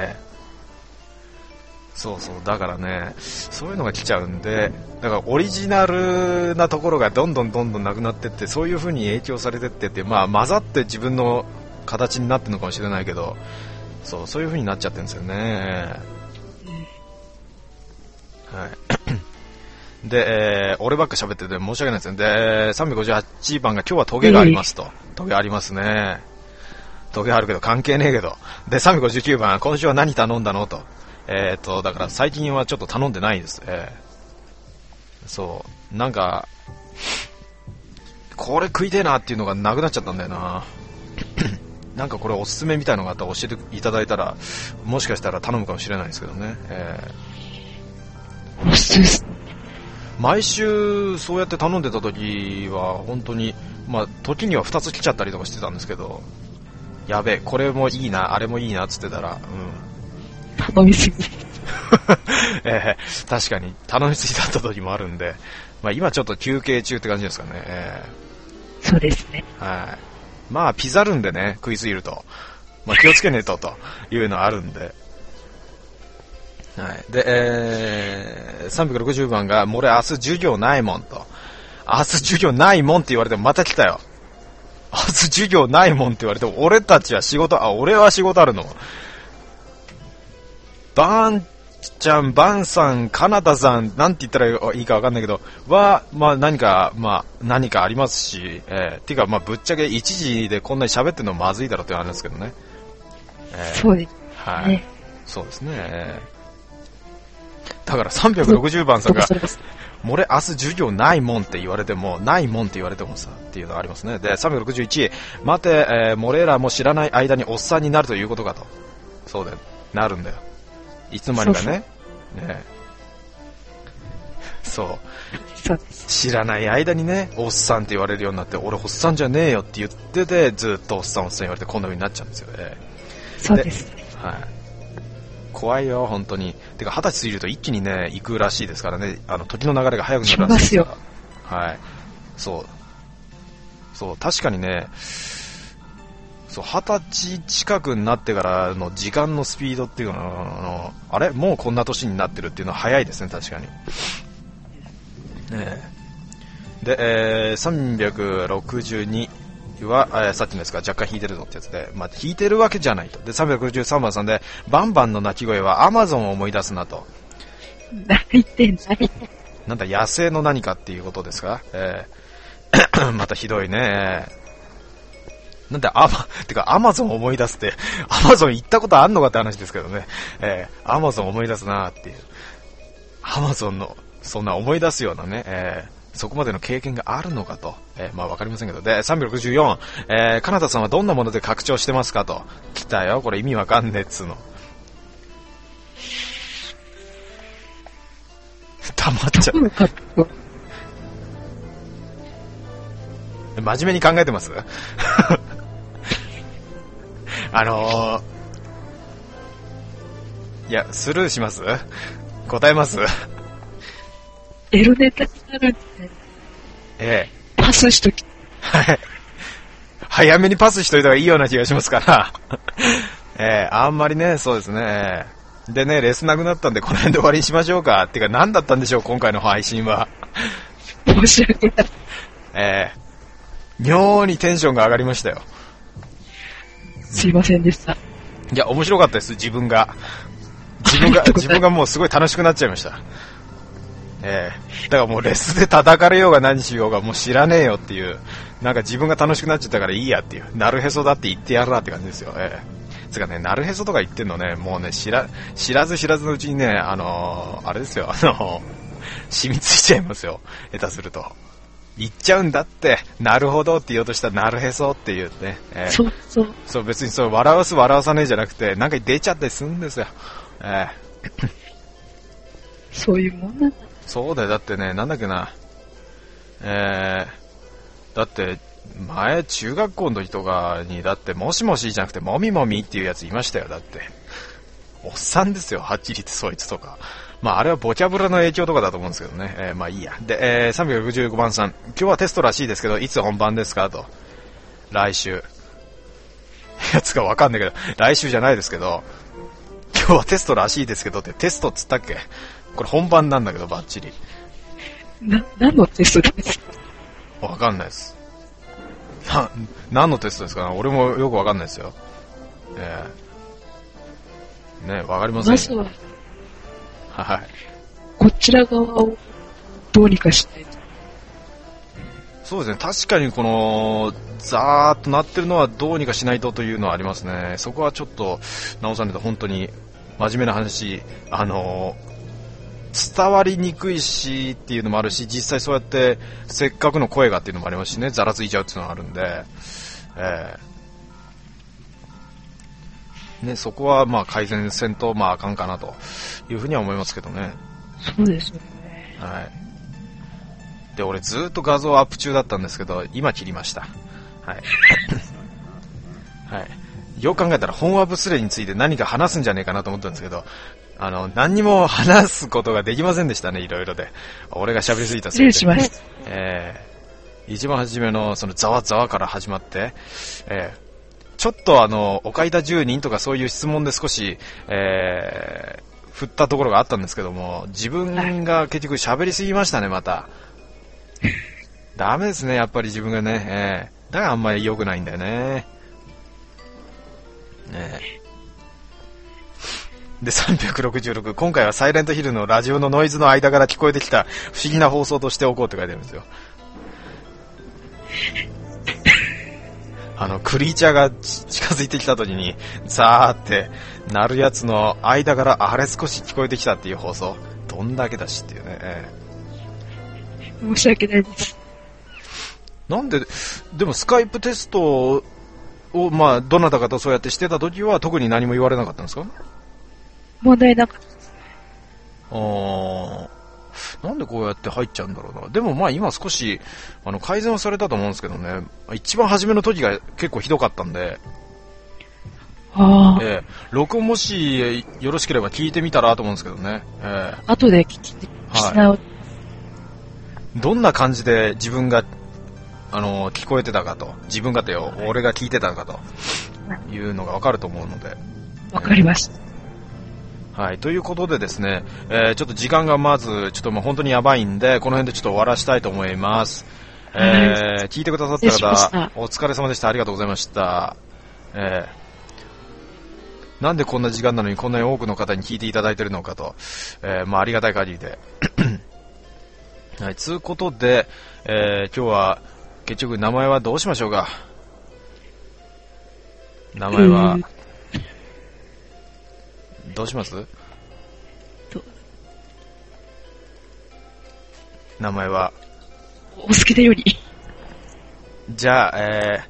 A: そうそう、だからね、そういうのが来ちゃうんで、だからオリジナルなところがどんどんなくなってって、そういう風に影響されてってって、まあ混ざって自分の形になってるのかもしれないけど、そういう風になっちゃってるんですよね。はい。で、俺ばっか喋ってて申し訳ないですね。で、358番が今日はトゲがありますと。トゲありますね。トゲあるけど関係ねえけど。で、359番、今週は何頼んだのと。だから最近はちょっと頼んでないです。そう。なんか、これ食いてえなっていうのがなくなっちゃったんだよな。なんかこれおすすめみたいのがあったら教えていただいたら、もしかしたら頼むかもしれないですけどね。毎週そうやって頼んでた時は本当に、まあ時には2つ来ちゃったりとかしてたんですけど、やべえ、これもいいな、あれもいいなっつってたら、
B: 頼みすぎ。
A: 確かに頼みすぎだった時もあるんで、まあ今ちょっと休憩中って感じですかね。
B: そうですね。
A: はい。まあピザるんでね、食いすぎると、まあ気をつけねえというのあるんで。はい。で、360番が、俺明日授業ないもんと。明日授業ないもんって言われてもまた来たよ。明日授業ないもんって言われても、俺たちは仕事、俺は仕事あるの。バンちゃん、バンさん、カナダさん、なんて言ったらいいかわかんないけど、まあ何かありますし、ていうか、まあぶっちゃけ1時でこんなに喋ってるのまずいだろうってあるんですけどね。
B: そうですね。
A: はい。そうですね。だから360番さんが、俺明日授業ないもんって言われても、ないもんって言われてもさ、っていうのがありますね。で、361、待て、俺らも知らない間におっさんになるということかと。そうだよ。なるんだよ。いつの間にかね。そう。知らない間にね、おっさんって言われるようになって、俺おっさんじゃねえよって言ってて、ずっとおっさん言われてこんな風になっちゃうんですよね。
B: そうですね。
A: はい。怖いよ、本当に。てか、20歳過ぎると一気にね、行くらしいですからね、時の流れが早くなるらしいですよ。はい。そう、確かにね、そう、20歳近くになってからの時間のスピードっていうのあれもうこんな年になってるっていうのは早いですね、確かに。で、362は、さっきのですが若干引いてるぞってやつで、まあ、引いてるわけじゃないと。で、363番さんで、バンバンの鳴き声はアマゾンを思い出すなと。
B: 泣いてない。
A: なんだ、野生の何かっていうことですか。またひどいね。なんでてかアマゾンを思い出すって、アマゾン行ったことあんのかって話ですけどね。アマゾン思い出すなっていう。アマゾンの、そんな思い出すようなね、そこまでの経験があるのかと。まあわかりませんけど。で、364、カナダさんはどんなもので拡張してますかと。来たよ、これ意味わかんねえっつうの。溜まっちゃう。真面目に考えてますいや、スルーします？答えます？
B: エロネタになるんで。パスしとき。
A: はい。早めにパスしといた方がいいような気がしますから。あんまりね、そうですね。でね、レースなくなったんで、この辺で終わりにしましょうか。ってか、何だったんでしょう、今回の配信は。
B: 申し訳ない。
A: 妙にテンションが上がりましたよ。
B: すいませんでした。
A: いや、面白かったです、自分がもうすごい楽しくなっちゃいました。だからもうレスで叩かれようが何しようがもう知らねえよっていう、なんか自分が楽しくなっちゃったからいいやっていう、なるへそだって言ってやるなって感じですよ。つかね、なるへそとか言ってんのね、もうね、知らず知らずのうちにね、あれですよ、染みついちゃいますよ、下手すると。言っちゃうんだって、なるほどって言おうとしたらなるへそっていうね。そう、別にそう笑わす笑わさねえじゃなくて、なんか出ちゃったりするんですよ。
B: そういうもんなんだ。
A: そうだよ、だってね、なんだっけな。だって、前、中学校の時とかに、だって、もしもしじゃなくて、もみもみっていうやついましたよ、だって。おっさんですよ、はっきり言ってそいつとか。まあ、あれはボキャブラの影響とかだと思うんですけどね。まあいいや。で、365番さん。今日はテストらしいですけど、いつ本番ですかと。来週。やつがわかんないけど、来週じゃないですけど、今日はテストらしいですけどって、テストっつったっけ？これ本番なんだけど、バッチリ。
B: 何のテストですか？
A: わかんないです。何のテストですかね？俺もよくわかんないですよ。ね、わかりません。まずは、はい。
B: こちら側をどうにかしないと。
A: そうですね、確かにこの、ザーッとなってるのはどうにかしないとというのはありますね。そこはちょっと、直さないと本当に真面目な話、伝わりにくいしっていうのもあるし、実際そうやってせっかくの声がっていうのもありますしね、ざらついちゃうっていうのがあるんで、ね、そこはまあ改善せんとまああかんかなというふうには思いますけどね。
B: そうですよね。
A: はい。で、俺ずっと画像アップ中だったんですけど、今切りました。はい。はい。よく考えたら本話ブスレについて何か話すんじゃねえかなと思ったんですけど、何にも話すことができませんでしたね、いろいろで。俺が喋りすぎたせいで。
B: 失礼します。
A: 一番初めのそのざわざわから始まって、ちょっとおかいだ10人とかそういう質問で少し、振ったところがあったんですけども、自分が結局喋りすぎましたね、また。ダメですね、やっぱり自分がね。だからあんまり良くないんだよね。で、366、今回はサイレントヒルのラジオのノイズの間から聞こえてきた不思議な放送としておこうって書いてあるんですよ。クリーチャーが近づいてきた時に、ザーって鳴るやつの間からあれ少し聞こえてきたっていう放送。どんだけだしっていうね。
B: 申し訳ないです。
A: なんで、でもスカイプテストを、まあ、どなたかとそうやってしてた時は特に何も言われなかったんですか？
B: 問題なかったです。
A: なんでこうやって入っちゃうんだろうな。でもまあ今少し改善はされたと思うんですけどね。一番初めの時が結構ひどかったんで、録音もしよろしければ聞いてみたらと思うんですけどね。
B: 後で聞き直す。
A: どんな感じで自分が聞こえてたかと、自分がてよ俺が聞いてたかというのがわかると思うので。
B: わかりました。
A: はい、ということでですね、ちょっと時間がまずちょっともう本当にやばいんで、この辺でちょっと終わらしたいと思います。聞いてくださった方、お疲れ様でした。ありがとうございました。なんでこんな時間なのにこんなに多くの方に聞いていただいているのかと、まあありがたい限りで。はい、つうことで、今日は結局名前はどうしましょうか。名前は、どうします？名前は
B: お好きなより。
A: じゃあ、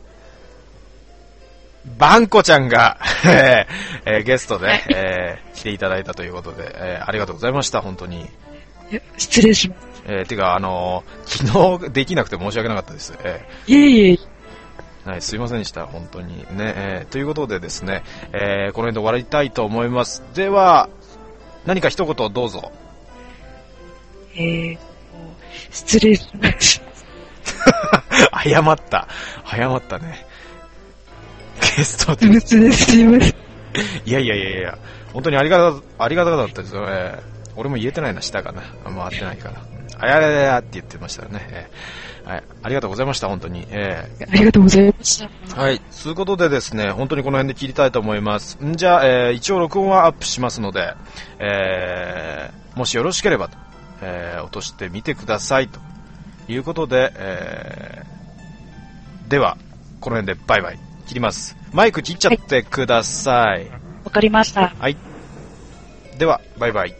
A: バンコちゃんが、ゲストで、来ていただいたということで、ありがとうございました、本当に。
B: 失礼します。
A: てか、昨日できなくて申し訳なかったです。
B: いえいえ。
A: はい、すいませんでした、本当にね。ということでですね、この辺で終わりたいと思います。では、何か一言どうぞ。
B: 失礼します。
A: 謝ったね。ゲストで。
B: すいません。
A: いや、本当にありがたかったですよ。俺も言えてないな、したかな。回ってないから。あやややって言ってましたね。はい、ありがとうございました、本当に。
B: ありがとうございました。
A: はい。そういうことでですね、本当にこの辺で切りたいと思います。じゃあ、一応録音はアップしますので、もしよろしければ、落としてみてくださいということで、では、この辺でバイバイ。切ります。マイク切っちゃってください。
B: わかりました。
A: はい。では、バイバイ。